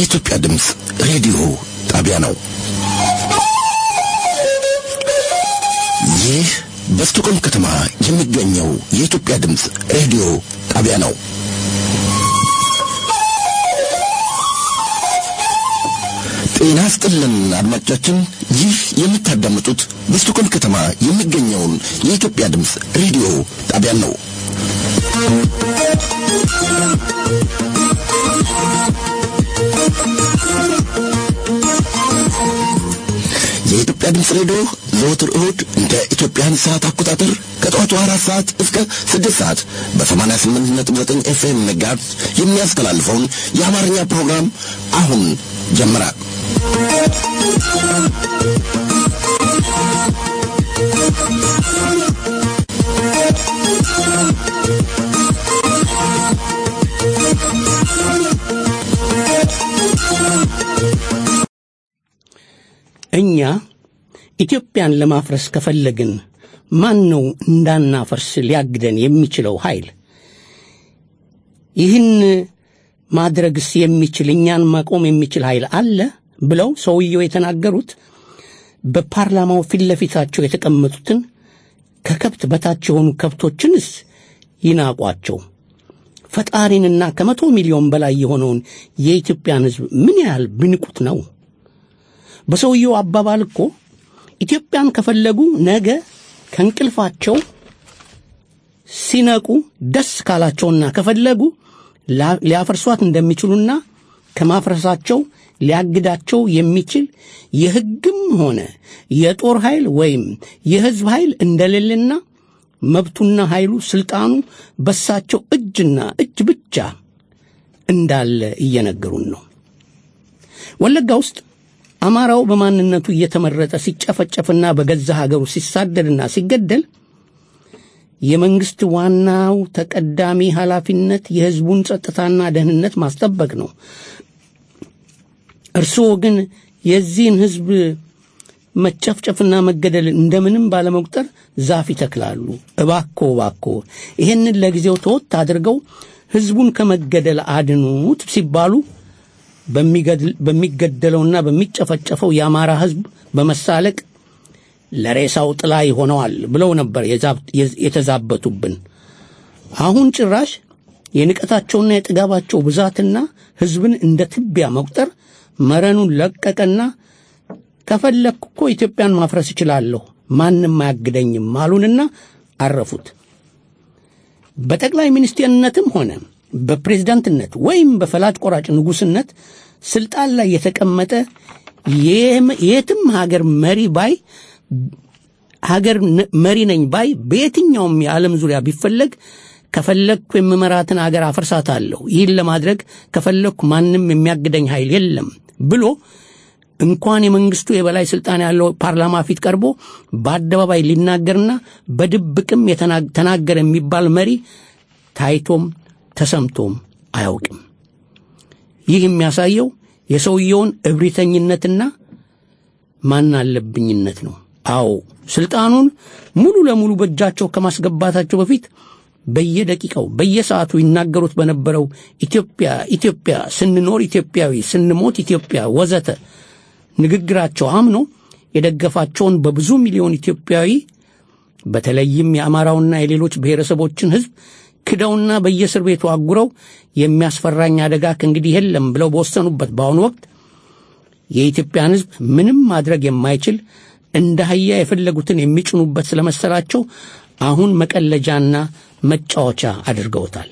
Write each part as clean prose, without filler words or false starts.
የኢትዮጵያ ድምጽ ሬዲዮ ጣቢያ ነው። ይህ በስቶክሆልም ከተማ የሚገኘው የኢትዮጵያ ድምጽ ሬዲዮ ጣቢያ ነው። ጤና ይስጥልን አድማጮቻችን፣ ይህ የምታዳምጡት በስቶክሆልም ከተማ የሚገኘውን የኢትዮጵያ ድምጽ ሬዲዮ ጣቢያ ነው። የኢትዮጵያ ድምጽ ሬዲዮ ዘወትር እሁድ እንደ ኢትዮጵያን ሰዓት አቆጣጠር ከጠዋቱ 4 ሰዓት እስከ 6 ሰዓት በ88.9 ኤፍኤም ጋር የሚያስተላልፈውን የአማርኛ ፕሮግራም አሁን ጀመረ። እኛ ኢትዮጵያን ለማፍረስ ከፈለግን ማን ነው እንዳናፈርስ ሊያግደን የሚችለው ኃይል? ይህን ማድረግስ የሚችል እኛን ማቆም የሚችል ኃይል አለ ብለው ሰውየው የተናገሩት በፓርላማው ፊት ለፊታቸው የተቀመጡትን ከከብት በታች የሆኑ ከብቶችንስ ይናቋቸው። ፈጣሪንና ከ100 ሚሊዮን በላይ የሆነውን የኢትዮጵያን ሕዝብ ምን ያህል ብንቁት ነው? በሰውየው አባባል እኮ ኢትዮጵያን ከፈለጉ ነገ ከእንቅልፋቸው ሲነቁ ደስ ካላቸውና ከፈለጉ ሊያፈርሷት እንደሚችሉና ከማፍረሳቸው ሊያግዳቸው የሚችል የሕግም ሆነ የጦር ኃይል ወይም የሕዝብ ኃይል እንደሌለና መብቱና ኃይሉ ስልጣኑ በሳቸው እጅና እጅ ብቻ እንዳለ እየነገሩን ነው። ወለጋ ውስጥ አማራው በማንነቱ እየተመረጠ ሲጨፈጨፍና በገዛ ሀገሩ ሲሳደድና ሲገደል የመንግስት ዋናው ተቀዳሚ ኃላፊነት የሕዝቡን ጸጥታና ደህንነት ማስጠበቅ ነው። እርስዎ ግን የዚህን ሕዝብ መጨፍጨፍና መገደል እንደምንም ባለመቁጠር ዛፍ ይተክላሉ። እባክዎ ይሄንን ለጊዜው ተወት አድርገው ሕዝቡን ከመገደል አድኑት ሲባሉ በሚገደለውና በሚጨፈጨፈው የአማራ ሕዝብ በመሳለቅ ለሬሳው ጥላ ይሆነዋል ብለው ነበር የተዛበቱብን። አሁን ጭራሽ የንቀታቸውና የጥጋባቸው ብዛትና ሕዝብን እንደ ትቢያ መቁጠር መረኑን ለቀቀና ከፈለኩ እኮ ኢትዮጵያን ማፍረስ እችላለሁ ማንም አያግደኝም አሉንና አረፉት። በጠቅላይ ሚኒስትርነትም ሆነ በፕሬዝዳንትነት ወይም በፈላጭ ቆራጭ ንጉስነት ስልጣን ላይ የተቀመጠ የትም ሀገር መሪ ነኝ ባይ በየትኛውም የዓለም ዙሪያ ቢፈለግ ከፈለኩ የምመራትን ሀገር አፈርሳታለሁ፣ ይህን ለማድረግ ከፈለኩ ማንም የሚያግደኝ ኃይል የለም ብሎ እንኳን የመንግስቱ የበላይ ስልጣን ያለው ፓርላማ ፊት ቀርቦ በአደባባይ ሊናገርና በድብቅም ተናገረ የሚባል መሪ ታይቶም ተሰምቶም አያውቅም። ይህ የሚያሳየው የሰውየውን እብሪተኝነትና ማናለብኝነት ነው። አዎ ስልጣኑን ሙሉ ለሙሉ በእጃቸው ከማስገባታቸው በፊት በየደቂቃው በየሰዓቱ ይናገሩት በነበረው ኢትዮጵያ ስንኖር ኢትዮጵያዊ ስንሞት ኢትዮጵያ ወዘተ ንግግራቸው አምኖ የደገፋቸውን በብዙ ሚሊዮን ኢትዮጵያዊ በተለይም የአማራውና የሌሎች ብሔረሰቦችን ሕዝብ ክደውና በየእስር ቤቱ አጉረው የሚያስፈራኝ አደጋ ከእንግዲህ የለም ብለው በወሰኑበት በአሁኑ ወቅት የኢትዮጵያን ሕዝብ ምንም ማድረግ የማይችል እንደ አህያ የፈለጉትን የሚጭኑበት ስለመሰላቸው አሁን መቀለጃና መጫወቻ አድርገውታል።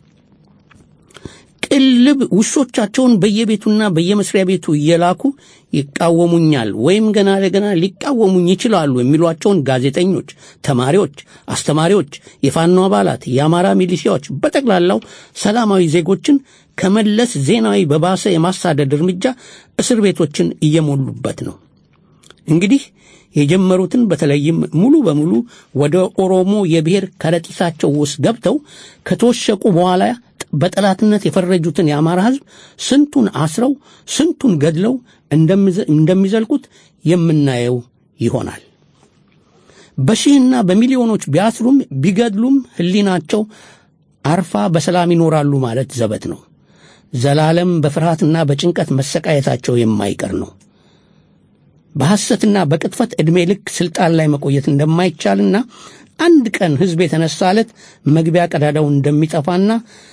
ቅልብ ውሾቻቸውን በየቤቱና በየመስሪያ ቤቱ እየላኩ ይቃወሙኛል ወይም ገና ለገና ሊቃወሙኝ ይችላሉ የሚሏቸውን ጋዜጠኞች፣ ተማሪዎች፣ አስተማሪዎች፣ የፋኖ አባላት፣ የአማራ ሚሊሺያዎች በጠቅላላው ሰላማዊ ዜጎችን ከመለስ ዜናዊ በባሰ የማሳደድ እርምጃ እስር ቤቶችን እየሞሉበት ነው። እንግዲህ የጀመሩትን በተለይም ሙሉ በሙሉ ወደ ኦሮሞ የብሔር ከረጢታቸው ውስጥ ገብተው ከተወሸቁ በኋላ በጠላትነት የፈረጁትን የአማራ ሕዝብ ስንቱን አስረው ስንቱን ገድለው እንደሚዘልቁት የምናየው ይሆናል። በሺህና በሚሊዮኖች ቢያስሩም ቢገድሉም ህሊናቸው አርፋ በሰላም ይኖራሉ ማለት ዘበት ነው። ዘላለም በፍርሃትና በጭንቀት መሰቃየታቸው የማይቀር ነው። በሐሰትና በቅጥፈት ዕድሜ ልክ ስልጣን ላይ መቆየት እንደማይቻልና አንድ ቀን ሕዝብ የተነሳለት መግቢያ ቀዳዳው እንደሚጠፋና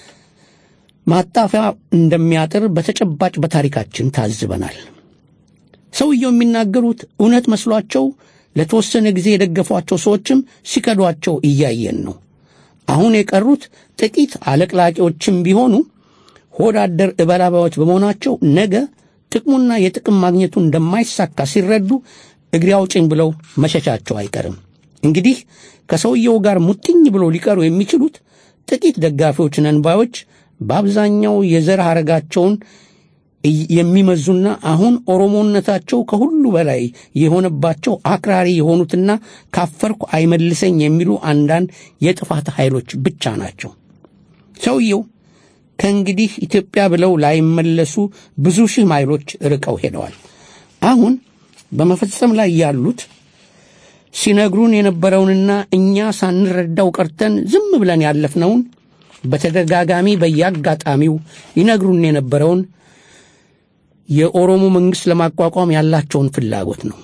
ማጣፊያ እንደሚያጥር በተጨባጭ በታሪካችን ታዝበናል። ሰውየው የሚናገሩት እውነት መስሏቸው ለተወሰነ ጊዜ የደገፏቸው ሰዎችም ሲከዷቸው እያየን ነው። አሁን የቀሩት ጥቂት አለቅላቂዎችም ቢሆኑ ሆዳደር እበላባዮች በመሆናቸው ነገ ጥቅሙና የጥቅም ማግኘቱ እንደማይሳካ ሲረዱ እግሬ አውጭኝ ብለው መሸሻቸው አይቀርም። እንግዲህ ከሰውየው ጋር ሙጥኝ ብለው ሊቀሩ የሚችሉት ጥቂት ደጋፊዎች ነን ባዮች በአብዛኛው የዘር ሐረጋቸውን የሚመዙና አሁን ኦሮሞነታቸው ከሁሉ በላይ የሆነባቸው አክራሪ የሆኑትና ካፈርኩ አይመልሰኝ የሚሉ አንዳንድ የጥፋት ኃይሎች ብቻ ናቸው። ሰውየው ከእንግዲህ ኢትዮጵያ ብለው ላይመለሱ ብዙ ሺህ ማይሎች ርቀው ሄደዋል። አሁን በመፈጸም ላይ ያሉት ሲነግሩን የነበረውንና እኛ ሳንረዳው ቀርተን ዝም ብለን ያለፍነውን በተደጋጋሚ በያጋጣሚው ይነግሩን የነበረውን የኦሮሞ መንግስት ለማቋቋም ያላቸውን ፍላጎት ነው።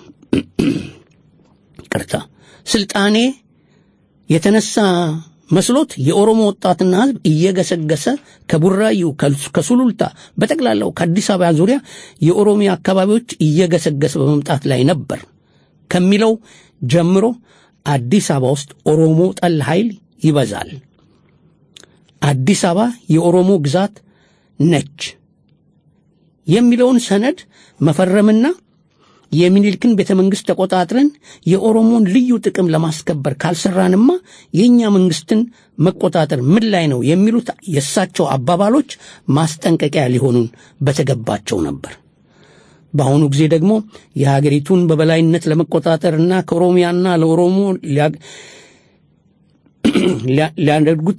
ቅርታ ስልጣኔ የተነሳ መስሎት የኦሮሞ ወጣትና ህዝብ እየገሰገሰ ከቡራዩ ከሱሉልታ በጠቅላላው ከአዲስ አበባ ዙሪያ የኦሮሚያ አካባቢዎች እየገሰገሰ በመምጣት ላይ ነበር ከሚለው ጀምሮ አዲስ አበባ ውስጥ ኦሮሞ ጠል ኃይል ይበዛል፣ አዲስ አበባ የኦሮሞ ግዛት ነች የሚለውን ሰነድ መፈረምና የሚኒልክን ቤተ መንግስት ተቆጣጥረን የኦሮሞን ልዩ ጥቅም ለማስከበር ካልሰራንማ የኛ መንግስትን መቆጣጠር ምን ላይ ነው የሚሉት የሳቸው አባባሎች ማስጠንቀቂያ ሊሆኑን በተገባቸው ነበር። በአሁኑ ጊዜ ደግሞ የሀገሪቱን በበላይነት ለመቆጣጠርና ከኦሮሚያና ለኦሮሞ ሊያደርጉት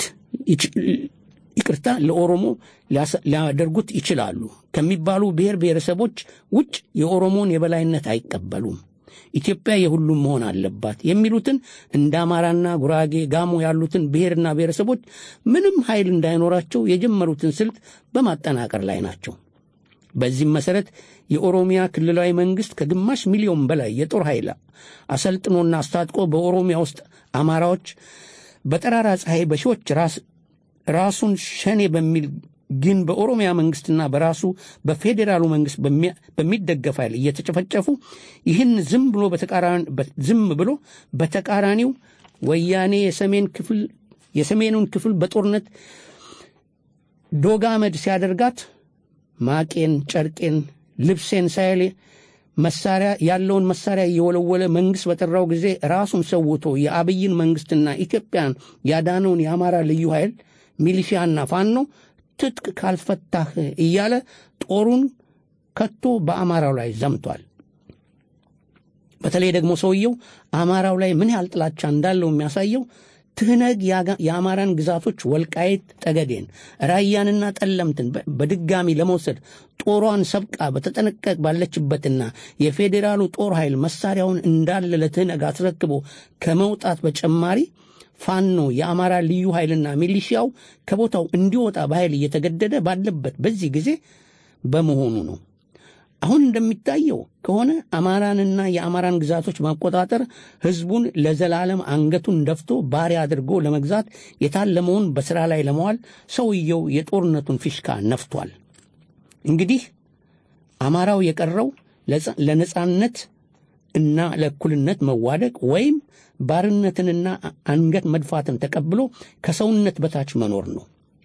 ለኦሮሞ ሊያደርጉት ይችላሉ ከሚባሉ ብሔር ብሔረሰቦች ውጭ የኦሮሞን የበላይነት አይቀበሉም፣ ኢትዮጵያ የሁሉም መሆን አለባት የሚሉትን እንደ አማራና ጉራጌ ጋሞ ያሉትን ብሔርና ብሔረሰቦች ምንም ኃይል እንዳይኖራቸው የጀመሩትን ስልት በማጠናቀር ላይ ናቸው። በዚህም መሰረት የኦሮሚያ ክልላዊ መንግስት ከግማሽ ሚሊዮን በላይ የጦር ኃይል አሰልጥኖና አስታጥቆ በኦሮሚያ ውስጥ አማራዎች በጠራራ ፀሐይ በሺዎች ራሱን ሸኔ በሚል ግን በኦሮሚያ መንግስትና በራሱ በፌዴራሉ መንግስት በሚደገፍ ኃይል እየተጨፈጨፉ ይህን ዝም ብሎ በተቃራኒው ወያኔ የሰሜኑን ክፍል በጦርነት ዶጋመድ ሲያደርጋት ማቄን ጨርቄን ልብሴን ሳይል መሳሪያ ያለውን መሳሪያ እየወለወለ መንግስት በጠራው ጊዜ ራሱን ሰውቶ የአብይን መንግስትና ኢትዮጵያን ያዳነውን የአማራ ልዩ ኃይል ሚሊሺያና ፋኖ ትጥቅ ካልፈታህ እያለ ጦሩን ከቶ በአማራው ላይ ዘምቷል። በተለይ ደግሞ ሰውየው አማራው ላይ ምን ያህል ጥላቻ እንዳለው የሚያሳየው ትህነግ የአማራን ግዛቶች ወልቃይት ጠገዴን ራያንና ጠለምትን በድጋሚ ለመውሰድ ጦሯን ሰብቃ በተጠነቀቅ ባለችበትና የፌዴራሉ ጦር ኃይል መሳሪያውን እንዳለ ለትህነግ አስረክቦ ከመውጣት በጨማሪ ፋኖ የአማራ ልዩ ኃይልና ሚሊሺያው ከቦታው እንዲወጣ በኃይል እየተገደደ ባለበት በዚህ ጊዜ በመሆኑ ነው። አሁን እንደሚታየው ከሆነ አማራንና የአማራን ግዛቶች ማቆጣጠር ህዝቡን ለዘላለም አንገቱን ደፍቶ ባሪያ አድርጎ ለመግዛት የታለመውን በሥራ ላይ ለማዋል ሰውየው የጦርነቱን ፊሽካ ነፍቷል። እንግዲህ አማራው የቀረው ለነጻነት እና ለእኩልነት መዋደቅ ወይም ባርነትንና አንገት መድፋትን ተቀብሎ ከሰውነት በታች መኖር ነው።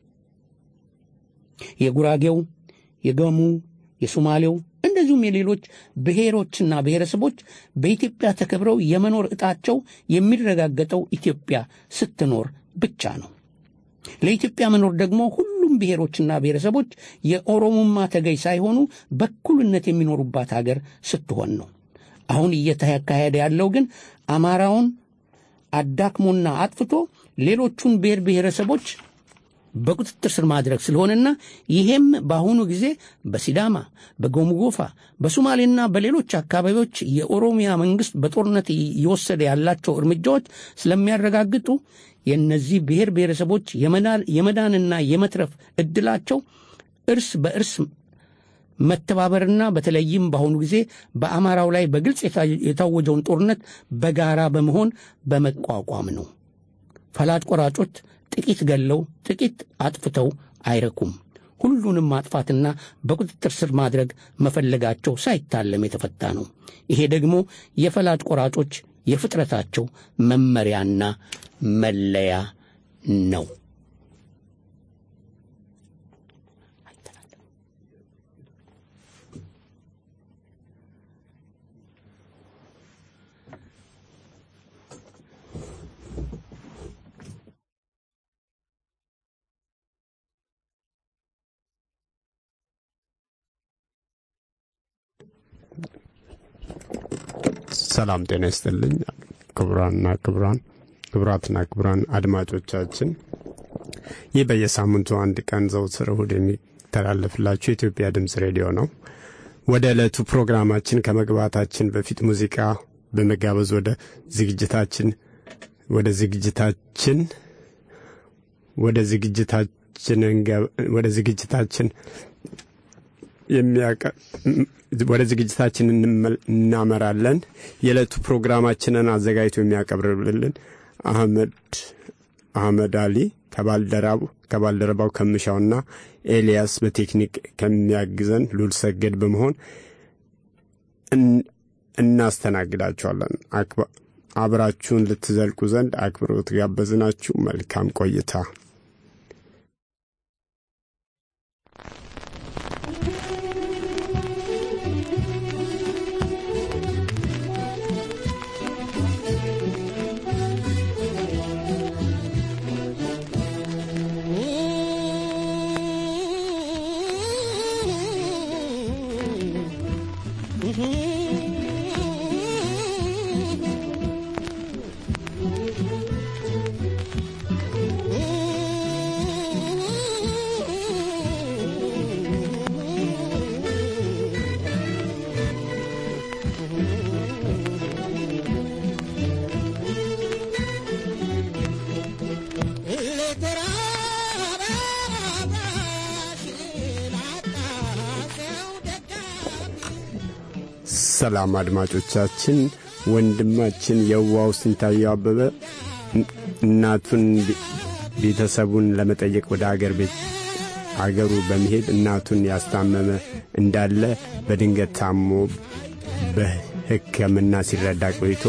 የጉራጌው፣ የገሙ፣ የሶማሌው እንደዚሁም የሌሎች ብሔሮችና ብሔረሰቦች በኢትዮጵያ ተከብረው የመኖር ዕጣቸው የሚረጋገጠው ኢትዮጵያ ስትኖር ብቻ ነው። ለኢትዮጵያ መኖር ደግሞ ሁሉም ብሔሮችና ብሔረሰቦች የኦሮሞማ ተገይ ሳይሆኑ በእኩልነት የሚኖሩባት ሀገር ስትሆን ነው። አሁን እየተካሄደ ያለው ግን አማራውን አዳክሞና አጥፍቶ ሌሎቹን ብሔር ብሔረሰቦች በቁጥጥር ስር ማድረግ ስለሆነና ይሄም በአሁኑ ጊዜ በሲዳማ፣ በጎሙጎፋ፣ በሶማሌና በሌሎች አካባቢዎች የኦሮሚያ መንግስት በጦርነት እየወሰደ ያላቸው እርምጃዎች ስለሚያረጋግጡ የነዚህ ብሔር ብሔረሰቦች የመዳንና የመትረፍ እድላቸው እርስ በእርስ መተባበርና በተለይም በአሁኑ ጊዜ በአማራው ላይ በግልጽ የታወጀውን ጦርነት በጋራ በመሆን በመቋቋም ነው። ፈላጭ ቆራጮች ጥቂት ገለው ጥቂት አጥፍተው አይረኩም። ሁሉንም ማጥፋትና በቁጥጥር ስር ማድረግ መፈለጋቸው ሳይታለም የተፈታ ነው። ይሄ ደግሞ የፈላጭ ቆራጮች የፍጥረታቸው መመሪያና መለያ ነው። ሰላም ጤና ይስጥልኝ ክቡራትና ክቡራን አድማጮቻችን፣ ይህ በየሳምንቱ አንድ ቀን ዘወትር እሁድ የሚተላለፍላችሁ የኢትዮጵያ ድምጽ ሬዲዮ ነው። ወደ ዕለቱ ፕሮግራማችን ከመግባታችን በፊት ሙዚቃ በመጋበዝ ወደ ዝግጅታችን እናመራለን። የዕለቱ ፕሮግራማችንን አዘጋጅቶ የሚያቀርብልን አህመድ አሊ ከባልደረባው ከምሻውና ኤልያስ በቴክኒክ ከሚያግዘን ሉል ሰገድ በመሆን እናስተናግዳችኋለን። አብራችሁን ልትዘልቁ ዘንድ አክብሮት ጋበዝናችሁ። መልካም ቆይታ። ሰላም አድማጮቻችን፣ ወንድማችን የዋው ስንታየው አበበ እናቱን ቤተሰቡን ለመጠየቅ ወደ አገሩ በመሄድ እናቱን ያስታመመ እንዳለ በድንገት ታሞ በሕክምና ሲረዳ ቆይቶ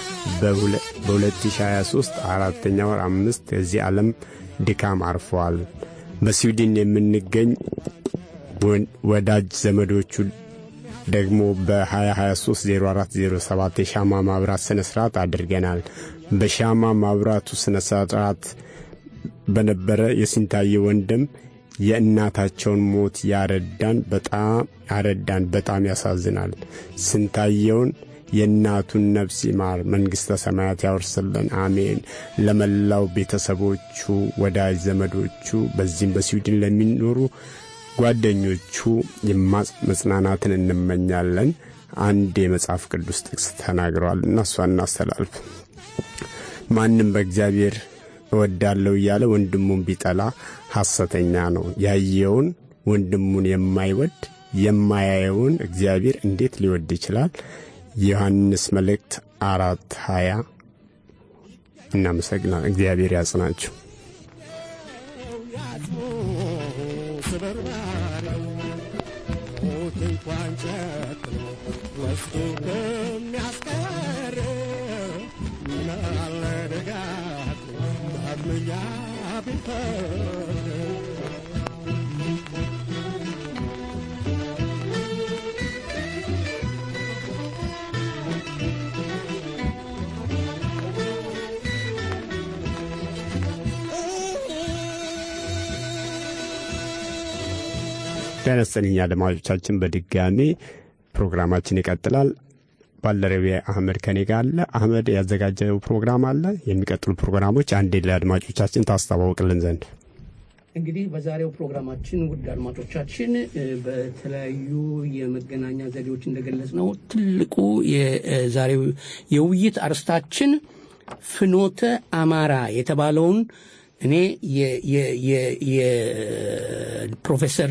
በ2023 4ኛ ወር 5 ከዚህ ዓለም ድካም አርፏል። በስዊድን የምንገኝ ወዳጅ ዘመዶቹ ደግሞ በ2023 0407 የሻማ ማብራት ስነ ስርዓት አድርገናል። በሻማ ማብራቱ ስነ ስርዓት በነበረ የስንታየው ወንድም የእናታቸውን ሞት ያረዳን በጣም ያሳዝናል። ስንታየውን የእናቱን ነፍስ ይማር፣ መንግሥተ ሰማያት ያወርስልን፣ አሜን። ለመላው ቤተሰቦቹ፣ ወዳጅ ዘመዶቹ፣ በዚህም በስዊድን ለሚኖሩ ጓደኞቹ መጽናናትን እንመኛለን። አንድ የመጽሐፍ ቅዱስ ጥቅስ ተናግረዋል እና እሷን እናስተላልፍ። ማንም በእግዚአብሔር እወዳለሁ እያለ ወንድሙን ቢጠላ ሐሰተኛ ነው። ያየውን ወንድሙን የማይወድ የማያየውን እግዚአብሔር እንዴት ሊወድ ይችላል? ዮሐንስ መልእክት 4:20። እናመሰግናለን። እግዚአብሔር ያጽናችሁ። ተነስተኛ አድማጮቻችን በድጋሚ ፕሮግራማችን ይቀጥላል። ባልደረቤ አህመድ ከኔ ጋር አለ። አህመድ ያዘጋጀው ፕሮግራም አለ። የሚቀጥሉ ፕሮግራሞች አንዴ ለአድማጮቻችን ታስተዋውቅልን ዘንድ። እንግዲህ በዛሬው ፕሮግራማችን ውድ አድማጮቻችን በተለያዩ የመገናኛ ዘዴዎች እንደገለጽነው ትልቁ የዛሬው የውይይት አርስታችን ፍኖተ አማራ የተባለውን እኔ የፕሮፌሰር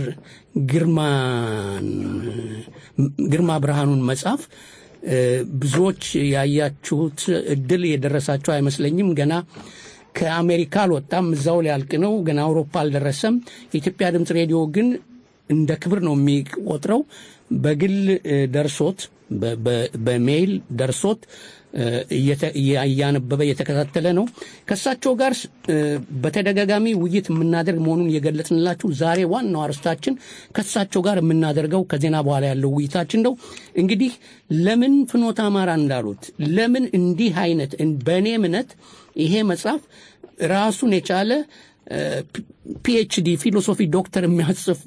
ግርማ ብርሃኑን መጽሐፍ ብዙዎች ያያችሁት እድል የደረሳችሁ አይመስለኝም። ገና ከአሜሪካ አልወጣም፣ እዛው ሊያልቅ ነው። ገና አውሮፓ አልደረሰም። የኢትዮጵያ ድምጽ ሬዲዮ ግን እንደ ክብር ነው የሚቆጥረው። በግል ደርሶት በሜይል ደርሶት ያያነበበ የተከታተለ ነው። ከሳቸው ጋር በተደጋጋሚ ውይይት የምናደርግ መሆኑን የገለጽንላችሁ ዛሬ ዋናው አርስታችን ከሳቸው ጋር የምናደርገው ከዜና በኋላ ያለው ውይይታችን ነው። እንግዲህ ለምን ፍኖተ አማራ እንዳሉት ለምን እንዲህ አይነት በእኔ እምነት ይሄ መጽሐፍ ራሱን የቻለ ፒኤችዲ ፊሎሶፊ ዶክተር የሚያጽፍ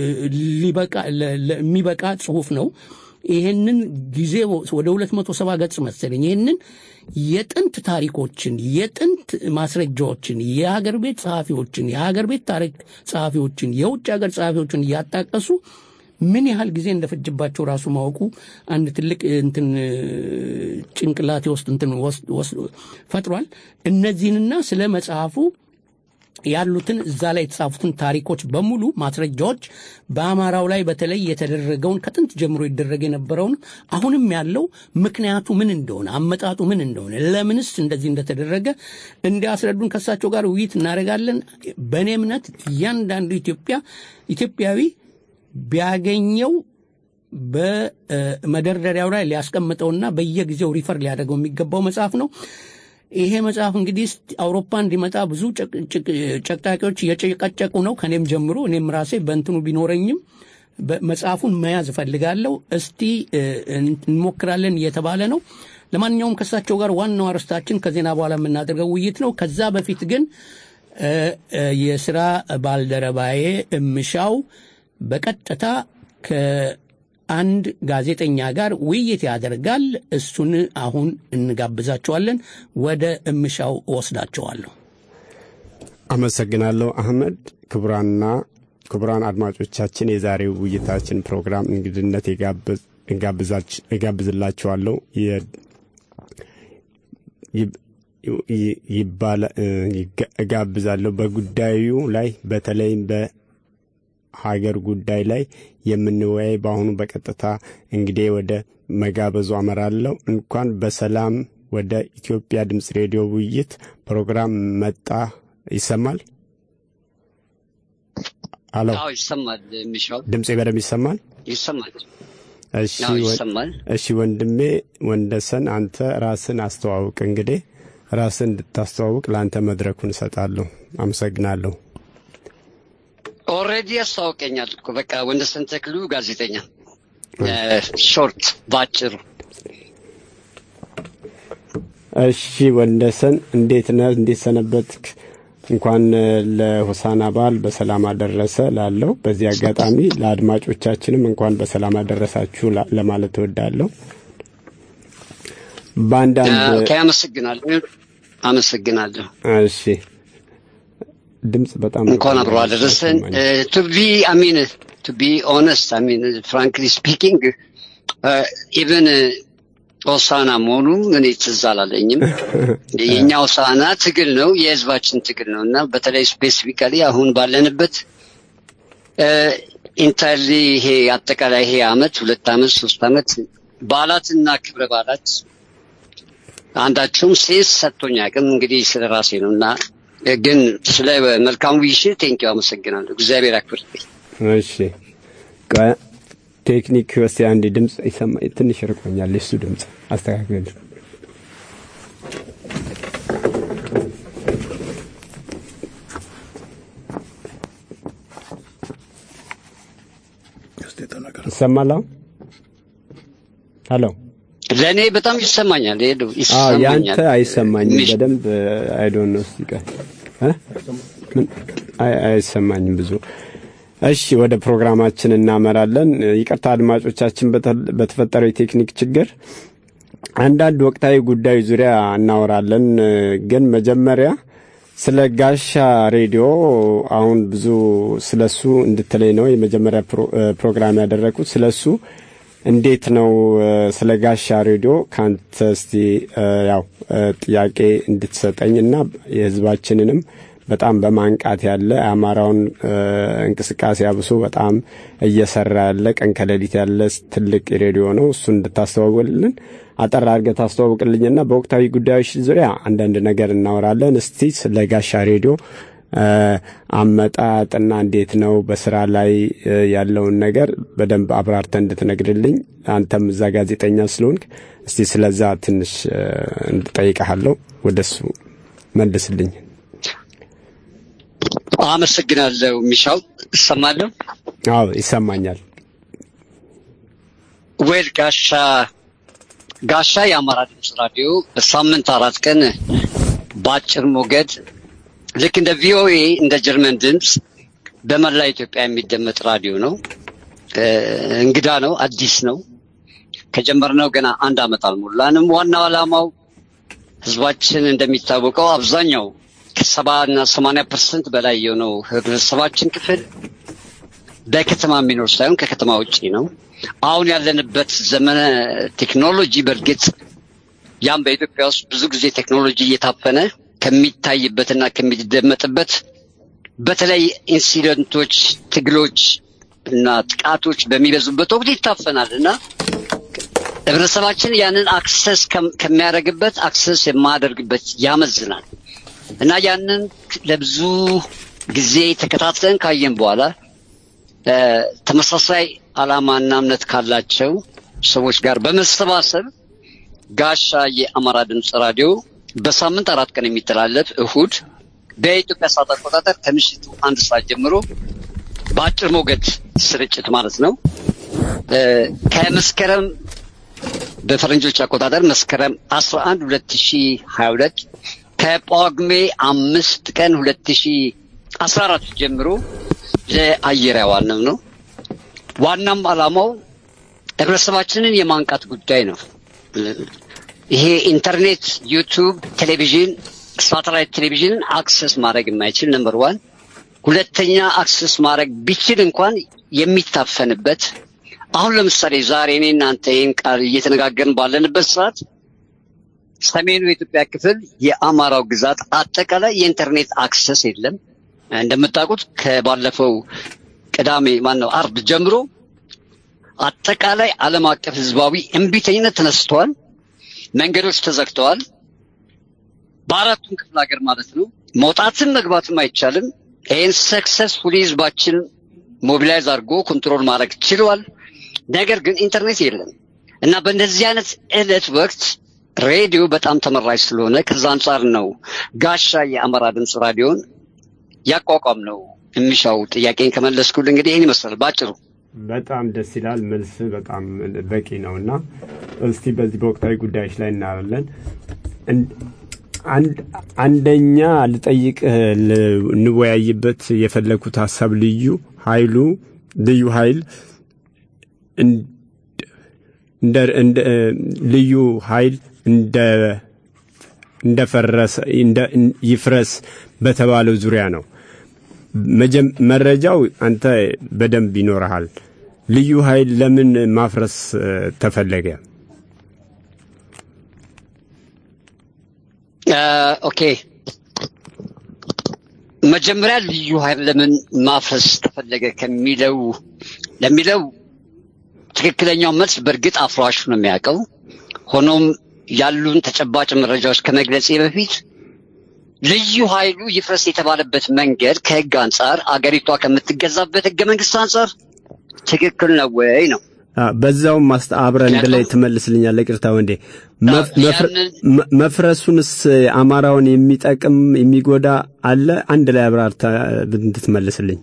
የሚበቃ ጽሁፍ ነው። ይሄንን ጊዜ ወደ 270 ገጽ መሰለኝ ይሄንን የጥንት ታሪኮችን የጥንት ማስረጃዎችን የሀገር ቤት ጸሐፊዎችን የሀገር ቤት ታሪክ ጸሐፊዎችን የውጭ ሀገር ጸሐፊዎችን ያጣቀሱ ምን ያህል ጊዜ እንደፈጅባቸው ራሱ ማወቁ አንድ ትልቅ ጭንቅላቴ ውስጥ ፈጥሯል። እነዚህንና ስለ መጽሐፉ ያሉትን እዛ ላይ የተጻፉትን ታሪኮች በሙሉ ማስረጃዎች በአማራው ላይ በተለይ የተደረገውን ከጥንት ጀምሮ ይደረግ የነበረውን አሁንም ያለው ምክንያቱ ምን እንደሆነ አመጣጡ ምን እንደሆነ ለምንስ እንደዚህ እንደተደረገ እንዲያስረዱን ከሳቸው ጋር ውይይት እናደርጋለን። በእኔ እምነት እያንዳንዱ ኢትዮጵያዊ ቢያገኘው በመደርደሪያው ላይ ሊያስቀምጠውና በየጊዜው ሪፈር ሊያደርገው የሚገባው መጽሐፍ ነው። ይሄ መጽሐፍ እንግዲህ አውሮፓ እንዲመጣ ብዙ ጨቅጫቂዎች እየጨቀጨቁ ነው፣ ከኔም ጀምሮ እኔም ራሴ በእንትኑ ቢኖረኝም መጽሐፉን መያዝ ፈልጋለሁ። እስቲ እንሞክራለን እየተባለ ነው። ለማንኛውም ከሳቸው ጋር ዋናው አርስታችን ከዜና በኋላ የምናደርገው ውይይት ነው። ከዛ በፊት ግን የሥራ ባልደረባዬ እምሻው በቀጥታ ከአንድ ጋዜጠኛ ጋር ውይይት ያደርጋል። እሱን አሁን እንጋብዛቸዋለን። ወደ እምሻው ወስዳቸዋለሁ። አመሰግናለሁ አህመድ። ክቡራን አድማጮቻችን የዛሬው ውይይታችን ፕሮግራም እንግድነት እጋብዝላችኋለሁ እጋብዛለሁ በጉዳዩ ላይ በተለይም በሀገር ጉዳይ ላይ የምንወያይ በአሁኑ በቀጥታ እንግዲህ ወደ መጋበዙ አመራለሁ። እንኳን በሰላም ወደ ኢትዮጵያ ድምጽ ሬዲዮ ውይይት ፕሮግራም መጣ። ይሰማል? አሎ፣ አዎ ይሰማል። ምሽው ድምጼ በደም ይሰማል? ይሰማል። እሺ ወንድሜ ወንደሰን አንተ ራስን አስተዋውቅ። እንግዲህ ራስን እንድታስተዋውቅ ለአንተ መድረኩን እሰጣለሁ። አመሰግናለሁ። ኦሬዲ ያስተዋውቀኛል እኮ በቃ ወንደሰን ተክሉ ጋዜጠኛ፣ ሾርት ባጭሩ። እሺ ወንደሰን እንዴት ነህ? እንዴት ሰነበትክ? እንኳን ለሆሳና በዓል በሰላም አደረሰ ላለው በዚህ አጋጣሚ ለአድማጮቻችንም እንኳን በሰላም አደረሳችሁ ለማለት እወዳለሁ። ባንዳንድ አመሰግናለሁ። እሺ ድምጽ በጣም እንኳን አብሮ አደረሰን። to be honest, I mean frankly speaking, even ሆሳና መሆኑ እኔ ትዝ አላለኝም። የኛ ሆሳና ትግል ነው፣ የህዝባችን ትግል ነውና በተለይ ስፔሲፊካሊ አሁን ባለንበት ኢንታይርሊ ይሄ አጠቃላይ ይሄ አመት 2 አመት 3 አመት በዓላትና ክብረ በዓላት አንዳቸውም ሴስ ሰጥቶኝ አቅም እንግዲህ ስለራሴ ነውና ግን ስለ መልካም ዊሽ ቴንኪው አመሰግናለሁ። እግዚአብሔር ያክብርልኝ። እሺ ቴክኒክ ወስቲ አንድ ድምጽ ይሰማ ትንሽ ርቆኛል። እሱ ድምጽ አስተካክል። ይሰማል? ሄሎ ለኔ በጣም ይሰማኛል። ይሰማኛል። ያንተ አይሰማኝም በደንብ አይ ዶንት ኖ ሲቀ አይሰማኝም ብዙ። እሺ ወደ ፕሮግራማችን እናመራለን። ይቅርታ አድማጮቻችን በተፈጠረው የቴክኒክ ችግር አንዳንድ ወቅታዊ ጉዳይ ዙሪያ እናወራለን። ግን መጀመሪያ ስለ ጋሻ ሬዲዮ አሁን ብዙ ስለሱ እንድትለይ ነው የመጀመሪያ ፕሮግራም ያደረኩት። ስለሱ እንዴት ነው ስለ ጋሻ ሬዲዮ ካንተ እስቲ ያው ጥያቄ እንድትሰጠኝና የህዝባችንንም በጣም በማንቃት ያለ አማራውን እንቅስቃሴ አብሶ በጣም እየሰራ ያለ ቀን ከሌሊት ያለ ትልቅ ሬዲዮ ነው። እሱን እንድታስተዋውቅልን አጠር አድርገህ ታስተዋውቅልኝና በወቅታዊ ጉዳዮች ዙሪያ አንዳንድ ነገር እናወራለን። እስቲ ስለ ጋሻ ሬዲዮ አመጣጥና እንዴት ነው በስራ ላይ ያለውን ነገር በደንብ አብራርተህ እንድትነግርልኝ አንተም እዛ ጋዜጠኛ ስለሆንክ እስቲ ስለዛ ትንሽ እንጠይቅሃለሁ። ወደሱ መልስልኝ። አመሰግናለሁ ሚሻው። ይሰማል? አዎ ይሰማኛል። ወል ጋሻ የአማራ ድምፅ ራዲዮ በሳምንት 4 ቀን በአጭር ሞገድ ልክ እንደ ቪኦኤ እንደ ጀርመን ድምፅ በመላ ኢትዮጵያ የሚደመጥ ራዲዮ ነው። እንግዳ ነው፣ አዲስ ነው። ከጀመርነው ገና 1 ዓመት አልሞላንም። ዋናው ዓላማው ህዝባችን እንደሚታወቀው አብዛኛው ከ70 እና 80% በላይ የሆነው ህብረተሰባችን ክፍል በከተማ የሚኖር ሳይሆን ከከተማ ውጪ ነው። አሁን ያለንበት ዘመነ ቴክኖሎጂ በርግጥ ያም በኢትዮጵያ ውስጥ ብዙ ጊዜ ቴክኖሎጂ እየታፈነ ከሚታይበትና ከሚደመጥበት በተለይ ኢንሲደንቶች፣ ትግሎች እና ጥቃቶች በሚበዙበት ወቅት ይታፈናልና ህብረተሰባችን ያንን አክሰስ ከሚያደርግበት አክሰስ የማያደርግበት ያመዝናል እና ያንን ለብዙ ጊዜ ተከታትለን ካየን በኋላ ተመሳሳይ ዓላማና እምነት ካላቸው ሰዎች ጋር በመሰባሰብ ጋሻ የአማራ ድምፅ ራዲዮ በሳምንት 4 ቀን የሚተላለፍ እሁድ በኢትዮጵያ ሰዓት አቆጣጠር ከምሽቱ 1 ሰዓት ጀምሮ በአጭር ሞገድ ስርጭት ማለት ነው ከመስከረም በፈረንጆች አቆጣጠር መስከረም 11 2022 ከጳጉሜ 5 ቀን 2014 ጀምሮ ለአየር ያዋልነው ነው። ዋናም ዓላማው ህብረተሰባችንን የማንቃት ጉዳይ ነው። ይሄ ኢንተርኔት፣ ዩቲዩብ፣ ቴሌቪዥን፣ ሳተላይት ቴሌቪዥን አክሰስ ማድረግ የማይችል ነምበር 1፣ ሁለተኛ አክሰስ ማድረግ ቢችል እንኳን የሚታፈንበት አሁን ለምሳሌ ዛሬ እኔ እናንተ ይሄን ቃል እየተነጋገርን ባለንበት ሰዓት ሰሜኑ የኢትዮጵያ ክፍል የአማራው ግዛት አጠቃላይ የኢንተርኔት አክሰስ የለም። እንደምታውቁት ከባለፈው ቅዳሜ አርብ ጀምሮ አጠቃላይ ዓለም አቀፍ ህዝባዊ እምቢተኝነት ተነስተዋል። መንገዶች ተዘግተዋል። በአራቱም ክፍለ ሀገር ማለት ነው። መውጣትም መግባትም አይቻልም። ይሄን ሰክሰስፉሊ ህዝባችን ሞቢላይዝ አድርጎ ኮንትሮል ማድረግ ችሏል። ነገር ግን ኢንተርኔት የለም እና በእንደዚህ አይነት ዕለት ወቅት ሬዲዮ በጣም ተመራጭ ስለሆነ ከዛ አንጻር ነው ጋሻ የአማራ ድምፅ ራዲዮን ያቋቋም ነው። የሚሻው ጥያቄን ከመለስኩልህ እንግዲህ ይሄን ይመስላል ባጭሩ። በጣም ደስ ይላል። መልስ በጣም በቂ ነውና እስቲ በዚህ በወቅታዊ ጉዳዮች ላይ እናያለን። አንደኛ ልጠይቅ እንወያይበት የፈለኩት ሐሳብ ልዩ ኃይል ልዩ ኃይል እንደፈረሰ ይፍረስ በተባለው ዙሪያ ነው። መረጃው አንተ በደንብ ይኖርሃል። ልዩ ኃይል ለምን ማፍረስ ተፈለገ? ኦኬ፣ መጀመሪያ ልዩ ኃይል ለምን ማፍረስ ተፈለገ ለሚለው ትክክለኛው መልስ በእርግጥ አፍራሹ ነው የሚያውቀው። ሆኖም ያሉን ተጨባጭ መረጃዎች ከመግለጽ በፊት ልዩ ኃይሉ ይፍረስ የተባለበት መንገድ ከህግ አንጻር አገሪቷ ከምትገዛበት ህገ መንግስት አንጻር ትክክል ነው ወይ ነው። በዛው አብረን ላይ ትመልስልኛለህ። ይቅርታ ወንዴ፣ መፍረሱንስ አማራውን የሚጠቅም የሚጎዳ አለ? አንድ ላይ አብራርታ ብትመልስልኝ።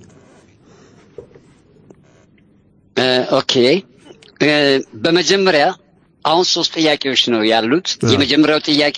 ኦኬ፣ በመጀመሪያ አሁን 3 ጥያቄዎች ነው ያሉት። የመጀመሪያው ጥያቄ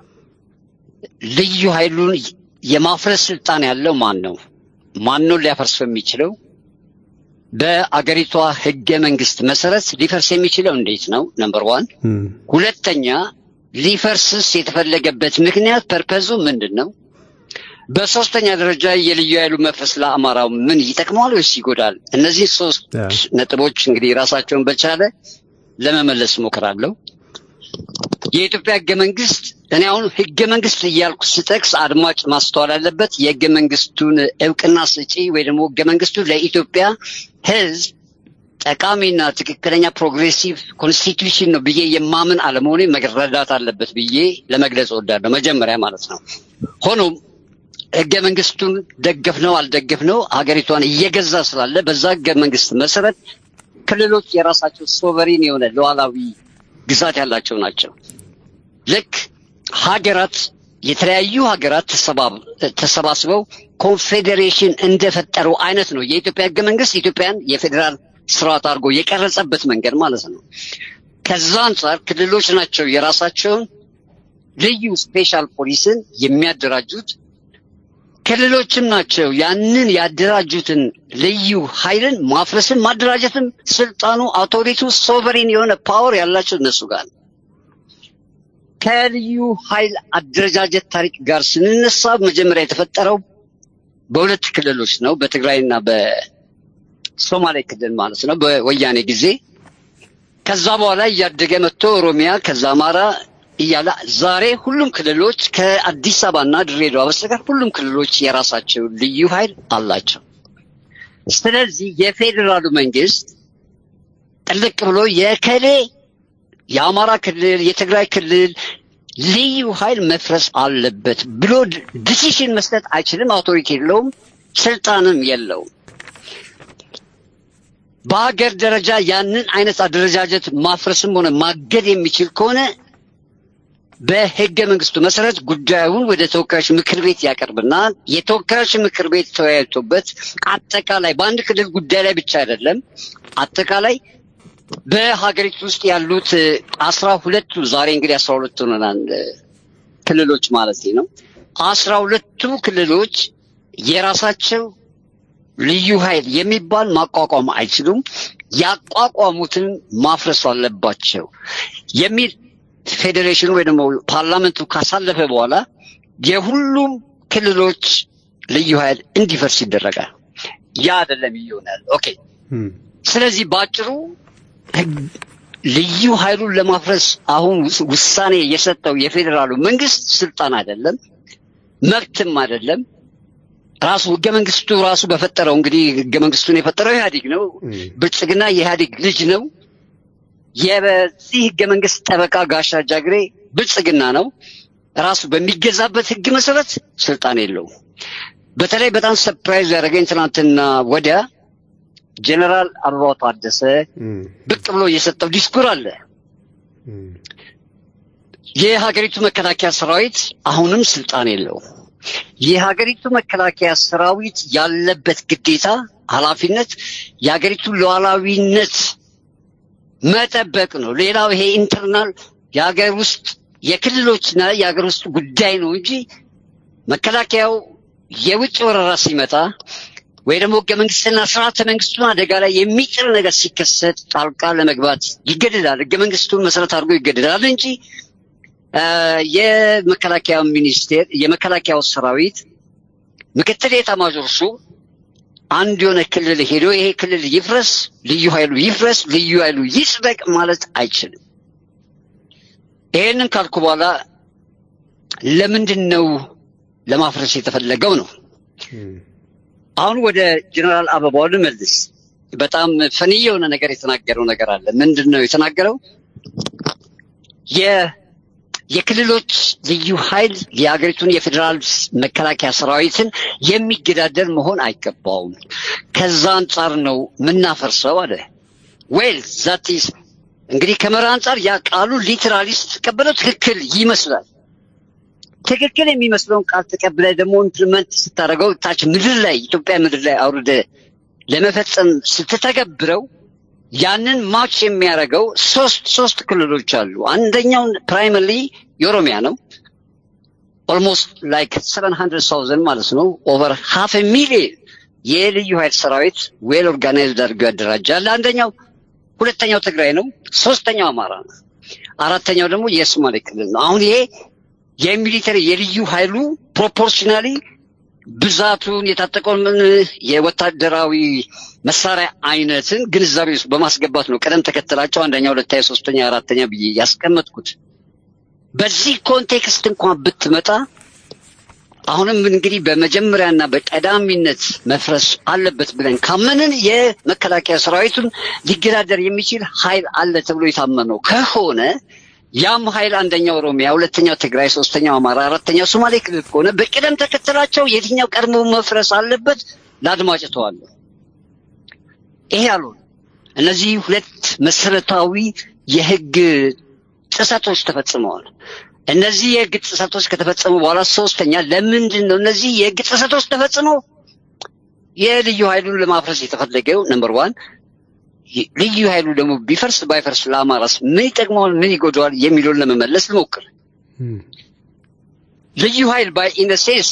ልዩ ኃይሉን የማፍረስ ስልጣን ያለው ማን ነው ሊያፈርሰው የሚችለው? በአገሪቷ ህገ መንግስት መሰረት ሊፈርስ የሚችለው እንዴት ነው? ነምበር 1። ሁለተኛ ሊፈርስስ የተፈለገበት ምክንያት ፐርፐዙ ምንድነው? በሶስተኛ ደረጃ የልዩ ኃይሉ መፍረስ ለአማራው ምን ይጠቅማል ወይስ ይጎዳል? እነዚህ 3 ነጥቦች እንግዲህ ራሳቸውን በቻለ ለመመለስ ሞክራለሁ። የኢትዮጵያ ህገ መንግስት እኔ አሁን ህገ መንግስት እያልኩ ስጠቅስ አድማጭ ማስተዋል አለበት። የህገ መንግስቱን እውቅና ሰጪ ወይ ደግሞ ህገ መንግስቱ ለኢትዮጵያ ህዝብ ጠቃሚና ትክክለኛ ፕሮግሬሲቭ ኮንስቲቱሽን ነው ብዬ የማምን አለመሆኔ መረዳት አለበት ብዬ ለመግለጽ እወዳለሁ መጀመሪያ ማለት ነው። ሆኖም ህገ መንግስቱን ደገፍነው አልደገፍነው ሀገሪቷን እየገዛ ስላለ በዛ ህገ መንግስት መሰረት ክልሎች የራሳቸው ሶቨሪን የሆነ ሉዓላዊ ግዛት ያላቸው ናቸው። ልክ ሀገራት የተለያዩ ሀገራት ተሰባስበው ኮንፌዴሬሽን እንደፈጠሩ አይነት ነው የኢትዮጵያ ህገ መንግስት ኢትዮጵያን የፌዴራል ስርዓት አድርጎ የቀረጸበት መንገድ ማለት ነው። ከዛ አንፃር ክልሎች ናቸው የራሳቸውን ልዩ ስፔሻል ፖሊስን የሚያደራጁት። ክልሎችም ናቸው ያንን ያደራጁትን ልዩ ኃይልን ማፍረስን ማደራጀትም ስልጣኑ አውቶሪቲው ሶቨሪን የሆነ ፓወር ያላቸው እነሱ ጋር ነው። ከልዩ ኃይል አደረጃጀት ታሪክ ጋር ስንነሳ መጀመሪያ የተፈጠረው በሁለት ክልሎች ነው፣ በትግራይና በሶማሌ ክልል ማለት ነው በወያኔ ጊዜ። ከዛ በኋላ እያደገ መጥቶ ኦሮሚያ ከዛ አማራ እያለ ዛሬ ሁሉም ክልሎች ከአዲስ አበባና ድሬዳዋ በስተቀር ሁሉም ክልሎች የራሳቸው ልዩ ኃይል አላቸው። ስለዚህ የፌዴራሉ መንግስት ጥልቅ ብሎ የከሌ የአማራ ክልል የትግራይ ክልል ልዩ ኃይል መፍረስ አለበት ብሎ ዲሲሽን መስጠት አይችልም። አውቶሪቲ የለውም፣ ስልጣንም የለውም። በሀገር ደረጃ ያንን አይነት አደረጃጀት ማፍረስም ሆነ ማገድ የሚችል ከሆነ በህገ መንግስቱ መሰረት ጉዳዩን ወደ ተወካዮች ምክር ቤት ያቀርብና የተወካዮች ምክር ቤት ተወያይቶበት አጠቃላይ በአንድ ክልል ጉዳይ ላይ ብቻ አይደለም አጠቃላይ በሀገሪቱ ውስጥ ያሉት 12 ዛሬ እንግዲህ 12 ሆነናል ክልሎች ማለት ነው። 12ቱ ክልሎች የራሳቸው ልዩ ኃይል የሚባል ማቋቋም አይችሉም፣ ያቋቋሙትን ማፍረስ አለባቸው የሚል ፌዴሬሽኑ ወይ ደግሞ ፓርላመንቱ ካሳለፈ በኋላ የሁሉም ክልሎች ልዩ ኃይል እንዲፈርስ ይደረጋል። ያ አይደለም ይሆናል። ኦኬ። ስለዚህ ባጭሩ ልዩ ኃይሉን ለማፍረስ አሁን ውሳኔ የሰጠው የፌዴራሉ መንግስት ስልጣን አይደለም፣ መብትም አይደለም። ራሱ ህገ መንግስቱ ራሱ በፈጠረው እንግዲህ ህገ መንግስቱን የፈጠረው ኢህአዴግ ነው። ብልጽግና የኢህአዴግ ልጅ ነው። የበዚህ ህገ መንግስት ጠበቃ ጋሻ ጃግሬ ብልጽግና ነው። ራሱ በሚገዛበት ህግ መሰረት ስልጣን የለውም። በተለይ በጣም ሰርፕራይዝ ያደረገኝ ትናንትና ወዲያ ጀነራል አበባው ታደሰ ብቅ ብሎ የሰጠው ዲስኩር አለ። የሀገሪቱ መከላከያ ሰራዊት አሁንም ስልጣን የለውም። የሀገሪቱ መከላከያ ሰራዊት ያለበት ግዴታ ኃላፊነት የሀገሪቱ ሉዓላዊነት መጠበቅ ነው። ሌላው ይሄ ኢንተርናል የሀገር ውስጥ የክልሎችና የሀገር ውስጥ ጉዳይ ነው እንጂ መከላከያው የውጭ ወረራ ሲመጣ ወይ ደግሞ ህገ መንግስትና ስርዓተ መንግስቱን አደጋ ላይ የሚጥል ነገር ሲከሰት ጣልቃ ለመግባት ይገደዳል። ህገ መንግስቱን መሰረት አድርጎ ይገደዳል እንጂ የመከላከያው ሚኒስቴር የመከላከያው ሰራዊት ምክትል ኤታማዦር ሹም አንድ የሆነ ክልል ሄዶ ይሄ ክልል ይፍረስ፣ ልዩ ኃይሉ ይፍረስ፣ ልዩ ኃይሉ ይስበቅ ማለት አይችልም። ይሄንን ካልኩ በኋላ ለምንድን ነው ለማፍረስ የተፈለገው ነው? አሁን ወደ ጀነራል አበባው ልመልስ። በጣም ፈኒ የሆነ ነገር የተናገረው ነገር አለ። ምንድነው የተናገረው? የክልሎች ልዩ ኃይል የሀገሪቱን የፌዴራል መከላከያ ሰራዊትን የሚገዳደር መሆን አይገባውም። ከዛ አንጻር ነው ምናፈርሰው አለ። ዌል ዛት ኢዝ እንግዲህ ከመራ አንጻር ያ ቃሉ ሊተራሊ ስትቀበለው ትክክል ይመስላል። ትክክል የሚመስለውን ቃል ተቀብለ ደግሞ ኢምፕሊመንት ስታደርገው ታች ምድር ላይ ኢትዮጵያ ምድር ላይ አውርደ ለመፈጸም ስትተገብረው ያንን ማች የሚያደርገው ሶስት ክልሎች አሉ። አንደኛው ፕራይመሪ የኦሮሚያ ነው። ኦልሞስት ላይክ 700,000 ማለት ነው። ኦቨር half a million የልዩ ኃይል ሰራዊት ዌል ኦርጋናይዝድ አድርጎ ያደራጃል። አንደኛው ሁለተኛው ትግራይ ነው። ሶስተኛው አማራ ነው። አራተኛው ደግሞ የሶማሌ ክልል ነው። አሁን ይሄ የሚሊተሪ የልዩ ኃይሉ ፕሮፖርሽናሊ ብዛቱን የታጠቀውን የወታደራዊ መሳሪያ አይነትን ግንዛቤ ውስጥ በማስገባት ነው ቀደም ተከተላቸው አንደኛ፣ ሁለተኛ፣ ሶስተኛ፣ አራተኛ ብዬ ያስቀመጥኩት። በዚህ ኮንቴክስት እንኳን ብትመጣ አሁንም እንግዲህ በመጀመሪያና በቀዳሚነት መፍረስ አለበት ብለን ካመንን የመከላከያ ሰራዊቱን ሊገዳደር የሚችል ኃይል አለ ተብሎ የታመነው ከሆነ ያም ኃይል አንደኛው ኦሮሚያ፣ ሁለተኛው ትግራይ፣ ሶስተኛው አማራ፣ አራተኛው ሶማሌ ክልል ከሆነ በቅደም ተከተላቸው የትኛው ቀድሞ መፍረስ አለበት ለአድማጭ ተዋለሁ። ይሄ አልሆነ። እነዚህ ሁለት መሰረታዊ የህግ ጥሰቶች ተፈጽመዋል። እነዚህ የህግ ጥሰቶች ከተፈጸሙ በኋላ ሶስተኛ ለምንድን ነው እነዚህ የህግ ጥሰቶች ተፈጽመው የልዩ ኃይሉን ለማፍረስ የተፈለገው? ነምበር 1 ልዩ ኃይሉ ደግሞ ቢፈርስ ባይፈርስ ለአማራስ ምን ይጠቅመዋል ምን ይጎዳዋል የሚለውን ለመመለስ ልሞክር። ልዩ ኃይል ባይ ኢን ሴንስ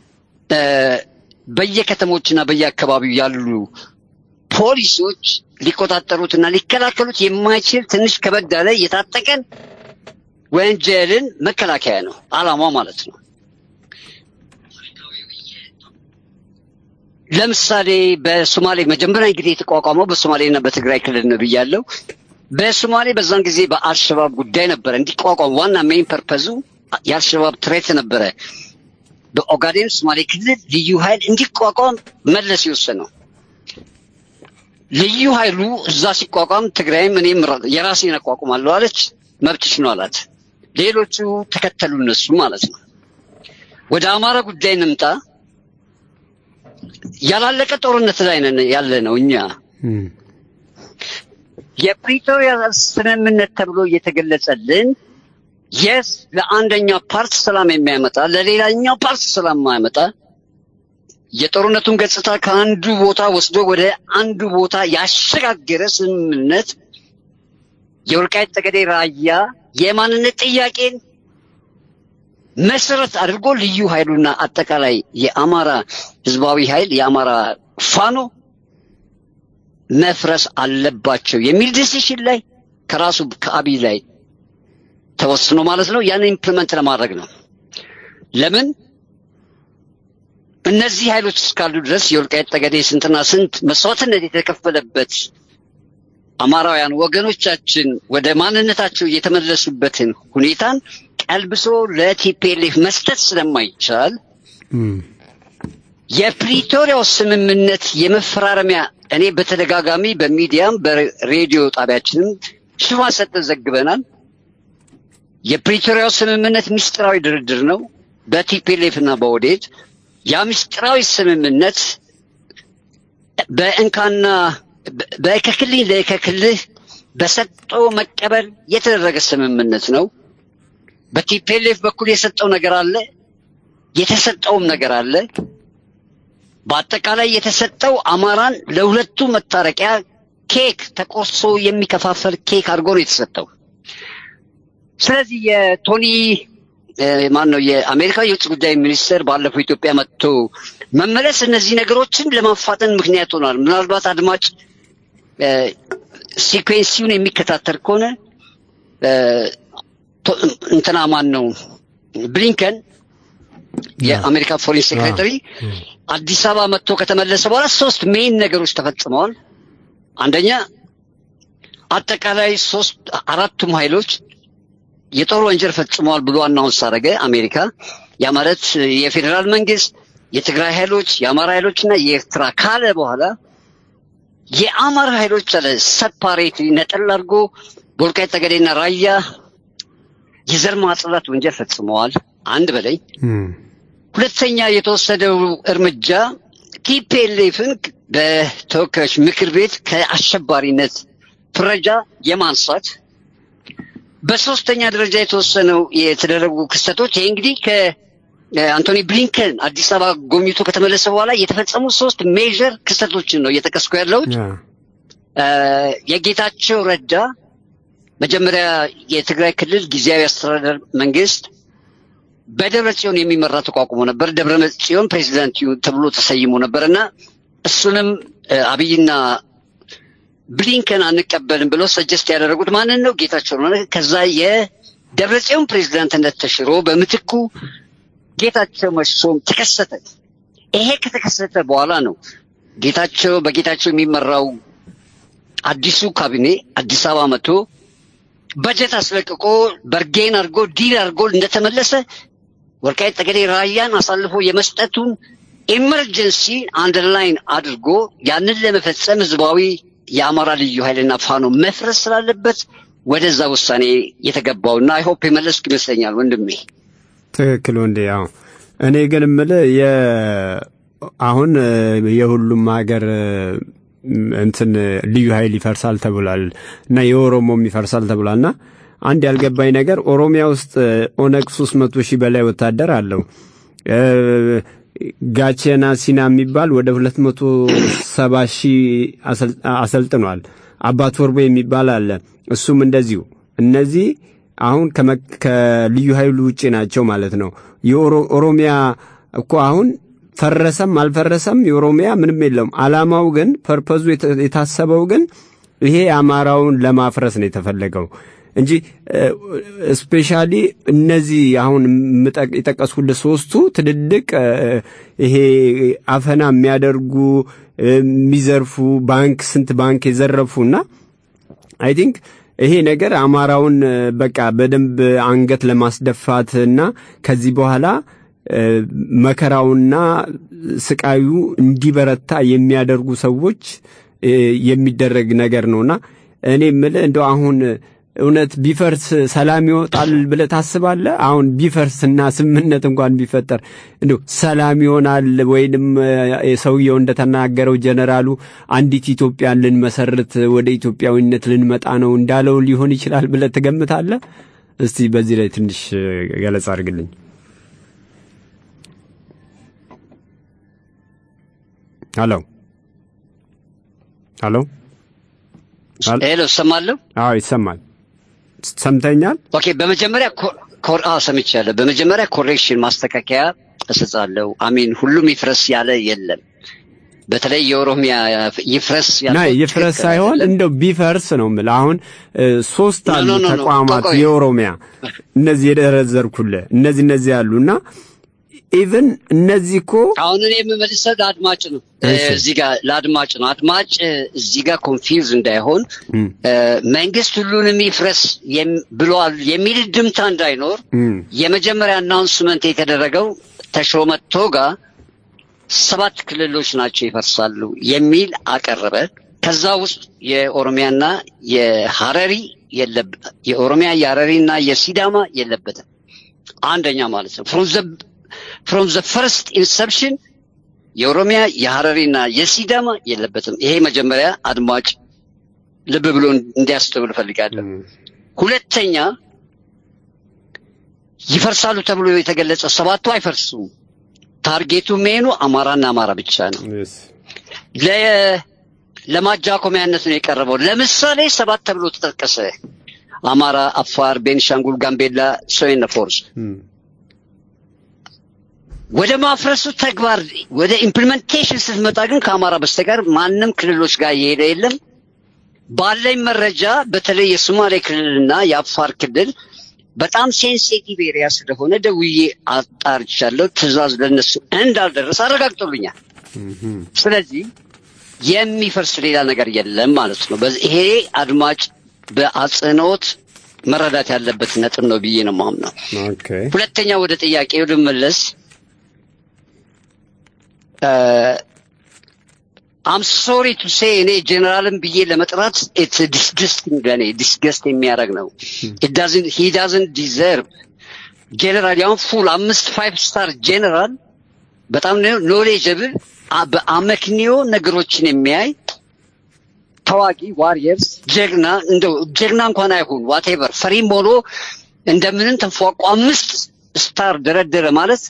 በየከተሞችና በየአካባቢው ያሉ ፖሊሶች ሊቆጣጠሩትና ሊከላከሉት የማይችል ትንሽ ከበድ ያለ የታጠቀን ወንጀልን መከላከያ ነው አላማው ማለት ነው። ለምሳሌ በሶማሌ መጀመሪያ እንግዲህ የተቋቋመው በሶማሌና በትግራይ ክልል ነው ብያለሁ። በሶማሌ በዛን ጊዜ በአልሸባብ ጉዳይ ነበር እንዲቋቋም ዋና ሜን ፐርፐዙ የአልሸባብ ትሬት ነበረ። በኦጋዴን ሶማሌ ክልል ልዩ ኃይል እንዲቋቋም መለስ ይወሰነው። ልዩ ኃይሉ እዛ ሲቋቋም ትግራይም እኔም የራሴን አቋቁማለሁ አለች። መብትሽ ነው አላት። ሌሎቹ ተከተሉ እነሱ ማለት ነው። ወደ አማራ ጉዳይ እንምጣ። ያላለቀ ጦርነት ላይ ነን ያለ ነው እኛ። የፕሪቶሪያ ስምምነት ተብሎ እየተገለጸልን የስ ለአንደኛው ፓርት ሰላም የሚያመጣ ለሌላኛው ፓርት ሰላም የማያመጣ የጦርነቱን ገጽታ ከአንዱ ቦታ ወስዶ ወደ አንዱ ቦታ ያሸጋገረ ስምምነት የወልቃይት ጠገዴ ራያ የማንነት ጥያቄን መሰረት አድርጎ ልዩ ኃይሉና አጠቃላይ የአማራ ህዝባዊ ኃይል የአማራ ፋኖ መፍረስ አለባቸው የሚል ዲሲሽን ላይ ከራሱ ከአብይ ላይ ተወስኖ ማለት ነው። ያን ኢምፕሊመንት ለማድረግ ነው። ለምን እነዚህ ኃይሎች እስካሉ ድረስ የወልቃይት ጠገዴ ስንትና ስንት መስዋዕትነት የተከፈለበት አማራውያን ወገኖቻችን ወደ ማንነታቸው የተመለሱበትን ሁኔታን ቀልብሶ ለቲፒኤልኤፍ መስጠት ስለማይቻል የፕሪቶሪያው ስምምነት የመፈራረሚያ እኔ በተደጋጋሚ በሚዲያም በሬዲዮ ጣቢያችንም ሽፋ ሰጥተን ዘግበናል። የፕሪቶሪያው ስምምነት ምስጢራዊ ድርድር ነው በቲፒኤልኤፍ እና በኦህዴድ። ያ ምስጢራዊ ስምምነት በእንካና በከክልኝ ለከክልህ በሰጦ መቀበል የተደረገ ስምምነት ነው። በቲፒኤልኤፍ በኩል የሰጠው ነገር አለ፣ የተሰጠውም ነገር አለ። በአጠቃላይ የተሰጠው አማራን ለሁለቱ መታረቂያ ኬክ ተቆርሶ የሚከፋፈል ኬክ አድርጎ ነው የተሰጠው። ስለዚህ የቶኒ የአሜሪካ የውጭ ጉዳይ ሚኒስትር ባለፈው ኢትዮጵያ መጥቶ መመለስ እነዚህ ነገሮችን ለማፋጠን ምክንያት ሆኗል። ምናልባት አድማጭ ሲኩዌንሲውን የሚከታተል ከሆነ እንትና ብሊንከን የአሜሪካ ፎሬን ሴክሬታሪ አዲስ አበባ መጥቶ ከተመለሰ በኋላ 3 ሜን ነገሮች ተፈጽመዋል። አንደኛ አጠቃላይ 4ቱም ኃይሎች የጦር ወንጀል ፈጽመዋል ብሎ አናውንስ አደረገ አሜሪካ። ያ ማለት የፌደራል መንግስት፣ የትግራይ ኃይሎች፣ የአማራ ኃይሎችና የኤርትራ ካለ በኋላ የአማራ ኃይሎች አለ ሰፓሬት ነጠል አድርጎ በወልቃይት ጠገዴና ራያ የዘር ማጽዳት ወንጀል ፈጽመዋል። አንድ በላይ ሁለተኛ የተወሰደው እርምጃ ቲፒኤልኤፍን በተወካዮች ምክር ቤት ከአሸባሪነት ፍረጃ የማንሳት። በሶስተኛ ደረጃ የተደረጉ ክስተቶች ይሄ እንግዲህ ከአንቶኒ ብሊንከን አዲስ አበባ ጎብኝቶ ከተመለሰ በኋላ የተፈጸሙ 3 ሜጀር ክስተቶችን ነው እየጠቀስኩ ያለሁት። የጌታቸው ረዳ መጀመሪያ የትግራይ ክልል ጊዜያዊ አስተዳደር መንግስት በደብረ ጽዮን የሚመራ ተቋቁሞ ነበር። ደብረ ጽዮን ፕሬዚዳንት ተብሎ ተሰይሞ ነበርና እሱንም አብይና ብሊንከን አንቀበልም ብለው ሰጀስት ያደረጉት ማንን ነው? ጌታቸው ነው። ከዛ የደብረ ጽዮን ፕሬዚዳንትነት ተሽሮ በምትኩ ጌታቸው መሾም ተከሰተ። ይሄ ከተከሰተ በኋላ ነው በጌታቸው የሚመራው አዲሱ ካቢኔ አዲስ አበባ መጥቶ በጀት አስለቅቆ በርጌን አድርጎ ዲል አድርጎ እንደተመለሰ ወልቃይት ጠገዴ ራያን አሳልፎ የመስጠቱን ኢመርጀንሲ አንደርላይን አድርጎ ያንን ለመፈጸም ህዝባዊ የአማራ ልዩ ኃይልና ፋኖ መፍረስ ስላለበት ወደዛ ውሳኔ የተገባውና አይ ሆፕ የመለስኩ ይመስለኛል ወንድሜ። ትክክል ወንዴ። ያው እኔ ግን የምልህ አሁን የሁሉም ሀገር እንትን ልዩ ኃይል ይፈርሳል ተብሏል እና የኦሮሞም ይፈርሳል ተብሏልና አንድ ያልገባኝ ነገር ኦሮሚያ ውስጥ ኦነግ 300,000 በላይ ወታደር አለው። ጋቼና ሲና የሚባል ወደ 270,000 አሰልጥኗል። አባት ወርቦ የሚባል አለ፣ እሱም እንደዚሁ። እነዚህ አሁን ከልዩ ኃይሉ ውጪ ናቸው ማለት ነው። የኦሮሚያ እኮ አሁን ፈረሰም አልፈረሰም የኦሮሚያ ምንም የለም። አላማው ግን ፐርፐዙ የታሰበው ግን ይሄ አማራውን ለማፍረስ ነው የተፈለገው እንጂ ስፔሻሊ እነዚህ አሁን የጠቀስኩልህ ሶስቱ ትልልቅ ይሄ አፈና የሚያደርጉ የሚዘርፉ ስንት ባንክ የዘረፉና አይ ቲንክ ይሄ ነገር አማራውን በቃ በደንብ አንገት ለማስደፋትና ከዚህ በኋላ መከራውና ስቃዩ እንዲበረታ የሚያደርጉ ሰዎች የሚደረግ ነገር ነውና እኔ የምልህ እንደው አሁን እውነት ቢፈርስ ሰላም ይወጣል ብለህ ታስባለህ? አሁን ቢፈርስና ስምምነት እንኳን ቢፈጠር እንደው ሰላም ይሆናል ወይንም ሰውየው እንደተናገረው ጀነራሉ አንዲት ኢትዮጵያን ልንመሰርት ወደ ኢትዮጵያዊነት ልንመጣ ነው እንዳለው ሊሆን ይችላል ብለህ ትገምታለህ? እስቲ በዚህ ላይ ትንሽ ገለጻ አድርግልኝ። ሄሎ ሰማለሁ? አዎ ይሰማል። ሰምተኛል? ኦኬ። በመጀመሪያ ሰምቻለሁ። በመጀመሪያ ኮሬክሽን ማስተካከያ እሰጣለሁ። አሚን ሁሉም ይፍረስ ያለ የለም። በተለይ የኦሮሚያ ይፍረስ ያለ ይፍረስ ሳይሆን እንደው ቢፈርስ ነው የምልህ። አሁን ሶስት አሉ ተቋማት የኦሮሚያ እነዚህ የደረዘርኩልህ እነዚህ ያሉና ኢቭን እነዚህ እኮ አሁን እኔ የምመልሰው ለአድማጭ ነው። እዚህ ጋር ለአድማጭ ነው። አድማጭ እዚህ ጋር ኮንፊውዝ እንዳይሆን መንግስት ሁሉንም ይፍረስ ብሏል የሚል ድምታ እንዳይኖር የመጀመሪያ አናውንስመንት የተደረገው ተሾመ ቶጋ 7 ክልሎች ናቸው ይፈርሳሉ የሚል አቀረበ። ከዛ ውስጥ የኦሮሚያና የሐረሪ የኦሮሚያ የሐረሪና የሲዳማ የለበትም። አንደኛ ማለት ነው from the first inception የኦሮሚያ የሐረሪና የሲዳማ የለበትም። ይሄ መጀመሪያ አድማጭ ልብ ብሎ እንዲያስተውል ፈልጋለሁ። ሁለተኛ ይፈርሳሉ ተብሎ የተገለጸ 7ቱ አይፈርሱም። ታርጌቱ ሜኑ አማራና አማራ ብቻ ነው። ለማጃኮሚያነት ነው የቀረበው። ለምሳሌ 7 ተብሎ ተጠቀሰ። አማራ፣ አፋር፣ ቤንሻንጉል፣ ጋምቤላ፣ ሶይና ፎርስ ወደ ማፍረሱ ተግባር ወደ ኢምፕሊሜንቴሽን ስትመጣ ግን ከአማራ በስተቀር ማንም ክልሎች ጋር የሄደ የለም። ባለኝ መረጃ በተለይ የሶማሌ ክልልና የአፋር ክልል በጣም ሴንሲቲቭ ኤሪያ ስለሆነ ደውዬ አጣርቻለሁ። ትዕዛዝ ለነሱ እንዳልደረሰ አረጋግጦልኛል። ስለዚህ የሚፈርስ ሌላ ነገር የለም ማለት ነው። ይሄ አድማጭ በአጽንኦት መረዳት ያለበት ነጥብ ነው ብዬ ነው የማምነው። ሁለተኛ ወደ ጥያቄው ልመለስ። I'm sorry to say እኔ ጀነራልን ብዬ ለመጥራት it's disgusting ለኔ disgust የሚያደርግ ነው። he doesn't deserve ጀነራል ያው ፉል 5 ስታር ጀነራል በጣም knowledgeable በአመክንዮ ነገሮችን የሚያይ ተዋጊ ዋሪየርስ ጀግና እንኳን አይሆን whatever ፈሪም ሆኖ እንደምንም ተንፏቋ 5 ስታር ደረደረ ማለት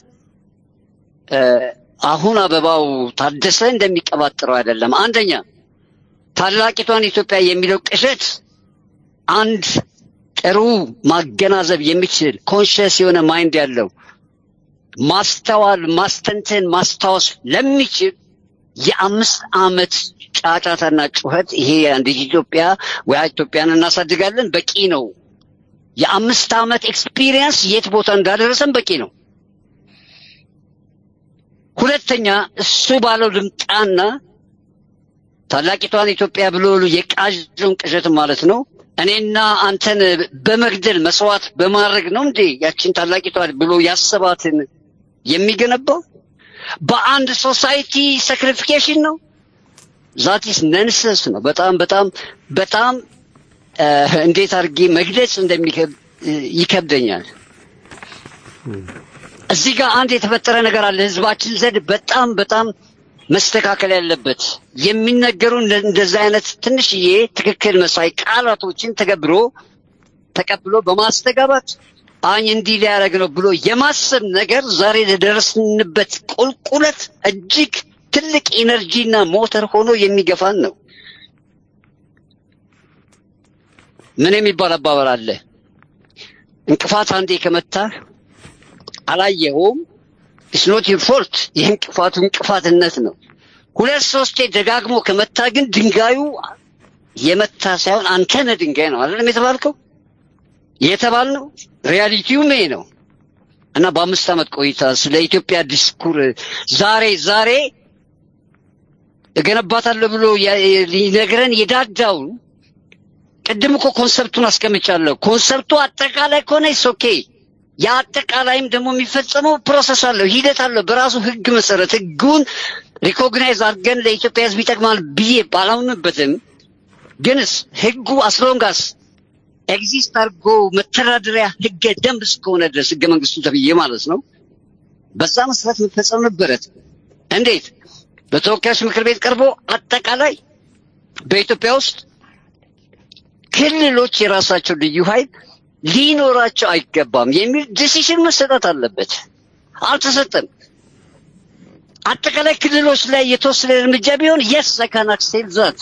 አሁን አበባው ታደሰ እንደሚቀባጥረው አይደለም። አንደኛ ታላቂቷን ኢትዮጵያ የሚለው ቅዠት አንድ ጥሩ ማገናዘብ የሚችል ኮንሺየስ የሆነ ማይንድ ያለው ማስተዋል ማስተንተን ማስታወስ ለሚችል የ5 ዓመት ጫጫታና ጩኸት ይሄ አንድ ኢትዮጵያ ወይ ኢትዮጵያን እናሳድጋለን በቂ ነው። የ5 ዓመት ኤክስፒሪየንስ የት ቦታ እንዳደረሰን በቂ ነው። ሁለተኛ እሱ ባለው ልምጣና ታላቂቷን ኢትዮጵያ ብሎ የቃዥውን ቅዠት ማለት ነው። እኔና አንተን በመግደል መስዋዕት በማድረግ ነው እንዴ ያችን ታላቂቷን ብሎ ያሰባትን የሚገነባው? በአንድ ሶሳይቲ ሳክሪፊኬሽን ነው። ዛቲስ ነንሰንስ ነው። በጣም እንዴት አድርጌ መግለጽ ይከብደኛል። እዚህ ጋር አንድ የተፈጠረ ነገር አለ ህዝባችን ዘንድ በጣም መስተካከል ያለበት። የሚነገሩ እንደዛ አይነት ትንሽዬ ትክክል መሳይ ቃላቶችን ተቀብሎ በማስተጋባት እንዲህ ሊያደርግ ነው ብሎ የማሰብ ነገር ዛሬ ለደረስንበት ቁልቁለት እጅግ ትልቅ ኢነርጂና ሞተር ሆኖ የሚገፋን ነው። ምን የሚባል አባባል አለ? እንቅፋት አንዴ ከመታ አላየኸውም፣ it's not your fault። የእንቅፋቱ እንቅፋትነት ነው። ሁለት ሶስቴ ደጋግሞ ከመታ ግን ድንጋዩ የመታ ሳይሆን አንተ ነህ ድንጋይ ነው አይደለም የተባልነው። ሪያሊቲው ነው። እና በ5 ዓመት ቆይታ ስለ ኢትዮጵያ ዲስኩር ዛሬ እገነባታለሁ ብሎ ሊነግረን የዳዳውን ቅድም እኮ ኮንሰፕቱን አስቀምጫለሁ። ኮንሰፕቱ አጠቃላይ ከሆነ ኦኬ። ያ አጠቃላይም ደግሞ የሚፈጸመው ፕሮሰስ አለው፣ ሂደት አለው። በራሱ ህግ መሰረት ህጉን ሪኮግናይዝ አድርገን ለኢትዮጵያ ህዝብ ይጠቅማል ብዬ ባላምንበትም ግንስ ህጉ አስሎንጋስ ኤግዚስት አድርጎ መተዳደሪያ ህገ ደንብ እስከሆነ ድረስ ህገ መንግስቱ ተብዬ ማለት ነው በዛ መሰረት መፈጸም ነበረት። እንዴት? በተወካዮች ምክር ቤት ቀርቦ አጠቃላይ በኢትዮጵያ ውስጥ ክልሎች የራሳቸው ልዩ ኃይል ሊኖራቸው አይገባም የሚል ዲሲሽን መሰጠት አለበት። አልተሰጠም። አጠቃላይ ክልሎች ላይ የተወሰነ እርምጃ ቢሆን yes I can accept that።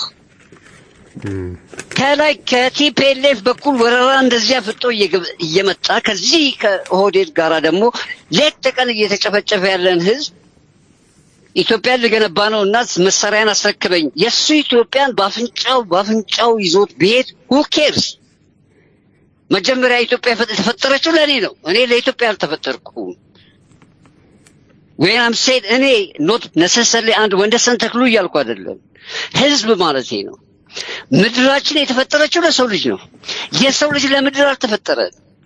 ከላይ ከቲፒኤልኤፍ በኩል ወረራ እንደዚያ ፍጦ እየመጣ ከዚህ ከኦህዴድ ጋራ ደግሞ ሌት ተቀን እየተጨፈጨፈ ያለን ህዝብ ኢትዮጵያን ልገነባ ነውና መሳሪያን አስረክበኝ የሱ ኢትዮጵያን ባፍንጫው ይዞት ቢሄድ who cares? መጀመሪያ ኢትዮጵያ የተፈጠረችው ለኔ ነው። እኔ ለኢትዮጵያ አልተፈጠርኩም። when I'm said እኔ not necessarily አንድ ወንደሰን ተክሉ እያልኩ አይደለም። ህዝብ ማለት ነው። ምድራችን የተፈጠረችው ለሰው ልጅ ነው። የሰው ልጅ ለምድር አልተፈጠረ።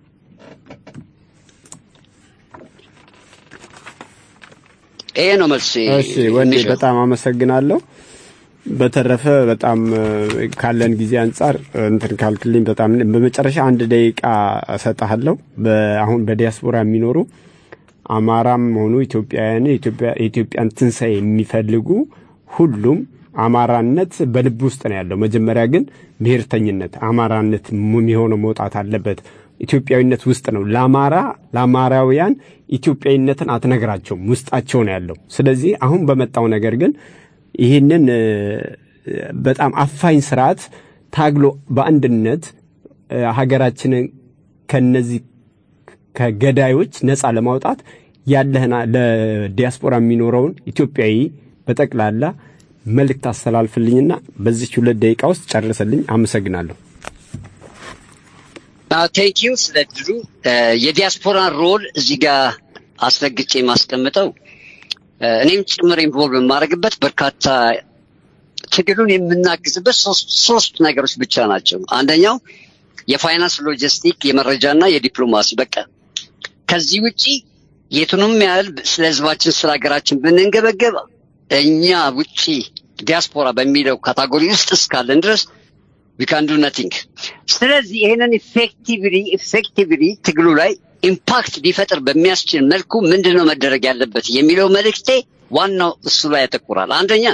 ይሄ ነው መልሴ። እሺ ወንዴ በጣም አመሰግናለሁ። በተረፈ በጣም ካለን ጊዜ አንፃር እንትን ካልክልኝ በጣም በመጨረሻ 1 ደቂቃ እሰጣለሁ። አሁን በዲያስፖራ የሚኖሩ አማራም ሆኑ ኢትዮጵያን ትንሳኤ የሚፈልጉ ሁሉም አማራነት በልብ ውስጥ ነው ያለው። መጀመሪያ ግን ብሔርተኝነት አማራነት የሚሆነው መውጣት አለበት። ኢትዮጵያዊነት ውስጥ ነው። ለአማራውያን ኢትዮጵያዊነትን አትነግራቸውም፣ ውስጣቸው ነው ያለው። ስለዚህ አሁን በመጣው ነገር ግን ይሄንን በጣም አፋኝ ስርዓት ታግሎ በአንድነት ሀገራችንን ከነዚህ ከገዳዮች ነፃ ለማውጣት ያለህና ለዲያስፖራ የሚኖረውን ኢትዮጵያዊ በጠቅላላ መልእክት አስተላልፍልኝና በዚህ 2 ደቂቃ ውስጥ ጨርሰልኝ። አመሰግናለሁ። ቴንክ ዩ ስለድሩ የዲያስፖራ ሮል እዚህ ጋር አስረግጬ ማስቀምጠው እኔም ጭምር ኢንቮልቭ ማድረግበት በርካታ ትግሉን የምናግዝበት ሶስት ነገሮች ብቻ ናቸው። አንደኛው የፋይናንስ ሎጂስቲክ፣ የመረጃና የዲፕሎማሲ። በቃ ከዚህ ውጪ የቱንም ያህል ስለ ህዝባችን ስለ ሀገራችን ብንንገበገብ እኛ ውጪ ዲያስፖራ በሚለው ካቴጎሪ ውስጥ እስካለን ድረስ we can do nothing። ስለዚህ ይሄንን ኢፌክቲቭሊ ትግሉ ላይ ኢምፓክት ሊፈጥር በሚያስችል መልኩ ምንድነው መደረግ ያለበት የሚለው መልእክቴ ዋናው እሱ ላይ ያተኩራል። አንደኛ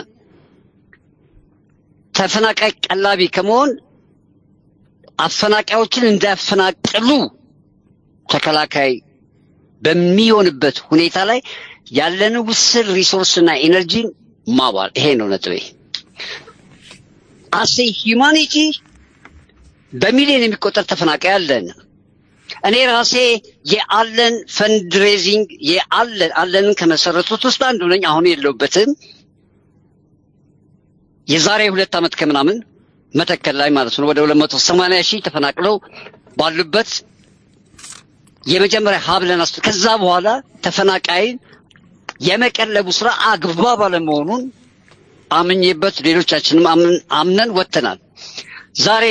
ተፈናቃይ ቀላቢ ከመሆን አፈናቃዮችን እንዳፈናቅሉ ተከላካይ በሚሆንበት ሁኔታ ላይ ያለን ውስን ሪሶርስና ኤነርጂ ማዋል። ይሄ ነው ነጥቤ። አሴ ሂዩማኒቲ በሚሊዮን የሚቆጠር ተፈናቃይ አለን። እኔ ራሴ የአለን ፈንድሬዚንግ የአለንን ከመሰረቱት ውስጥ አንዱ ነኝ። አሁን የለውበትም። የዛሬ 2 ዓመት ከምናምን መተከል ላይ ማለት ነው ወደ 280,000 ተፈናቅለው ባሉበት የመጀመሪያ ሀብለን ከዛ በኋላ ተፈናቃይ የመቀለቡ ስራ አግባብ አለመሆኑን አምኜበት ሌሎቻችንም አምነን ወጥተናል። ዛሬ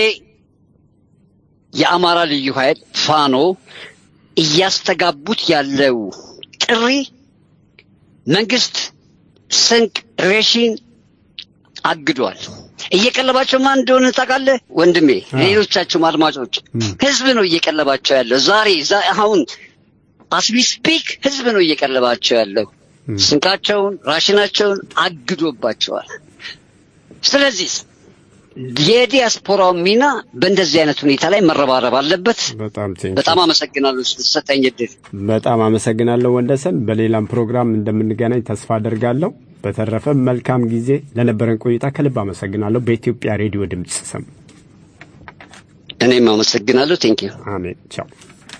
የአማራ ልዩ ኃይል ፋኖ እያስተጋቡት ያለው ጥሪ መንግስት ስንቅ ሬሽን አግዷል። እየቀለባቸው ማን እንደሆነ ታውቃለህ ወንድሜ? ሌሎቻችሁም አድማጮች ህዝብ ነው እየቀለባቸው ያለው። ዛሬ አሁን as we speak ህዝብ ነው እየቀለባቸው ያለው። ስንቃቸውን ራሽናቸውን አግዶባቸዋል። ስለዚህ የዲያስፖራው ሚና በእንደዚህ አይነት ሁኔታ ላይ መረባረብ አለበት። በጣም አመሰግናለሁ ስለተሰጠኝ እድል። በጣም አመሰግናለሁ ወንደሰን። በሌላም ፕሮግራም እንደምንገናኝ ተስፋ አደርጋለሁ። በተረፈ መልካም ጊዜ ለነበረን ቆይታ ከልብ አመሰግናለሁ። በኢትዮጵያ ሬዲዮ ድምጽ ስም እኔም አመሰግናለሁ። ቴንክ ዩ። አሜን። ቻው።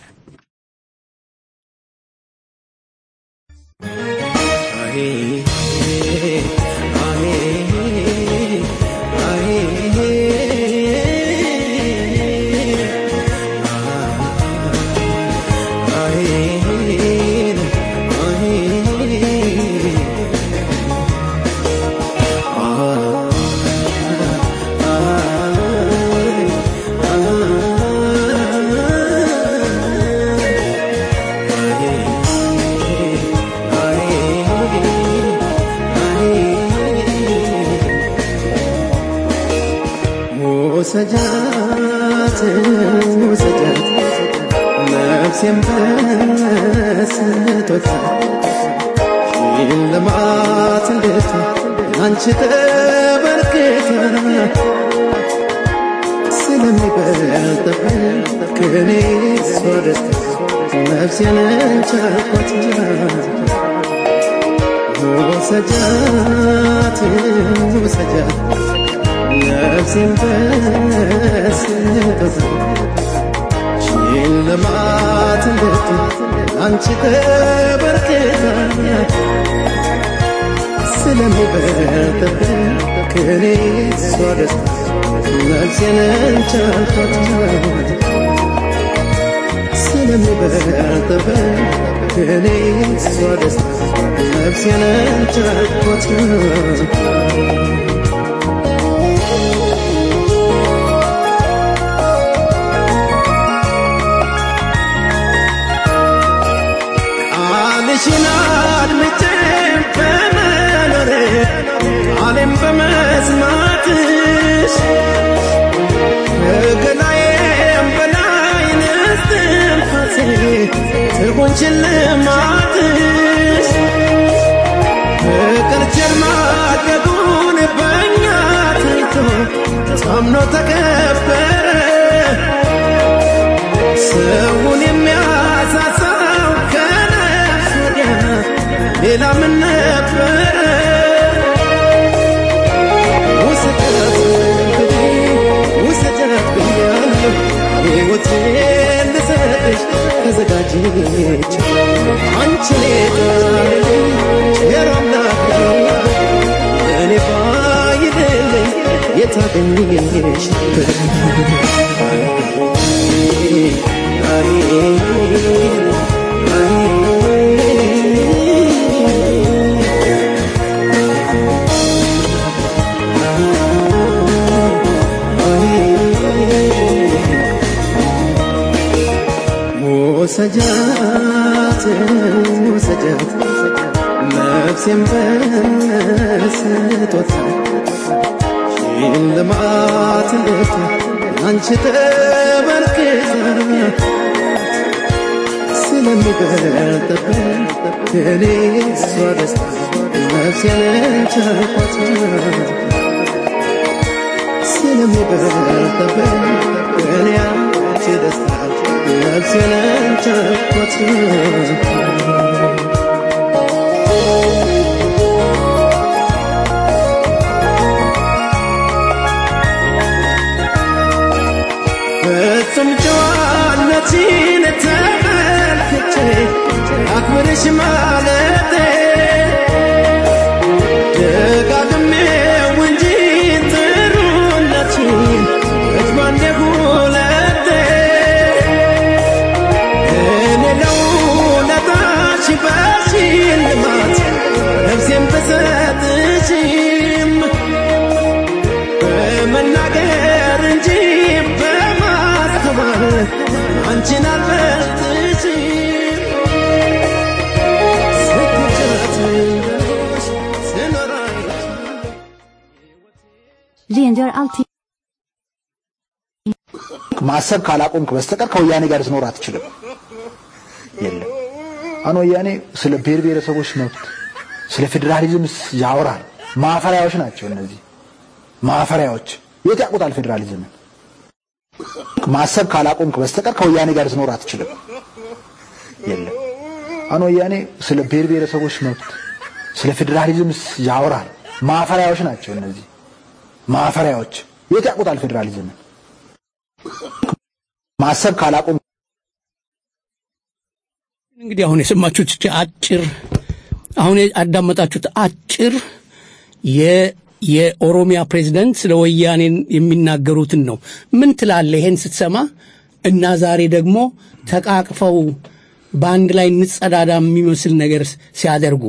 وسجات نفسي مبسطت لما تلت አንቺ ተበርክታ ስለሚበልጥብኝ ከኔ ሶደት ነፍሴን ቻልኳት وسجات نفسي مبسطت لما تلت አንቺ ተበርክታ ስለሚበልጥብኝ ከኔ ሶደት ነፍሴን ቻልኳት ስለሚበልጥብኝ ከኔ ሶደት ነፍሴን ቻልኳት ቃልሽን በመኖሬ ቃሌን በመስማትሽ ከገላዬም በላይ እስትንፋሴ ትሆን ሽልማትሽ ፍቅር ቸር ማድረጉን በእኛ ታይቶ ታምኖ ተከበረ ሰውን የሚያሳሳው ከነፍስ ወዲያ ሌላ ምን ነበረ ውሰጃት ብያለሁ ሕይወቴን ልሰጥሽ ተዘጋጅች አንቺን የጣለኝ ቸር አምላክ እኔ ባይልልኝ የታገኝሽ وسجات نفسي مبسطت لما تلت አንቺ ተበርክታ ስለሚበልጥብኝ ከኔ ሶደት ነፍሴን ቻልኳት ስለሚበልጥብኝ ከኔ አንቺ ደስታ ነፍሴን ቻልኳት ፍጹም ጨዋነትሽን ተመልክቼ አክብርሽ ማለቴ ደጋግሜው እንጂ ጥሩነትሽን እትማንደ ሁለቴ እኔ ለውለታሽ በሽልማት ነፍሴን ብሰጥሽም አንቺን አልበልጥሽ Rengör alltid ማሰብ ካላቆምክ በስተቀር ከወያኔ ጋር ልትኖር አትችልም። የለም አሁን ወያኔ ስለ ብሔር ብሔረሰቦች መብት ስለ ፌደራሊዝም ያወራል። ማፈሪያዎች ናቸው እነዚህ ማፈሪያዎች። የት ያውቁታል ፌደራሊዝም? ማሰብ ካላቆምክ በስተቀር ከወያኔ ጋር ልትኖር አትችልም። የለም አሁን ወያኔ ስለ ብሔር ብሔረሰቦች መብት ስለ ፌደራሊዝም ያወራል። ማፈሪያዎች ናቸው እነዚህ ማፈሪያዎች። የት ያውቁታል ፌደራሊዝም? ማሰብ ካላቆም እንግዲህ አሁን የሰማችሁት አጭር አሁን ያዳመጣችሁት አጭር የኦሮሚያ ፕሬዝዳንት ስለ ወያኔ የሚናገሩትን ነው። ምን ትላለህ ይሄን ስትሰማ? እና ዛሬ ደግሞ ተቃቅፈው በአንድ ላይ እንጸዳዳ የሚመስል ነገር ሲያደርጉ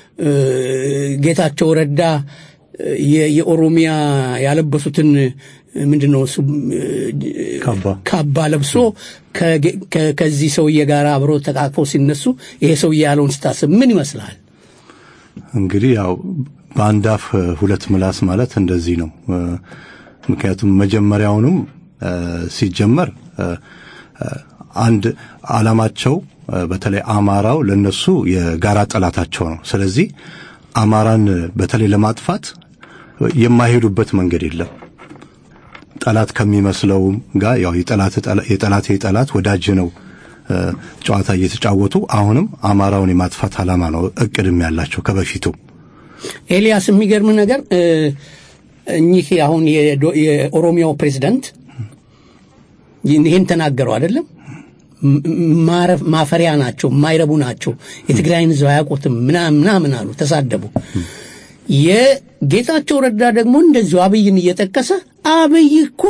ጌታቸው ረዳ የኦሮሚያ ያለበሱትን ምንድነው ካባ ለብሶ ከዚህ ሰውዬ ጋር አብሮ ተቃቅፈው ሲነሱ ይሄ ሰውዬ ያለውን ስታስብ ምን ይመስላል? እንግዲህ ያው በአንዳፍ ሁለት ምላስ ማለት እንደዚህ ነው። ምክንያቱም መጀመሪያውንም ሲጀመር አንድ ዓላማቸው በተለይ አማራው ለነሱ የጋራ ጠላታቸው ነው። ስለዚህ አማራን በተለይ ለማጥፋት የማይሄዱበት መንገድ የለም። ጠላት ከሚመስለው ጋር ያው የጠላት ወዳጅ ነው ጨዋታ እየተጫወቱ አሁንም አማራውን የማጥፋት ዓላማ ነው እቅድም ያላቸው ከበፊቱ። ኤልያስ የሚገርም ነገር እኚህ አሁን የኦሮሚያው ፕሬዝዳንት ይህን ተናገረው አይደለም? ማፈሪያ ናቸው፣ ማይረቡ ናቸው፣ የትግራይን ሕዝብ አያውቁትም ምናምን አሉ፣ ተሳደቡ። የጌታቸው ረዳ ደግሞ እንደዚሁ አብይን እየጠቀሰ አብይ እኮ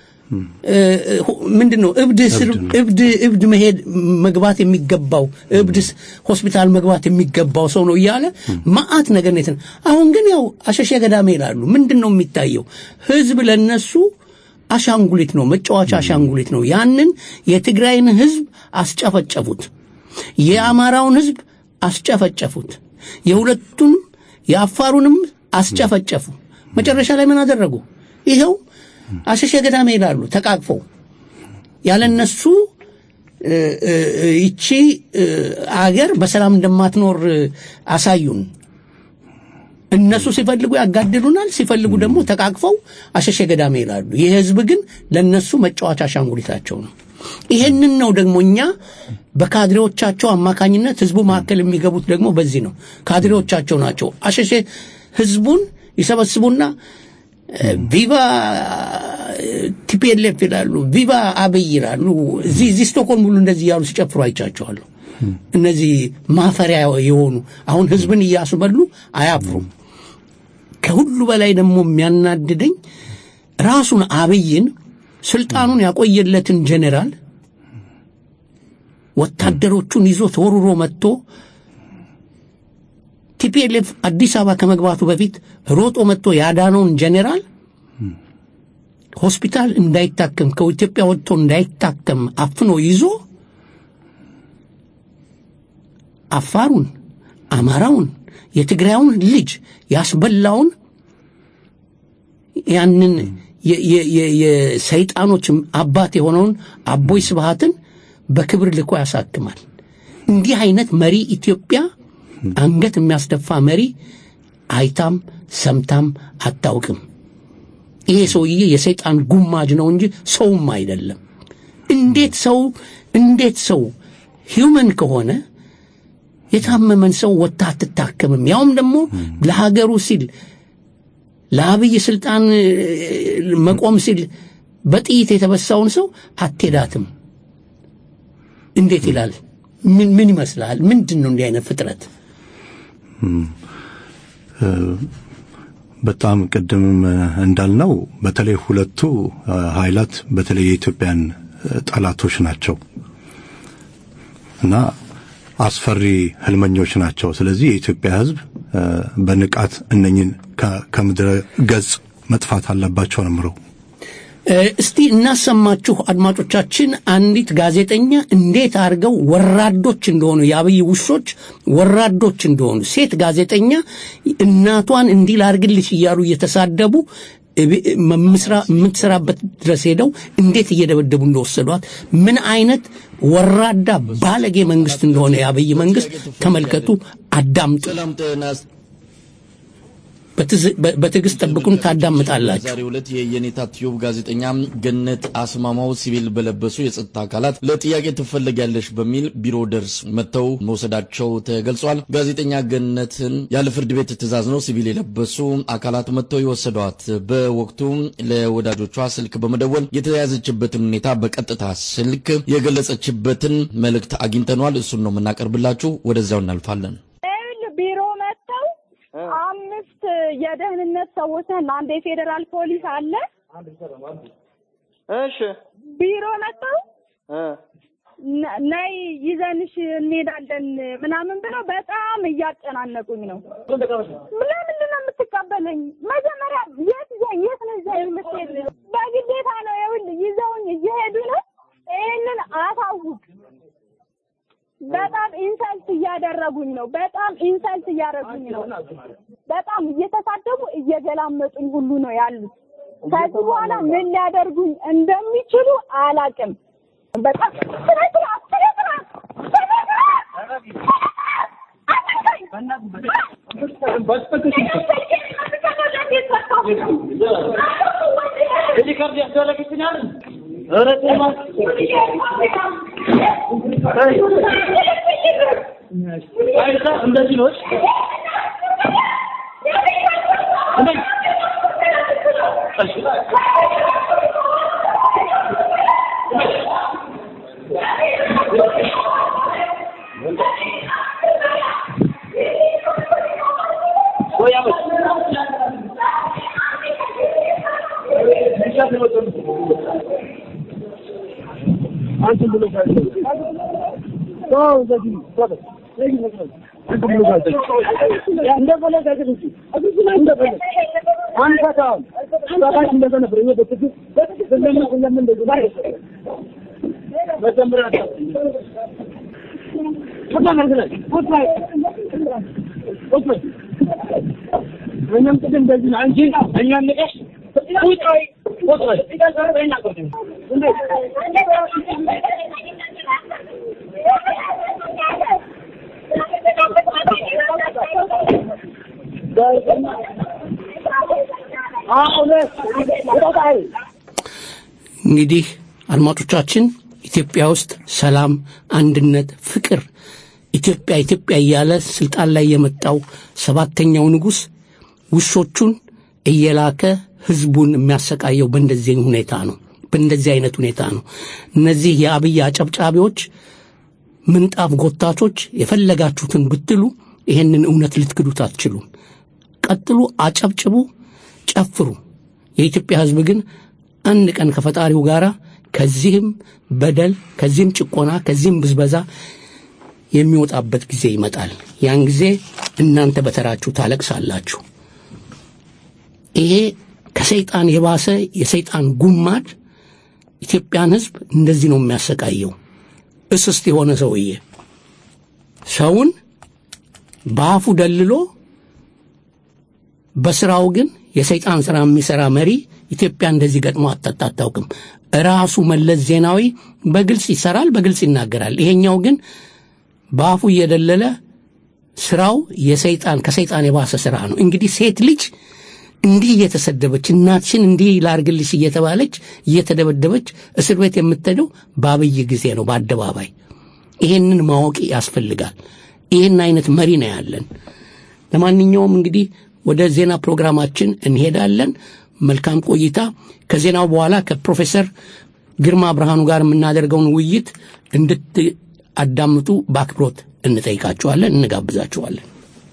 ምንድነው እብድ መሄድ መግባት የሚገባው እብድ ሆስፒታል መግባት የሚገባው ሰው ነው እያለ ማአት ነገር ነው። አሁን ግን ያው አሸሸ ገዳሜ ይላሉ። ምንድነው የሚታየው? ህዝብ ለነሱ አሻንጉሊት ነው፣ መጫወቻ አሻንጉሊት ነው። ያንን የትግራይን ህዝብ አስጨፈጨፉት፣ የአማራውን ህዝብ አስጨፈጨፉት፣ የሁለቱን የአፋሩንም አስጨፈጨፉ። መጨረሻ ላይ ምን አደረጉ? ይሄው አሸሸ ገዳሜ ይላሉ ተቃቅፈው። ያለነሱ ይቺ አገር በሰላም እንደማትኖር አሳዩን። እነሱ ሲፈልጉ ያጋድሉናል፣ ሲፈልጉ ደግሞ ተቃቅፈው አሸሸ ገዳሜ ይላሉ። ይሄ ህዝብ ግን ለነሱ መጫወቻ አሻንጉሊታቸው ነው። ይሄንን ነው ደግሞ እኛ በካድሬዎቻቸው አማካኝነት ህዝቡ ማከል የሚገቡት ደግሞ በዚህ ነው። ካድሬዎቻቸው ናቸው። አሸሸ ህዝቡን ይሰበስቡና ቪቫ ቲፒኤልኤፍ ይላሉ፣ ቪቫ አብይ ይላሉ። እዚህ ስቶክሆልም ሁሉ እንደዚህ ያሉ ሲጨፍሩ አይቻቸዋለሁ። እነዚህ ማፈሪያ የሆኑ አሁን ህዝብን እያስበሉ አያፍሩም። ከሁሉ በላይ ደግሞ የሚያናድደኝ ራሱን አብይን ስልጣኑን ያቆየለትን ጄኔራል ወታደሮቹን ይዞ ተወርሮ መጥቶ ቲፒኤልኤፍ አዲስ አበባ ከመግባቱ በፊት ሮጦ መጥቶ ያዳነውን ጄኔራል ሆስፒታል እንዳይታከም ከኢትዮጵያ ወጥቶ እንዳይታከም አፍኖ ይዞ አፋሩን፣ አማራውን፣ የትግራዩን ልጅ ያስበላውን ያንን የሰይጣኖች አባት የሆነውን አቦይ ስብሃትን በክብር ልኮ ያሳክማል። እንዲህ አይነት መሪ ኢትዮጵያ አንገት የሚያስደፋ መሪ አይታም ሰምታም አታውቅም። ይሄ ሰውዬ የሰይጣን ጉማጅ ነው እንጂ ሰውም አይደለም። እንዴት ሰው ሂዩመን ከሆነ የታመመን ሰው ወጣ አትታከምም? ያውም ደግሞ ለሀገሩ ሲል ለአብይ ስልጣን መቆም ሲል በጥይት የተበሳውን ሰው አትሄዳትም እንዴት ይላል? ምን ይመስላል? ምንድነው እንዲህ አይነት ፍጥረት? በጣም ቀደምም እንዳልነው በተለይ ሁለቱ ኃይላት በተለይ የኢትዮጵያን ጠላቶች ናቸው እና አስፈሪ ህልመኞች ናቸው። ስለዚህ የኢትዮጵያ ህዝብ በንቃት እነኝን ከምድረ ገጽ መጥፋት አለባቸው ነው። እስቲ እናሰማችሁ አድማጮቻችን አንዲት ጋዜጠኛ እንዴት አርገው ወራዶች እንደሆኑ ያብይ ውሾች ወራዶች እንደሆኑ ሴት ጋዜጠኛ እናቷን እንዲህ ላርግልሽ ይያሉ እየተሳደቡ ምትሰራበት ድረስ ሄደው እንዴት እየደበደቡ እንደወሰዷት ምን አይነት ወራዳ ባለጌ መንግስት እንደሆነ ያብይ መንግስት ተመልከቱ አዳምጡ በትግስት ጠብቁን ታዳምጣላችሁ ዛሬ ሁለት የየኔታ ቲዩብ ጋዜጠኛ ገነት አስማማው ሲቪል በለበሱ የጸጥታ አካላት ለጥያቄ ትፈልጋለሽ በሚል ቢሮ ደርስ መተው መውሰዳቸው ተገልጿል ጋዜጠኛ ገነትን ያለ ፍርድ ቤት ትዕዛዝ ነው ሲቪል የለበሱ አካላት መተው ይወሰዷት በወቅቱ ለወዳጆቿ ስልክ በመደወል የተያዘችበትን ሁኔታ በቀጥታ ስልክ የገለጸችበትን መልእክት አግኝተናል እሱን ነው መናቀርብላችሁ ወደዛው እናልፋለን ቢሮ መተው አምስት የደህንነት ሰዎች አንድ የፌደራል ፖሊስ አለ እሺ ቢሮ መጣው ናይ ይዘንሽ እንሄዳለን ምናምን ብለው በጣም እያጨናነቁኝ ነው ለምን ነው የምትቀበለኝ መጀመሪያ የት ነው የምትሄድ በግዴታ ነው ይዘውኝ እየሄዱ ነው ይሄንን አታውቅ በጣም ኢንሰልት እያደረጉኝ ነው በጣም እየተሳደቡ እየገላመጡኝ ሁሉ ነው ያሉት ከዚህ በኋላ ምን ሊያደርጉኝ እንደሚችሉ አላቅም በጣም እንግዲህ አድማጮቻችን ኢትዮጵያ ውስጥ ሰላም አንድነት ፍቅር ኢትዮጵያ እያለ ስልጣን ላይ የመጣው ሰባተኛው ንጉስ ውሾቹን እየላከ ህዝቡን የሚያሰቃየው በእንደዚህ አይነት ሁኔታ ነው እነዚህ የአብይ አጨብጫቢዎች ምንጣፍ ጎታቾች የፈለጋችሁትን ብትሉ ይሄንን እውነት ልትክዱት አትችሉም ቀጥሉ አጨብጭቡ ጨፍሩ የኢትዮጵያ ህዝብ ግን አንድ ቀን ከፈጣሪው ጋራ ከዚህም በደል ከዚህም ጭቆና ከዚህም ብዝበዛ የሚወጣበት ጊዜ ይመጣል ያን ጊዜ እናንተ በተራችሁ ታለቅሳላችሁ ይሄ ከሰይጣን የባሰ የሰይጣን ጉማድ ኢትዮጵያን ህዝብ እንደዚህ ነው የሚያሰቃየው እስስት የሆነ ሰውዬ ሰውን ባፉ ደልሎ በስራው ግን የሰይጣን ስራ የሚሰራ መሪ ኢትዮጵያ እንደዚህ ገጥሞ አጣጣጣውም ራሱ መለስ ዜናዊ በግልጽ ይሰራል በግልጽ ይናገራል ይሄኛው ግን ባፉ እየደለለ ስራው ከሰይጣን የባሰ ስራ ነው እንግዲህ ሴት ልጅ እንዲህ እየተሰደበች እናትሽን እንዲህ ላርግልሽ እየተባለች እየተደበደበች እስር ቤት የምትሄደው ባብይ ጊዜ ነው በአደባባይ ይሄንን ማወቅ ያስፈልጋል ይሄን አይነት መሪ ነው ያለን ለማንኛውም እንግዲህ ወደ ዜና ፕሮግራማችን እንሄዳለን መልካም ቆይታ ከዜናው በኋላ ከፕሮፌሰር ግርማ ብርሃኑ ጋር የምናደርገውን ውይይት እንድታዳምጡ በአክብሮት እንጠይቃችኋለን እንጋብዛችኋለን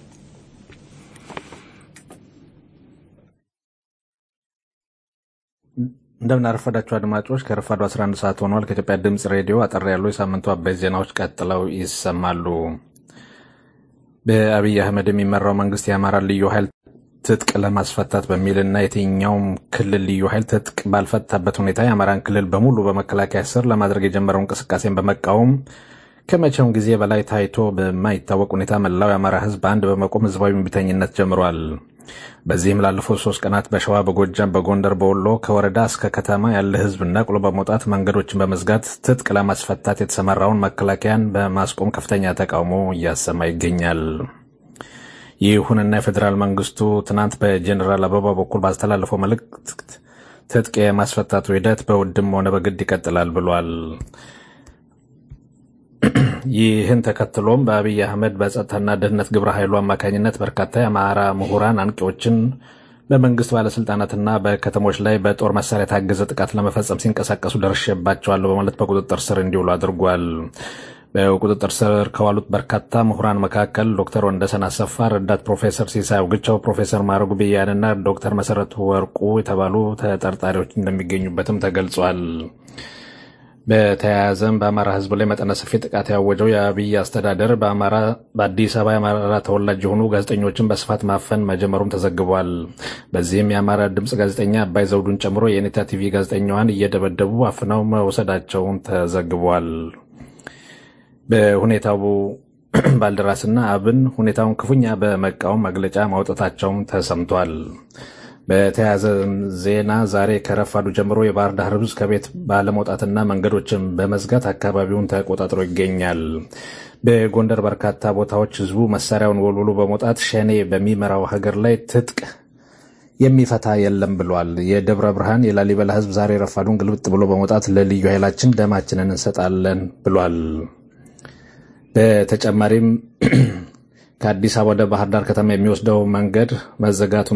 እንደምን አረፈዳችሁ አድማጮች ከረፋዱ 11 ሰዓት ሆኗል ከኢትዮጵያ ድምጽ ሬዲዮ አጠር ያሉ የሳምንቱ አበይት ዜናዎች ቀጥለው ይሰማሉ በአብይ አህመድ የሚመራው መንግስት የአማራ ልዩ ኃይል ትጥቅ ለማስፈታት በሚልና የትኛውም ክልል ልዩ ኃይል ትጥቅ ባልፈታበት ሁኔታ የአማራን ክልል በሙሉ በመከላከያ ስር ለማድረግ የጀመረው እንቅስቃሴን በመቃወም ከመቼውም ጊዜ በላይ ታይቶ በማይታወቅ ሁኔታ መላው የአማራ ህዝብ አንድ በመቆም ህዝባዊ እምቢተኝነት ጀምሯል። በዚህም ላለፉት 3 ቀናት በሸዋ፣ በጎጃም፣ በጎንደር፣ በወሎ ከወረዳ እስከ ከተማ ያለ ህዝብ ነቅሎ በመውጣት መንገዶችን በመዝጋት ትጥቅ ለማስፈታት የተሰማራውን መከላከያን በማስቆም ከፍተኛ ተቃውሞ እያሰማ ይገኛል። ይሁንና የፌዴራል መንግስቱ ትናንት በጀነራል አበባ በኩል ባስተላለፈው መልእክት ትጥቅ የማስፈታቱ ሂደት በውድም ሆነ በግድ ይቀጥላል ብሏል። ይህን ተከትሎም በአብይ አህመድ በጸጥታና ደህንነት ግብረ ኃይሉ አማካኝነት በርካታ የአማራ ምሁራን አንቂዎችን በመንግስት ባለስልጣናትና በከተሞች ላይ በጦር መሳሪያ ታገዘ ጥቃት ለመፈጸም ሲንቀሳቀሱ ደርሼባቸዋል በማለት በቁጥጥር ስር እንዲውሉ አድርጓል። በቁጥጥር ስር ከዋሉት በርካታ ምሁራን መካከል ዶክተር ወንደሰን አሰፋ፣ ረዳት ፕሮፌሰር ሲሳይ አውግቸው፣ ፕሮፌሰር ማረጉ ብያንና ዶክተር መሰረቱ ወርቁ የተባሉ ተጠርጣሪዎች እንደሚገኙበትም ተገልጿል። በተያያዘም በአማራ ህዝብ ላይ መጠነ ሰፊ ጥቃት ያወጀው የአብይ አስተዳደር በአዲስ አበባ የአማራ ተወላጅ የሆኑ ጋዜጠኞችን በስፋት ማፈን መጀመሩም ተዘግቧል። በዚህም የአማራ ድምጽ ጋዜጠኛ አባይ ዘውዱን ጨምሮ የኔታ ቲቪ ጋዜጠኛዋን እየደበደቡ አፍነው መውሰዳቸውን ተዘግቧል። በሁኔታው ባልደራስና አብን ሁኔታውን ክፉኛ በመቃወም መግለጫ ማውጣታቸውም ተሰምቷል። በተያያዘ ዜና ዛሬ ከረፋዱ ጀምሮ የባህር ዳር ህዝብ ከቤት ባለመውጣትና መንገዶችን በመዝጋት አካባቢውን ተቆጣጥሮ ይገኛል። በጎንደር በርካታ ቦታዎች ህዝቡ መሳሪያውን ወልውሎ በመውጣት ሸኔ በሚመራው ሀገር ላይ ትጥቅ የሚፈታ የለም ብሏል። የደብረ ብርሃን የላሊበላ ህዝብ ዛሬ ረፋዱን ግልብጥ ብሎ በመውጣት ለልዩ ኃይላችን ደማችንን እንሰጣለን ብሏል። በተጨማሪም ከአዲስ አበባ ወደ ባህር ዳር ከተማ የሚወስደው መንገድ መዘጋቱን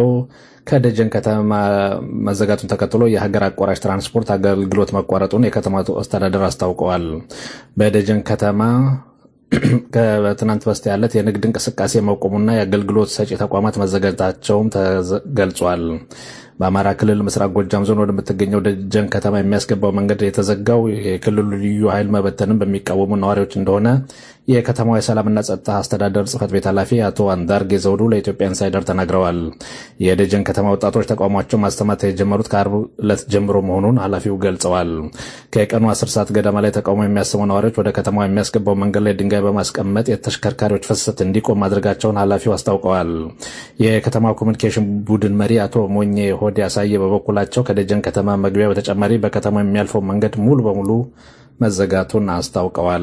ተከትሎ የሀገር አቋራጭ ትራንስፖርት አገልግሎት መቋረጡን የከተማው አስተዳደር አስታውቀዋል። በደጀን ከተማ ከትናንት በስቲያ ዕለት የንግድ እንቅስቃሴ መቆሙና የአገልግሎት ሰጪ ተቋማት መዘጋታቸውም ተገልጿል። በአማራ ክልል ምስራቅ ጎጃም ዞን ወደምትገኘው ደጀን ከተማ የሚያስገባው መንገድ የተዘጋው የክልሉ ልዩ ኃይል መበተንን በሚቃወሙ ነዋሪዎች እንደሆነ የከተማው የሰላምና ጸጥታ አስተዳደር ጽሕፈት ቤት ኃላፊ አቶ አንዳርጌ ዘውዱ ለኢትዮጵያ ኢንሳይደር ተናግረዋል። የደጀን ከተማ ወጣቶች ተቃውሟቸውን ማስተማት የጀመሩት ከአርብ ዕለት ጀምሮ መሆኑን ኃላፊው ገልጸዋል። ከቀኑ 10 ሰዓት ገደማ ላይ ተቃውሞ የሚያሰሙ ነዋሪዎች ወደ ከተማው የሚያስገባው መንገድ ላይ ድንጋይ በማስቀመጥ የተሽከርካሪዎች ፍሰት እንዲቆም ማድረጋቸውን ኃላፊው አስታውቀዋል። የከተማው ኮሚኒኬሽን ቡድን መሪ አቶ ሞኜ ሆድ ያሳየ በበኩላቸው ከደጀን ከተማ መግቢያ በተጨማሪ በከተማው የሚያልፈው መንገድ ሙሉ በሙሉ መዘጋቱን አስታውቀዋል።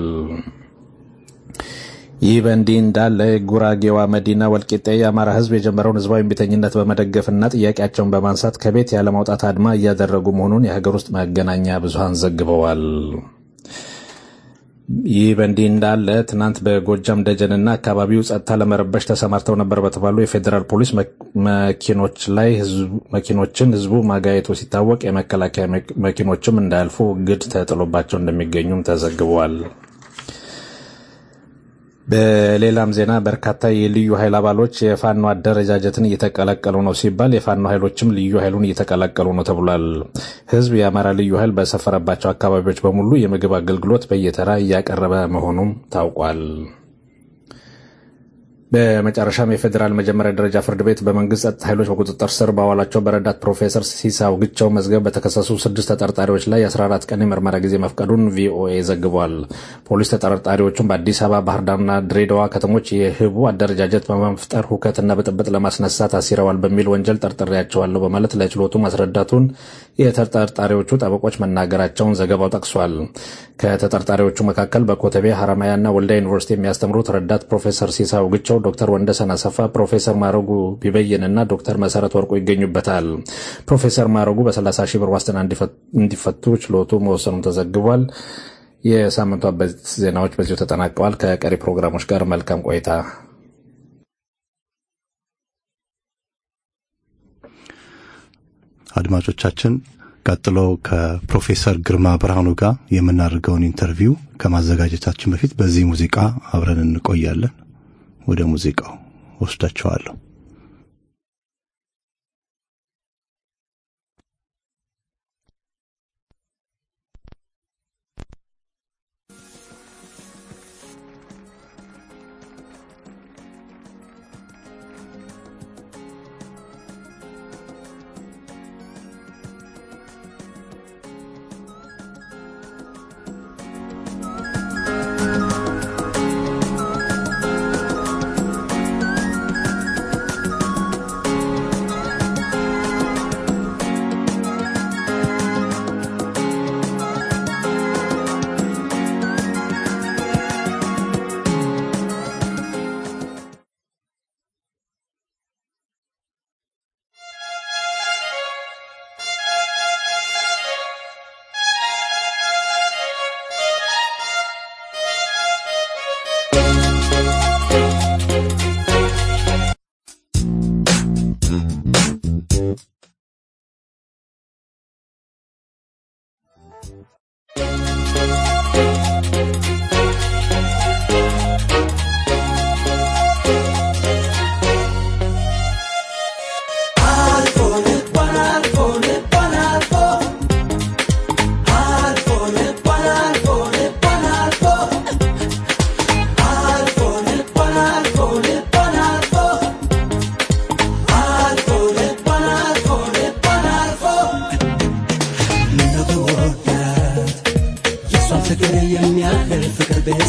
ይህ በእንዲህ እንዳለ ጉራጌዋ መዲና ወልቂጤ የአማራ ህዝብ የጀመረውን ህዝባዊ እምቢተኝነት በመደገፍና ጥያቄያቸውን በማንሳት ከቤት ያለማውጣት አድማ እያደረጉ መሆኑን የሀገር ውስጥ መገናኛ ብዙሃን ዘግበዋል። ይህ በእንዲህ እንዳለ ትናንት በጎጃም ደጀንና አካባቢው ጸጥታ ለመረበሽ ተሰማርተው ነበር በተባሉ የፌዴራል ፖሊስ መኪኖችን ህዝቡ ማጋየቱ ሲታወቅ የመከላከያ መኪኖችም እንዳያልፉ እግድ ተጥሎባቸው እንደሚገኙም ተዘግቧል። በሌላም ዜና በርካታ የልዩ ኃይል አባሎች የፋኖ አደረጃጀትን እየተቀላቀሉ ነው ሲባል የፋኖ ኃይሎችም ልዩ ኃይሉን እየተቀላቀሉ ነው ተብሏል። ህዝብ የአማራ ልዩ ኃይል በሰፈረባቸው አካባቢዎች በሙሉ የምግብ አገልግሎት በየተራ እያቀረበ መሆኑም ታውቋል። በመጨረሻም የፌዴራል መጀመሪያ ደረጃ ፍርድ ቤት በመንግስት ጸጥታ ኃይሎች በቁጥጥር ስር ባዋላቸው በረዳት ፕሮፌሰር ሲሳይ አውግቸው መዝገብ በተከሰሱ 6 ተጠርጣሪዎች ላይ 14 ቀን የምርመራ ጊዜ መፍቀዱን ቪኦኤ ዘግቧል። ፖሊስ ተጠርጣሪዎቹን በአዲስ አበባ፣ ባህር ዳርና ድሬዳዋ ከተሞች የህቡ አደረጃጀት በመፍጠር ሁከትና ብጥብጥ ለማስነሳት አሲረዋል በሚል ወንጀል ጠርጥሬያቸዋለሁ በማለት ለችሎቱ ማስረዳቱን የተጠርጣሪዎቹ ጠበቆች መናገራቸውን ዘገባው ጠቅሷል። ከተጠርጣሪዎቹ መካከል በኮተቤ ሐረማያና ወልዲያ ዩኒቨርሲቲ የሚያስተምሩት ረዳት ፕሮፌሰር ሲሳይ አውግቸው፣ ዶክተር ወንደሰን አሰፋ፣ ፕሮፌሰር ማረጉ ቢበየንና ዶክተር መሰረት ወርቁ ይገኙበታል። ፕሮፌሰር ማረጉ በ30 ሺህ ብር ዋስትና እንዲፈቱ ችሎቱ መወሰኑም ተዘግቧል። የሳምንቱ አበይት ዜናዎች በዚሁ ተጠናቀዋል። ከቀሪ ፕሮግራሞች ጋር መልካም ቆይታ። አድማጮቻችን ቀጥሎ ከፕሮፌሰር ግርማ ብርሃኑ ጋር የምናደርገውን ኢንተርቪው ከማዘጋጀታችን በፊት በዚህ ሙዚቃ አብረን እንቆያለን። ወደ ሙዚቃው ወስዳቸዋለሁ።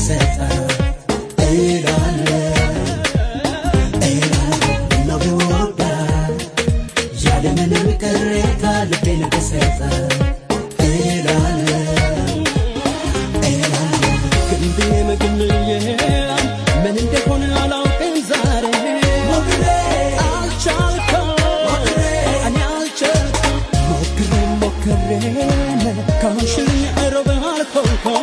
በሰጣ ኤላለ ነው ቢወዳ ያለምንም ቅሬታ ልቤን በሰጣ ኤላለ ግንብዬ ምን እንደሆነ አላውቅም ዛሬ አልቻልኩም እኔ አልቻልኩም ሞክሬ ካንሽኝ እሮብ አልኮንኩም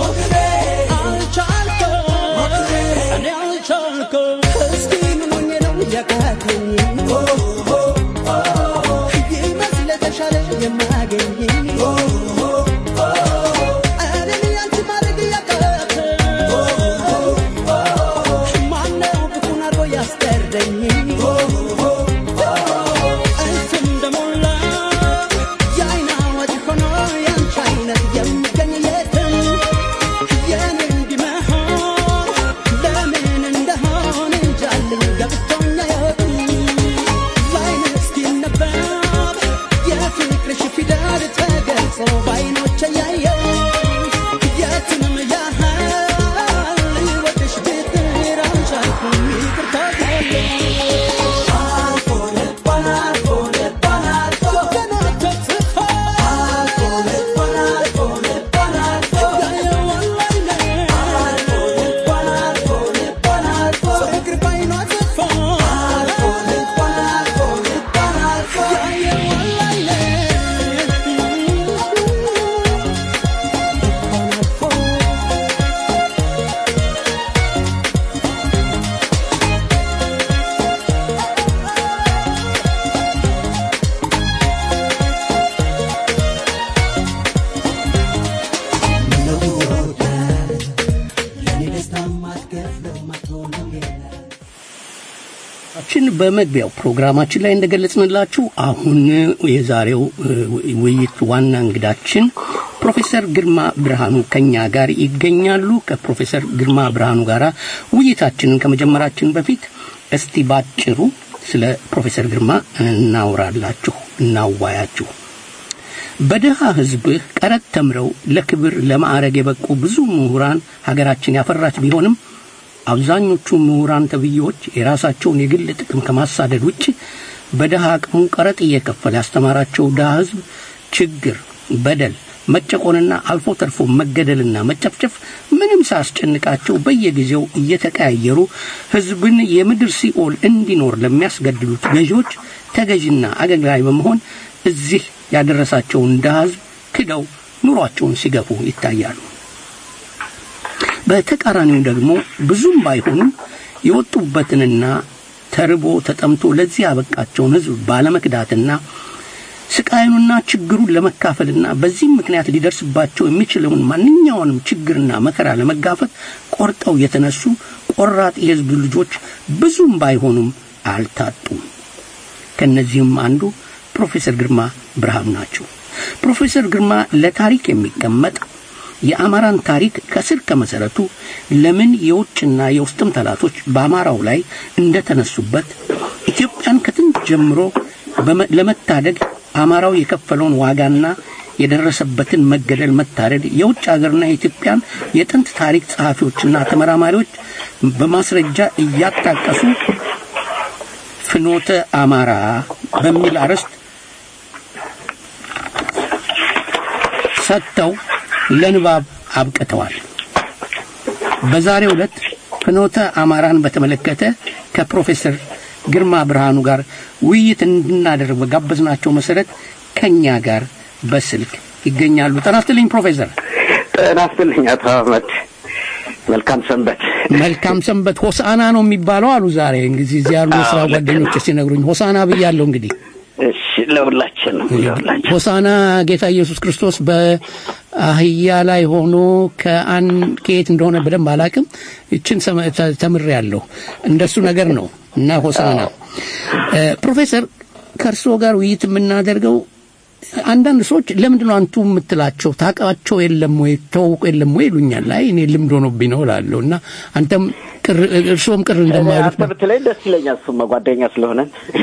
አልቻልኩም እኔ አልቻልኩም እስኪ ምን ሆኜ ነው ያቃተኝ ይመስል ተሻለ የማገኝ በመግቢያው ፕሮግራማችን ላይ እንደገለጽንላችሁ አሁን የዛሬው ውይይት ዋና እንግዳችን ፕሮፌሰር ግርማ ብርሃኑ ከኛ ጋር ይገኛሉ። ከፕሮፌሰር ግርማ ብርሃኑ ጋር ውይይታችንን ከመጀመራችን በፊት እስቲ ባጭሩ ስለ ፕሮፌሰር ግርማ እናዋያችሁ። በደሃ ህዝብ ቀረት ተምረው ለክብር ለማዕረግ የበቁ ብዙ ምሁራን ሀገራችን ያፈራች ቢሆንም አብዛኞቹ ምሁራን ተብዮች የራሳቸውን የግል ጥቅም ከማሳደድ ውጪ በደሃ አቅሙ ቀረጥ እየከፈለ ያስተማራቸው ደሃ ህዝብ ችግር፣ በደል፣ መጨቆንና አልፎ ተርፎ መገደልና መጨፍጨፍ ምንም ሳያስጨንቃቸው በየጊዜው እየተቀያየሩ ህዝብን የምድር ሲኦል እንዲኖር ለሚያስገድሉት ገዢዎች ተገዥና አገልጋይ በመሆን እዚህ ያደረሳቸውን ደሃ ህዝብ ክደው ኑሯቸውን ሲገፉ ይታያሉ። በተቃራኒው ደግሞ ብዙም ባይሆኑ የወጡበትንና ተርቦ ተጠምቶ ለዚህ ያበቃቸውን ህዝብ ባለመክዳትና ስቃዩንና ችግሩን ለመካፈልና በዚህ ምክንያት ሊደርስባቸው የሚችለውን ማንኛውንም ችግርና መከራ ለመጋፈጥ ቆርጠው የተነሱ ቆራጥ የህዝብ ልጆች ብዙም ባይሆኑም አልታጡም። ከነዚህም አንዱ ፕሮፌሰር ግርማ ብርሃኑ ናቸው። ፕሮፌሰር ግርማ ለታሪክ የሚቀመጥ የአማራን ታሪክ ከስር ከመሰረቱ ለምን የውጭና የውስጥም ጠላቶች በአማራው ላይ እንደተነሱበት ኢትዮጵያን ከጥንት ጀምሮ ለመታደግ አማራው የከፈለውን ዋጋና የደረሰበትን መገደል መታረድ የውጭ ሀገርና የኢትዮጵያን የጥንት ታሪክ ጸሐፊዎችና ተመራማሪዎች በማስረጃ እያጣቀሱ ፍኖተ አማራ በሚል አርዕስት ሰጥተው ለንባብ አብቅተዋል። በዛሬው ዕለት ፍኖተ አማራን በተመለከተ ከፕሮፌሰር ግርማ ብርሃኑ ጋር ውይይት እንድናደርግ በጋበዝናቸው መሰረት ከኛ ጋር በስልክ ይገኛሉ። ጤና ይስጥልኝ ፕሮፌሰር። ጤና ይስጥልኝ አቶ አህመድ። መልካም ሰንበት። ሆሳና ነው የሚባለው አሉ ዛሬ እንግዲህ እዚህ ያሉ ስራ ጓደኞች ሲነግሩኝ ሆሳና ብያለሁ። እንግዲህ እሺ ለሁላችን ሆሳና ጌታ ኢየሱስ ክርስቶስ በአህያ ላይ ሆኖ ከየት እንደሆነ በደንብ አላውቅም። እችን ተምሬያለሁ። እንደሱ ነገር ነው እና ሆሳና ፕሮፌሰር ከርሶ ጋር ውይይት የምናደርገው አንዳንድ ሰዎች ለምንድነው አንቱ የምትላቸው ታውቃቸው የለም ወይ ተውቆ የለም ወይ ይሉኛል። አይ እኔ ልምድ ሆኖብኝ ነው እላለሁ። እና አንተም እርሶም ቅር እንደማይሉት በተለይ ደስ ይለኛል። እሱማ ጓደኛ ስለሆነ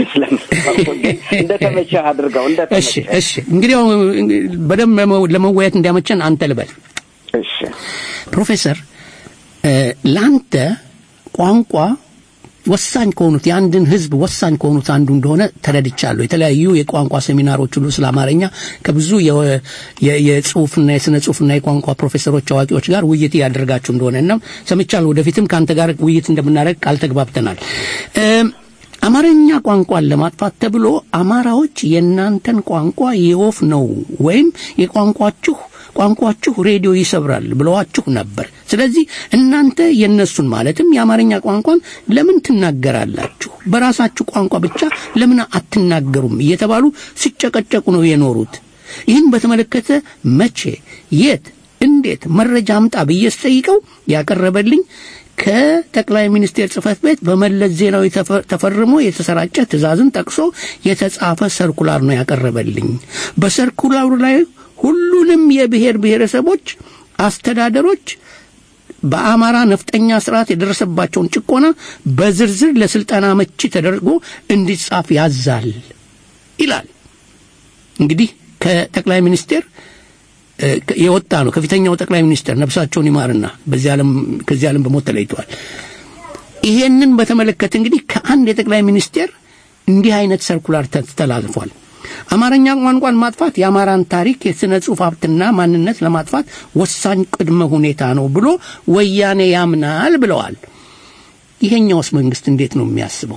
እንደተመቸ አድርገው እንደተመቸ። እሺ እንግዲህ በደም ለመወያየት እንዲያመቸን አንተ ልበል። እሺ ፕሮፌሰር ላንተ ቋንቋ ወሳኝ ከሆኑት የአንድን ህዝብ ወሳኝ ከሆኑት አንዱ እንደሆነ ተረድቻለሁ። የተለያዩ የቋንቋ ሴሚናሮች ሁሉ ስለ አማርኛ ከብዙ የጽሁፍና የስነ ጽሁፍና የቋንቋ ፕሮፌሰሮች አዋቂዎች ጋር ውይይት ያደርጋችሁ እንደሆነና ሰምቻለሁ። ወደፊትም ካንተ ጋር ውይይት እንደምናደርግ ቃል ተግባብተናል። አማርኛ ቋንቋን ለማጥፋት ተብሎ አማራዎች የናንተን ቋንቋ የወፍ ነው ወይም ቋንቋችሁ ሬዲዮ ይሰብራል ብለዋችሁ ነበር። ስለዚህ እናንተ የነሱን ማለትም የአማርኛ ቋንቋን ለምን ትናገራላችሁ? በራሳችሁ ቋንቋ ብቻ ለምን አትናገሩም? እየተባሉ ሲጨቀጨቁ ነው የኖሩት። ይህን በተመለከተ መቼ፣ የት፣ እንዴት መረጃ አምጣ ብዬ ስጠይቀው ያቀረበልኝ ከጠቅላይ ሚኒስቴር ጽህፈት ቤት በመለስ ዜናዊ ተፈርሞ የተሰራጨ ትዕዛዝን ጠቅሶ የተጻፈ ሰርኩላር ነው ያቀረበልኝ። በሰርኩላሩ ላይ ሁሉንም የብሔር ብሔረሰቦች አስተዳደሮች በአማራ ነፍጠኛ ስርዓት የደረሰባቸውን ጭቆና በዝርዝር ለስልጣና መቺ ተደርጎ እንዲጻፍ ያዛል ይላል። እንግዲህ ከጠቅላይ ሚኒስቴር የወጣ ነው። ከፊተኛው ጠቅላይ ሚኒስትር ነፍሳቸውን ይማርና ከዚህ ዓለም በሞት ተለይተዋል። ይሄንን በተመለከተ እንግዲህ ከአንድ የጠቅላይ ሚኒስቴር እንዲህ አይነት ሰርኩላር ተላልፏል። አማርኛ ቋንቋን ማጥፋት የአማራን ታሪክ የስነ ጽሁፍ ሀብትና ማንነት ለማጥፋት ወሳኝ ቅድመ ሁኔታ ነው ብሎ ወያኔ ያምናል ብለዋል። ይሄኛውስ መንግስት እንዴት ነው የሚያስበው?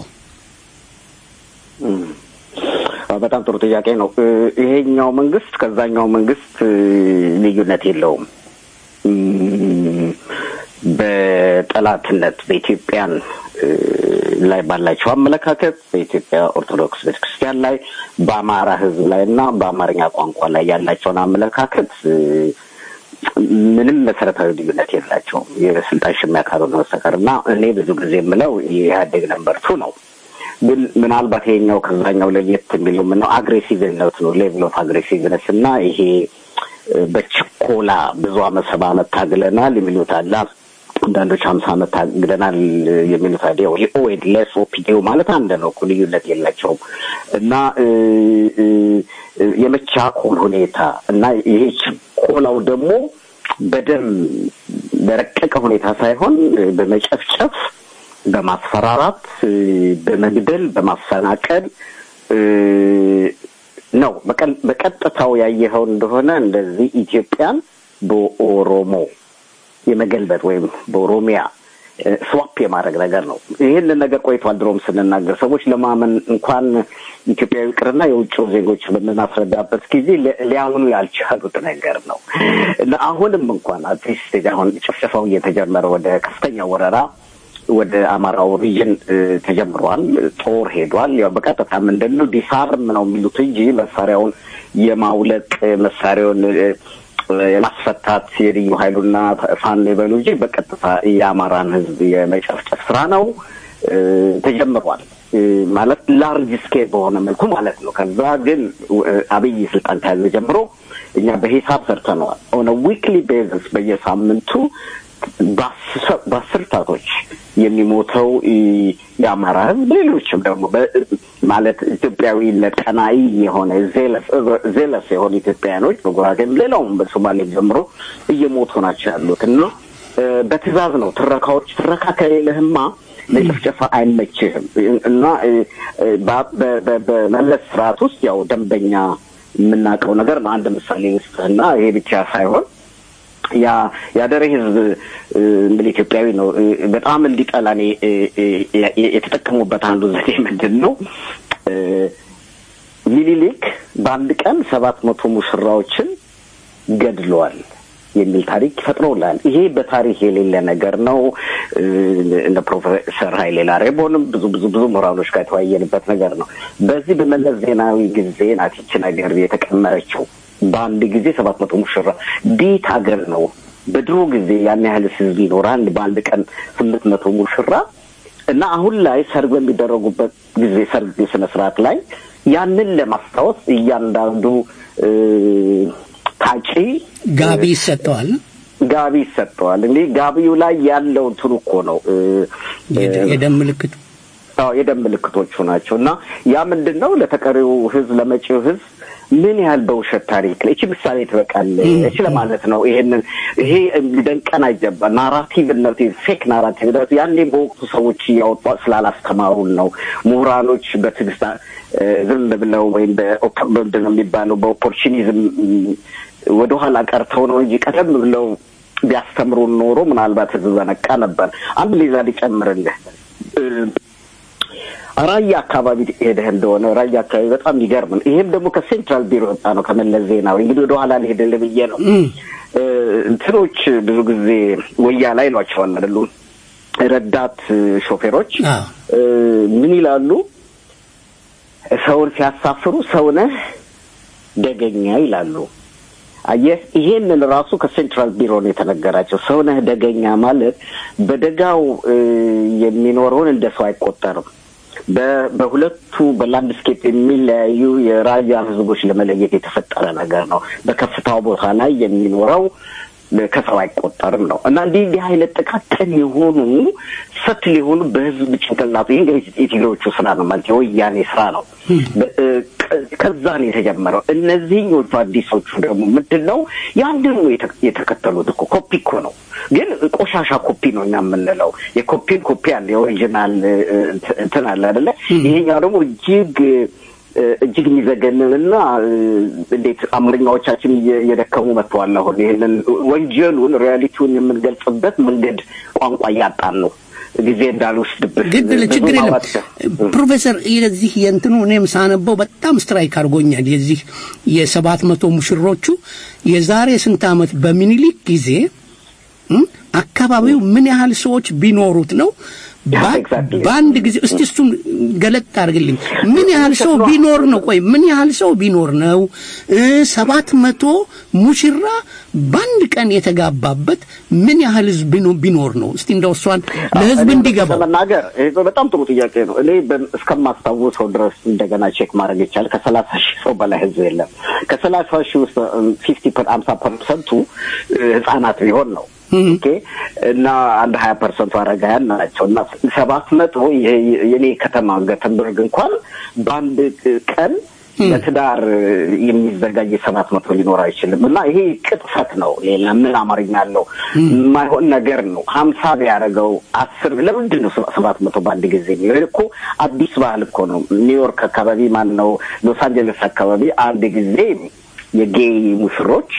በጣም ጥሩ ጥያቄ ነው። ይሄኛው መንግስት ከዛኛው መንግስት ልዩነት የለውም። በጠላትነት በኢትዮጵያን ላይ ባላቸው አመለካከት በኢትዮጵያ ኦርቶዶክስ ቤተክርስቲያን ላይ በአማራ ህዝብ ላይና በአማርኛ ቋንቋ ላይ ያላቸውን አመለካከት ምንም መሰረታዊ ልዩነት የላቸውም። የስልጣን ሽሚያ ካልሆነ በስተቀርና እኔ ብዙ ጊዜ የምለው የኢህአዴግ ነምበር 2 ነው። ግን ምናልባት ይሄኛው ከዛኛው ለየት የሚለው ምነው አግሬሲቭነት ነው። ሌቭል ኦፍ አግሬሲቭነስ እና ይሄ በችኮላ ብዙ ዓመት ታግለናል የሚሉት አለ። አንዳንዶች 50 ዓመት ታግለናል የሚሉት አለ። የኦኤድኤስ ኦፒዲዮ ማለት አንድ ነው፣ ልዩነት የላቸውም። እና የመቻኮል ሁኔታ እና ይሄ ችኮላው ደግሞ በደም በረቀቀ ሁኔታ ሳይሆን በመጨፍጨፍ በማስፈራራት በመግደል በማፈናቀል ነው። በቀጥታው ያየኸው እንደሆነ እንደዚህ ኢትዮጵያን በኦሮሞ የመገልበጥ ወይም በኦሮሚያ ስዋፕ የማድረግ ነገር ነው። ይሄን ነገር ቆይቷል። ድሮም ስንናገር ሰዎች ለማመን እንኳን ኢትዮጵያዊ ቅርና የውጭ ዜጎች በምናስረዳበት ጊዜ ሊያምኑ ያልቻሉት ነገር ነው እና አሁንም እንኳን አትሊስት አሁን ጭፍጨፋው እየተጀመረ ወደ ከፍተኛ ወረራ ወደ አማራው ሪጅን ተጀምሯል። ጦር ሄዷል። ያው በቀጥታ ምንድነው ዲሳርም ነው የሚሉት እንጂ መሳሪያውን የማውለቅ መሳሪያውን የማስፈታት የልዩ ኃይሉና ፋኖ ይበሉ እንጂ በቀጥታ የአማራን ህዝብ የመጨፍጨፍ ስራ ነው ተጀምሯል። ማለት ላርጅ ስኬል በሆነ መልኩ ማለት ነው። ከዛ ግን አብይ ስልጣን ከያዘ ጀምሮ እኛ በሂሳብ ሰርተነዋል። ኦን ዊክሊ ቤዝስ በየሳምንቱ በአስርታቶች የሚሞተው የአማራ ህዝብ ሌሎችም ደግሞ ማለት ኢትዮጵያዊነት ቀናኢ የሆነ ዜለስ የሆኑ ኢትዮጵያኖች በጉራጌም ሌላውም በሶማሌም ጀምሮ እየሞቱ ናቸው ያሉት እና በትእዛዝ ነው። ትረካ ከሌለህማ ለጭፍጨፋ አይመችህም እና በመለስ ስርዓት ውስጥ ያው ደንበኛ የምናውቀው ነገር ነው። አንድ ምሳሌ ውስጥና ይሄ ብቻ ሳይሆን ያደረ ህዝብ እንግዲህ ኢትዮጵያዊ ነው በጣም እንዲጠላኔ የተጠቀሙበት አንዱ ዘዴ ምንድነው? ሚኒሊክ በአንድ ቀን 700 ሙሽራዎችን ገድለዋል የሚል ታሪክ ፈጥሮላል። ይሄ በታሪክ የሌለ ነገር ነው። እንደ ፕሮፌሰር ኃይሌ ላሬቦንም ብዙ ምሁራኖች ጋር የተወያየንበት ነገር ነው። በዚህ በመለስ ዜናዊ ጊዜ ናት ይህች ነገር የተቀመረችው። በአንድ ጊዜ 700 ሙሽራ ቤት ሀገር ነው። በድሮ ጊዜ ያን ያህል ህዝብ ይኖራል። በአንድ ቀን 800 ሙሽራ እና አሁን ላይ ሰርግ በሚደረጉበት ጊዜ ሰርግ ስነ ስርዓት ላይ ያንን ለማስታወስ እያንዳንዱ ታጪ ጋቢ ይሰጠዋል። እንግዲህ ጋቢው ላይ ያለው ትሩኮ ነው የደም ምልክት የደም ምልክቶቹ ናቸውና ያ ምንድነው ለተቀሪው ህዝብ ለመጪው ህዝብ ምን ያህል በውሸት ታሪክ እቺ ምሳሌ ትበቃለች ለማለት ነው። ይሄ ደንቀና ይጀባ ናራቲቭ ነው ፌክ ናራቲቭ ነው። ያኔ በወቅቱ ሰዎች ያወጡ ስላላስተማሩን ነው። ምሁራኖች በትግስት ዝም ብለው ወይም በኦፖርቹኒዝም የሚባለው በኦፖርቹኒዝም ወደ ኋላ ቀርተው ነው እንጂ ቀደም ብለው ቢያስተምሩን ኖሮ ምናልባት ተዘነቃ ነበር። አንድ ሌላ ሊጨምርልህ ራያ አካባቢ ሄደህ እንደሆነ ራያ አካባቢ በጣም ይገርም። ይሄም ደግሞ ከሴንትራል ቢሮ ወጣ ነው ከመለስ ዜናዊ። እንግዲህ ወደ ኋላ ሊሄድልህ ብዬ ነው። እንትኖች ብዙ ጊዜ ወያ ላይ ናቸዋል አይደሉ? ረዳት ሾፌሮች ምን ይላሉ? ሰውን ሲያሳፍሩ ሰውነህ ደገኛ ይላሉ። አየህ ይሄንን ራሱ ከሴንትራል ቢሮ ነው የተነገራቸው። ሰውነህ ደገኛ ማለት በደጋው የሚኖረውን እንደሰው አይቆጠርም። በሁለቱ በላንድስኬፕ የሚለያዩ የራያ ህዝቦች ለመለየት የተፈጠረ ነገር ነው። በከፍታው ቦታ ላይ የሚኖረው ከሰው አይቆጠርም ነው እና እንዲህ አይነት ጥቃቅን የሆኑ ሰትል የሆኑ በህዝብ ጭንቅላት ይሄ የትግሬዎቹ ስራ ነው ማለት የወያኔ ስራ ነው። ከዛ ነው የተጀመረው። እነዚህኞቹ አዲሶቹ ደግሞ ምንድነው ያንንም የተከተሉት እኮ ኮፒ እኮ ነው፣ ግን ቆሻሻ ኮፒ ነው እኛ የምንለው። የኮፒን ኮፒ አለ፣ የኦሪጂናል እንትን አለ አይደለ? ይሄኛው ደግሞ እጅግ የሚዘገንንና እንዴት አማርኛዎቻችን እየደከሙ መጥተዋል። አሁን ይሄንን ወንጀሉን ሪያሊቲውን የምንገልጽበት መንገድ ቋንቋ እያጣን ነው። ጊዜ እንዳልወስድብህ ግድ ለችግር የለም ፕሮፌሰር። የዚህ የእንትኑ እኔም ሳነበው በጣም ስትራይክ አድርጎኛል። የዚህ የ700 ሙሽሮቹ የዛሬ ስንት ዓመት በሚኒሊክ ጊዜ አካባቢው ምን ያህል ሰዎች ቢኖሩት ነው በአንድ ጊዜ እስቲ እሱን ገለጥ አድርግልኝ። ምን ያህል ሰው ቢኖር ነው? ቆይ ምን ያህል ሰው ቢኖር ነው 700 ሙሽራ በአንድ ቀን የተጋባበት ምን ያህል ህዝብ ቢኖር ነው? እስቲ እንደው እሷን ለህዝብ እንዲገባው ለመናገር በጣም ጥሩ ጥያቄ ነው። እኔ እስከማስታውሰው ድረስ እንደገና ቼክ ማድረግ ይቻላል። ከ30,000 ሰው በላይ ህዝብ የለም። ከ30,000 ውስጥ 50% ህፃናት ቢሆን ነው። ኦኬ እና አንድ 20% አረጋያን ናቸው እና 700 የኔ ከተማ ገተንበርግ እንኳን በአንድ ቀን ለትዳር የሚዘጋጅ 700 ሊኖር አይችልም። እና ይሄ ቅጥፈት ነው። ሌላ ምን አማርኛ አለው? የማይሆን ነገር ነው። 50 ቢያደርገው 10 ለምንድን ነው 700 በአንድ ጊዜ? ይሄ እኮ አዲስ ባህል እኮ ነው። ኒውዮርክ አካባቢ ማን ነው ሎስ አንጀለስ አካባቢ አንድ ጊዜ የጌይ ሙሽሮች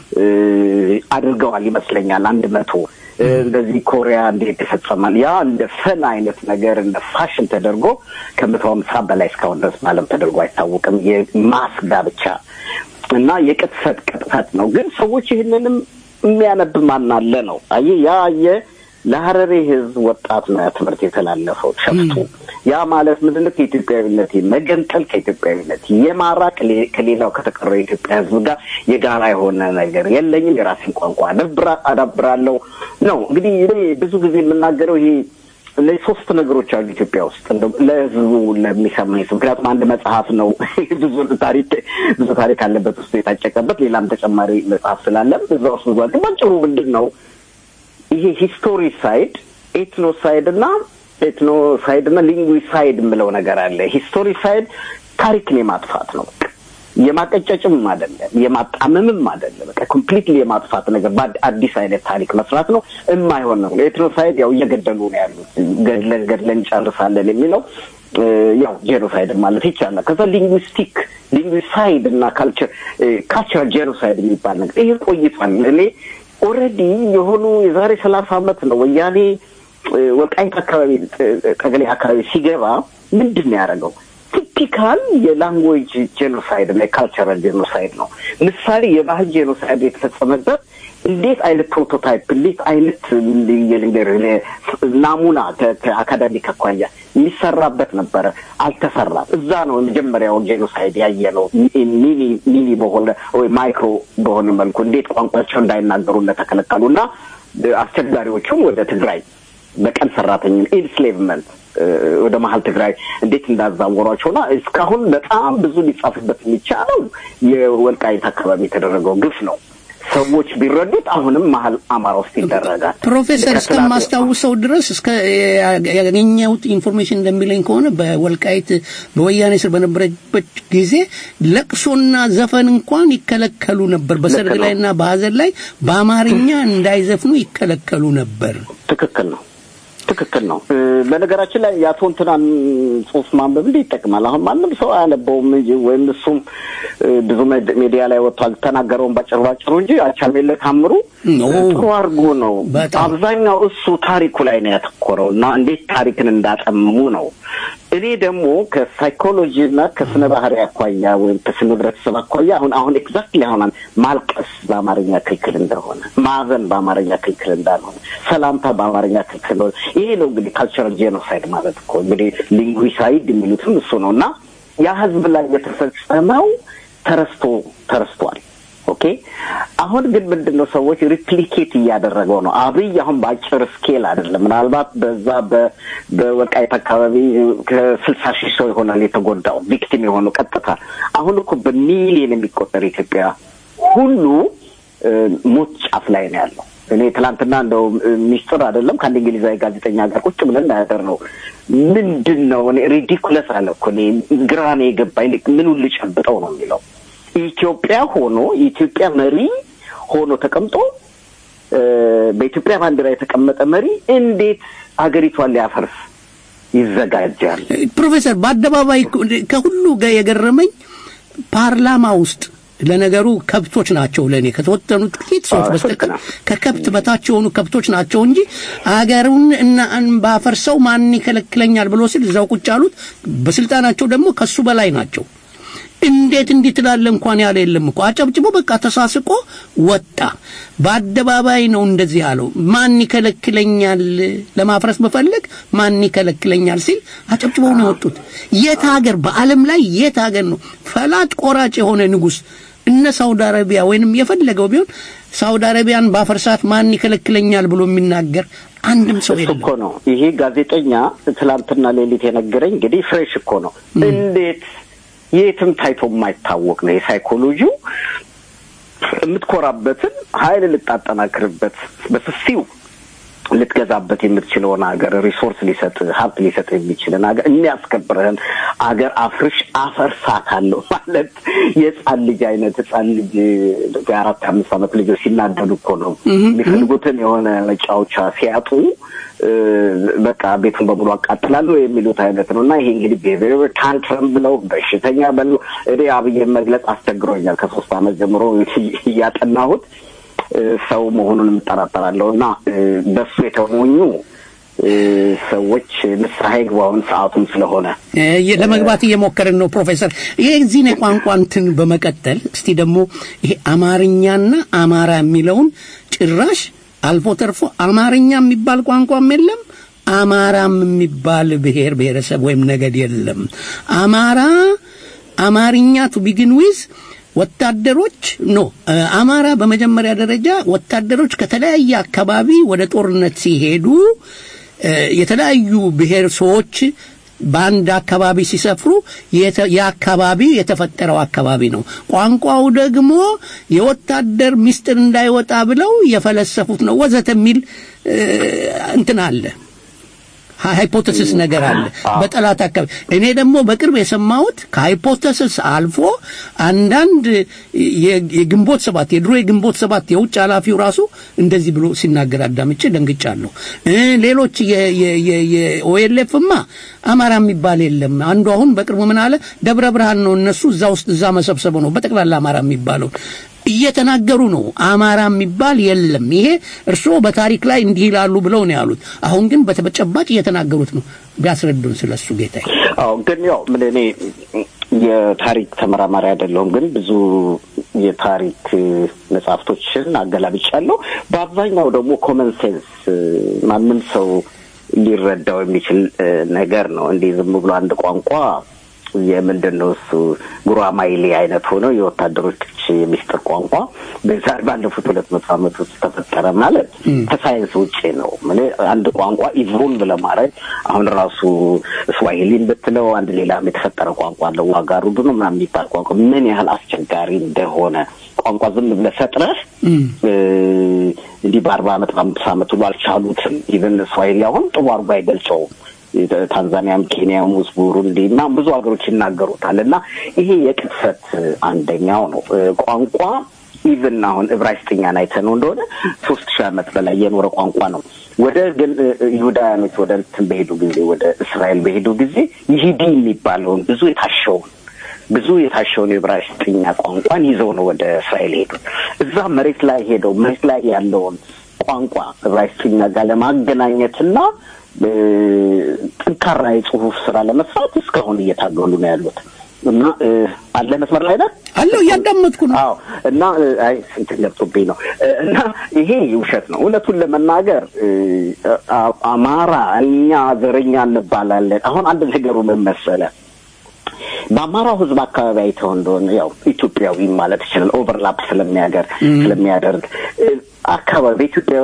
አድርገዋል ይመስለኛል 100 እንደዚህ ኮሪያ እንዴት ተፈጸማል? ያ እንደ ፈን አይነት ነገር እንደ ፋሽን ተደርጎ ከ150 በላይ እስካሁን ድረስ ማለት ተደርጎ አይታወቅም። የማስ ጋብቻ እና የቅጥፈት ነው። ግን ሰዎች ይሄንንም የሚያነብ ማን አለ ነው? አየ ለሐረሪ ህዝብ ወጣት ነው ትምህርት የተላለፈው ሸፍቱ። ያ ማለት ምንድነው? ከኢትዮጵያዊነት መገንጠል፣ ከኢትዮጵያዊነት የማራቅ፣ ከሌላው ከተቀረው የኢትዮጵያ ህዝብ ጋር የጋራ የሆነ ነገር የለኝም፣ የራሴን ቋንቋ አዳብራለሁ ነው። እንግዲህ እኔ ብዙ ጊዜ የምናገረው ይሄ ለሶስት ነገሮች አሉ ኢትዮጵያ ውስጥ ለህዝቡ ለሚሰማኝ። ምክንያቱም አንድ መጽሐፍ ነው ብዙ ታሪክ አለበት ውስጥ የታጨቀበት፣ ሌላም ተጨማሪ መጽሐፍ ስላለ እዛ ውስጥ ጓድ ባጭሩ ምንድነው ይሄ ሂስቶሪ ሳይድ ኤትኖሳይድ እና ሊንጉዊሳይድ የምለው ነገር አለ። ሂስቶሪ ሳይድ ታሪክን የማጥፋት ነው፣ የማቀጨጭም አይደለም፣ የማጣመምም አይደለም። በቃ ኮምፕሊትሊ የማጥፋት ነገር በአዲስ አይነት ታሪክ መስራት ነው። የማይሆን ነው። ኤትኖሳይድ ያው እየገደሉ ነው ያሉት፣ ገድለን ጨርሳለን የሚለው ያው ጄኖሳይድ ማለት ይቻላል። ከዛ ሊንጉዊሳይድ እና ካልቸራል ጄኖሳይድ የሚባል ነገር ይሄ ቆይቷል። እኔ ኦሬዲ የሆኑ የዛሬ 30 ዓመት ነው ወያኔ ወልቃይት አካባቢ ቀገሌ አካባቢ ሲገባ ምንድነው ያደረገው? ቲፒካል የላንጉዌጅ ጄኖሳይድ እና የካልቸራል ጄኖሳይድ ነው። ምሳሌ የባህል ጄኖሳይድ የተፈጸመበት እንዴት አይነት ፕሮቶታይፕ እንዴት አይነት ናሙና ከአካዳሚክ አኳያ የሚሰራበት ነበረ፣ አልተሰራም። እዛ ነው የመጀመሪያው ጄኖሳይድ ያየነው። ሚኒ በሆነ ወይ ማይክሮ በሆነ መልኩ እንዴት ቋንቋቸው እንዳይናገሩ እንደተከለከሉና አስቸጋሪዎቹም ወደ ትግራይ በቀን ሰራተኛ ኢንስሌቭመንት ወደ መሀል ትግራይ እንዴት እንዳዛወሯቸውና እስካሁን በጣም ብዙ ሊጻፍበት የሚቻለው የወልቃይት አካባቢ የተደረገው ግፍ ነው። ሰዎች ቢረዱት አሁንም መሀል አማራ ውስጥ ይደረጋል። ፕሮፌሰር እስከማስታውሰው ድረስ እስከ ያገኘሁት ኢንፎርሜሽን እንደሚለኝ ከሆነ በወልቃይት በወያኔ ስር በነበረበት ጊዜ ለቅሶና ዘፈን እንኳን ይከለከሉ ነበር። በሰርግ ላይና በሐዘን ላይ በአማርኛ እንዳይዘፍኑ ይከለከሉ ነበር። ትክክል ነው። በነገራችን ላይ ያቶ እንትናን ጽሁፍ ማንበብ እንዴት ይጠቅማል? አሁን ማንም ሰው አያነበውም እንጂ ወይም እሱም ብዙ ሚዲያ ላይ ወጥቷል ተናገረውን ባጭሩ እንጂ አቻሜለ ታምሩ ጥሩ አድርጎ ነው። አብዛኛው እሱ ታሪኩ ላይ ነው ያተኮረው እና እንዴት ታሪክን እንዳጠመሙ ነው። እኔ ደግሞ ከሳይኮሎጂና ከስነ ባህሪ አኳያ ወይም ከስነ ህብረተሰብ አኳያ አሁን ኤግዛክትሊ አሁን ማልቀስ በአማርኛ ክልክል እንደሆነ፣ ማዘን በአማርኛ ክልክል እንዳልሆነ፣ ሰላምታ በአማርኛ ክልክል ነው። ይሄ ነው እንግዲህ ካልቸራል ጄኖሳይድ ማለት እኮ እንግዲህ ሊንጉዊሳይድ የሚሉትም እሱ ነውና ያ ህዝብ ላይ የተፈጸመው ተረስቷል። ኦኬ አሁን ግን ምንድነው ሰዎች ሪፕሊኬት እያደረገው ነው። አብይ አሁን ባጭር ስኬል አይደለም። ምናልባት በዛ በወልቃይት አካባቢ ከ60 ሺህ ሰው ይሆናል የተጎዳው ቪክቲም የሆነው ቀጥታ። አሁን እኮ በሚሊዮን የሚቆጠር ኢትዮጵያ ሁሉ ሞት ጫፍ ላይ ነው ያለው። እኔ ትላንትና እንደው ሚስጥር አይደለም ከአንድ እንግሊዛዊ ጋዜጠኛ ጋር ቁጭ ብለን ያደረው ምንድነው እኔ ሪዲኩለስ አለ እኮ እኔ ግራኔ የገባኝ ምኑን ልጨብጠው ነው የሚለው ኢትዮጵያ ሆኖ የኢትዮጵያ መሪ ሆኖ ተቀምጦ በኢትዮጵያ ባንዲራ የተቀመጠ መሪ እንዴት አገሪቷን ሊያፈርስ ይዘጋጃል? ፕሮፌሰር በአደባባይ ከሁሉ ጋር የገረመኝ ፓርላማ ውስጥ ለነገሩ ከብቶች ናቸው ለኔ ከተወጠኑ ጥቂት ሰዎች በስተቀር ከከብት በታች የሆኑ ከብቶች ናቸው እንጂ አገሩን እና ባፈርሰው ማን ይከለክለኛል ብሎ ሲል እዛው ቁጭ አሉት። በስልጣናቸው ደግሞ ከሱ በላይ ናቸው። እንዴት እንድትላለ እንኳን ያለ የለም እኮ አጨብጭቦ በቃ ተሳስቆ ወጣ። በአደባባይ ነው እንደዚህ ያለው። ማን ይከለክለኛል ለማፍረስ በፈልግ ማን ይከለክለኛል ሲል አጨብጭቦ ነው ወጡት። የት ሀገር በአለም ላይ የት ሀገር ነው ፈላጭ ቆራጭ የሆነ ንጉስ እነ ሳውዲ አረቢያ ወይንም የፈለገው ቢሆን ሳውዲ አረቢያን ባፈርሳት ማን ይከለክለኛል ብሎ የሚናገር አንድም ሰው የለም እኮ ነው። ይሄ ጋዜጠኛ ትላንትና ሌሊት የነገረኝ እንግዲህ ፍሬሽ እኮ ነው። እንዴት የትም ታይቶ የማይታወቅ ነው የሳይኮሎጂው የምትኮራበትን ኃይል ልታጠናክርበት በስፊው ልትገዛበት የምትችለውን ሀገር ሪሶርስ ሊሰጥ ሀብት ሊሰጥ የሚችልን ሀገር የሚያስከብርህን ሀገር አፈርሳታለሁ ማለት የጻን ልጅ አይነት ጻን ልጅ የአራት አምስት ዓመት ልጆች ሲናደዱ እኮ ነው የሚፈልጉትን የሆነ መጫወቻ ሲያጡ በቃ ቤቱን በሙሉ አቃጥላለሁ የሚሉት አይነት ነውና ይሄ እንግዲህ ቢሄቪየር ታንትረም ብለው በሽተኛ በሉ እኔ አብይን መግለጽ አስቸግሮኛል። ከ3 ዓመት ጀምሮ እያጠናሁት ሰው መሆኑን እንጠራጠራለሁና በሱ የተሞኙ ሰዎች ንስሐ ይግባውን ሰዓቱም ስለሆነ ለመግባት እየሞከርን ነው። ፕሮፌሰር ይሄ እዚህ ነው ቋንቋንትን በመቀጠል እስቲ ደግሞ ይሄ አማርኛና አማራ የሚለውን ጭራሽ አልፎ ተርፎ አማርኛ የሚባል ቋንቋም የለም አማራም የሚባል ብሔር ብሔረሰብ ወይም ነገድ የለም። አማርኛ to begin with ወታደሮች አማራ በመጀመሪያ ደረጃ ወታደሮች ከተለያየ አካባቢ ወደ ጦርነት ሲሄዱ የተለያዩ ብሔር ሰዎች ባንድ አካባቢ ሲሰፍሩ የአካባቢ የተፈጠረው አካባቢ ነው። ቋንቋው ደግሞ የወታደር ሚስጥር እንዳይወጣ ብለው የፈለሰፉት ነው ወዘተ የሚል እንትን አለ ሃይፖቴሲስ ነገር አለ በጠላት አካባቢ። እኔ ደግሞ በቅርብ የሰማሁት ከሃይፖቴሲስ አልፎ አንዳንድ የግንቦት ሰባት የድሮ የግንቦት ሰባት የውጭ ኃላፊው ራሱ እንደዚህ ብሎ ሲናገር አዳምጬ ደንግጫለሁ። ሌሎች የኦኤልኤፍማ አማራ የሚባል የለም። አንዱ አሁን በቅርቡ ምን አለ ደብረ ብርሃን ነው እነሱ እዛ መሰብሰቡ ነው በጠቅላላ አማራ የሚባለው እየተናገሩ ነው። አማራ የሚባል የለም። ይሄ እርሶ በታሪክ ላይ እንዲህ ይላሉ ብለው ነው ያሉት። አሁን ግን በተጨባጭ እየተናገሩት ነው። ቢያስረዱን ስለሱ ጌታዬ። ግን ያው ምን እኔ የታሪክ ተመራማሪ አይደለሁም፣ ግን ብዙ የታሪክ መጽሐፍቶችን አገላብጫለሁ። በአብዛኛው ደግሞ ኮመን ሴንስ ማንም ሰው ሊረዳው የሚችል ነገር ነው። እንዲህ ዝም ብሎ አንድ ቋንቋ የምንድነው እሱ ጉራማይሌ አይነት ሆኖ የወታደሮች ብቻ የሚስጥር ቋንቋ በዛ ባለፉት 200 ዓመት ውስጥ ተፈጠረ ማለት ከሳይንስ ውጪ ነው። አንድ ቋንቋ ኢቮልቭ ለማድረግ አሁን ራሱ ስዋሂሊን ብትለው አንድ ሌላ የተፈጠረ ቋንቋ አለ ዋጋሩዱ ነው ምናምን የሚባል ቋንቋ ምን ያህል አስቸጋሪ እንደሆነ ቋንቋ ዝም ብለህ ፈጥረህ እንዲህ በ40 ዓመት 50 ዓመት ሁሉ አልቻሉትም። ኢቨን ስዋሂሊ አሁን ጥሩ አድርጎ አይገልጸውም። ታንዛኒያም ኬንያም ውስጥ ቡሩንዲና ብዙ ሀገሮች ይናገሩታልና ይሄ የቅጥፈት አንደኛው ነው። ቋንቋ ኢቭን አሁን ዕብራይስጥኛን አይተነው እንደሆነ 3000 ዓመት በላይ የኖረ ቋንቋ ነው። ወደ ግን ይሁዳውያኖች ወደ እንትን በሄዱ ጊዜ ወደ እስራኤል በሄዱ ጊዜ ይሂዲ የሚባለውን ብዙ የታሸውን የዕብራይስጥኛ ቋንቋን ይዘው ነው ወደ እስራኤል ሄዱት። እዛ መሬት ላይ ያለውን ቋንቋ ዕብራይስጥኛ ጋር ለማገናኘትና ጠንካራ የጽሁፍ ስራ ለመስራት እስካሁን እየታገሉ ነው ያሉት። እና አለ መስመር ላይ አይደል? አለው ያዳመጥኩ ነው። አዎ። እና አይ ስንት ገብቶብኝ ነው። እና ይሄ ውሸት ነው። እውነቱን ለመናገር አማራ እኛ ዘረኛ እንባላለን። አሁን አንድ ነገሩ ምን መሰለህ? በአማራው ህዝብ አካባቢ አይተው እንደሆነ ያው ኢትዮጵያዊ ማለት ይችላል ኦቨርላፕ ስለሚያደርግ አካባቢ ኢትዮጵያዊ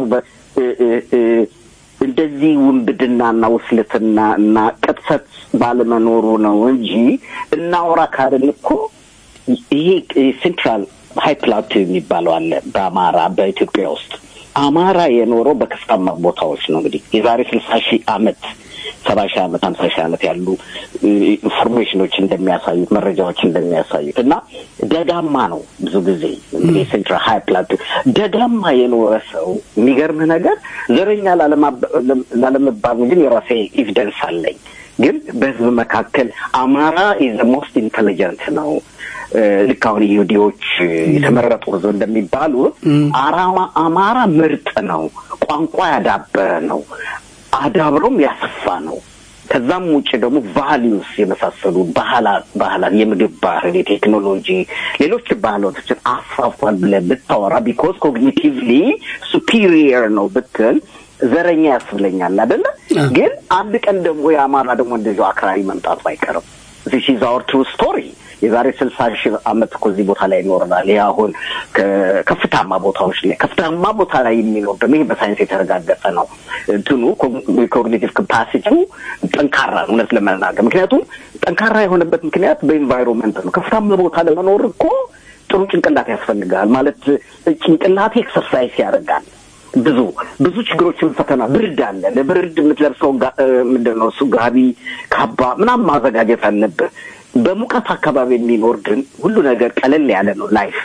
እንደዚህ ውንብድናና ውስልትና እና ቅጥፈት ባለመኖሩ ነው እንጂ እናውራ ካልን እኮ ይሄ ሴንትራል ሃይ ፕላቱ የሚባለው አለ በአማራ በኢትዮጵያ ውስጥ አማራ የኖረው በከፍታማ ቦታዎች ነው። እንግዲህ የዛሬ 60,000 ዓመት 70,000 ዓመት 50,000 ዓመት ያሉ ኢንፎርሜሽኖች እንደሚያሳዩት መረጃዎች እንደሚያሳዩት እና ደጋማ ነው ብዙ ጊዜ እንግዲህ ሴንትራል ሃይ ፕላቱ ደጋማ የኖረ ሰው የሚገርም ነገር ዘረኛ ላለመባል ግን የራሴ ኤቪደንስ አለኝ። ግን በህዝብ መካከል አማራ ኢዝ ዘ ሞስት ኢንተሊጀንት ነው። ልክ አሁን ይሁዲዎች የተመረጡ ህዝብ እንደሚባሉት አማራ ምርጥ ነው፣ ቋንቋ ያዳበረ ነው፣ አዳብሮም ያሰፋ ነው። ከዛም ውጭ ደግሞ ቫልዩስ የመሳሰሉ ባህላት የምግብ ባህል የቴክኖሎጂ ሌሎች ባህሎችን አስፋፏል ብለህ ብታወራ ቢኮዝ ኮግኒቲቭሊ ሱፒሪየር ነው ብትል ዘረኛ ያስብለኛል አይደለ? ግን አንድ ቀን ደግሞ የአማራ ደግሞ እንደዚሁ አክራሪ መምጣቱ አይቀርም። this is our true story። የዛሬ 60,000 ዓመት እኮ እዚህ ቦታ ላይ ኖርናል። ያሁን ከፍታማ ቦታዎች ላይ ከፍታማ ቦታ ላይ የሚኖር ደግሞ ይሄ በሳይንስ የተረጋገጠ ነው። እንትኑ ኮግኒቲቭ ካፓሲቲው ጠንካራ ነው እውነት ለመናገር። ምክንያቱም ጠንካራ የሆነበት ምክንያት በኤንቫይሮንመንት ነው። ከፍታማ ቦታ ለመኖር እኮ ጥሩ ጭንቅላት ያስፈልጋል ማለት ጭንቅላት ኤክሰርሳይዝ ያደርጋል። ብዙ ችግሮችን ፈተና ብርድ አለ። ለብርድ የምትለብሰው ምንድነው እሱ ጋቢ ካባ ምናምን ማዘጋጀት አለበት። በሙቀት አካባቢ የሚኖር ግን ሁሉ ነገር ቀለል ያለ ነው ላይፍ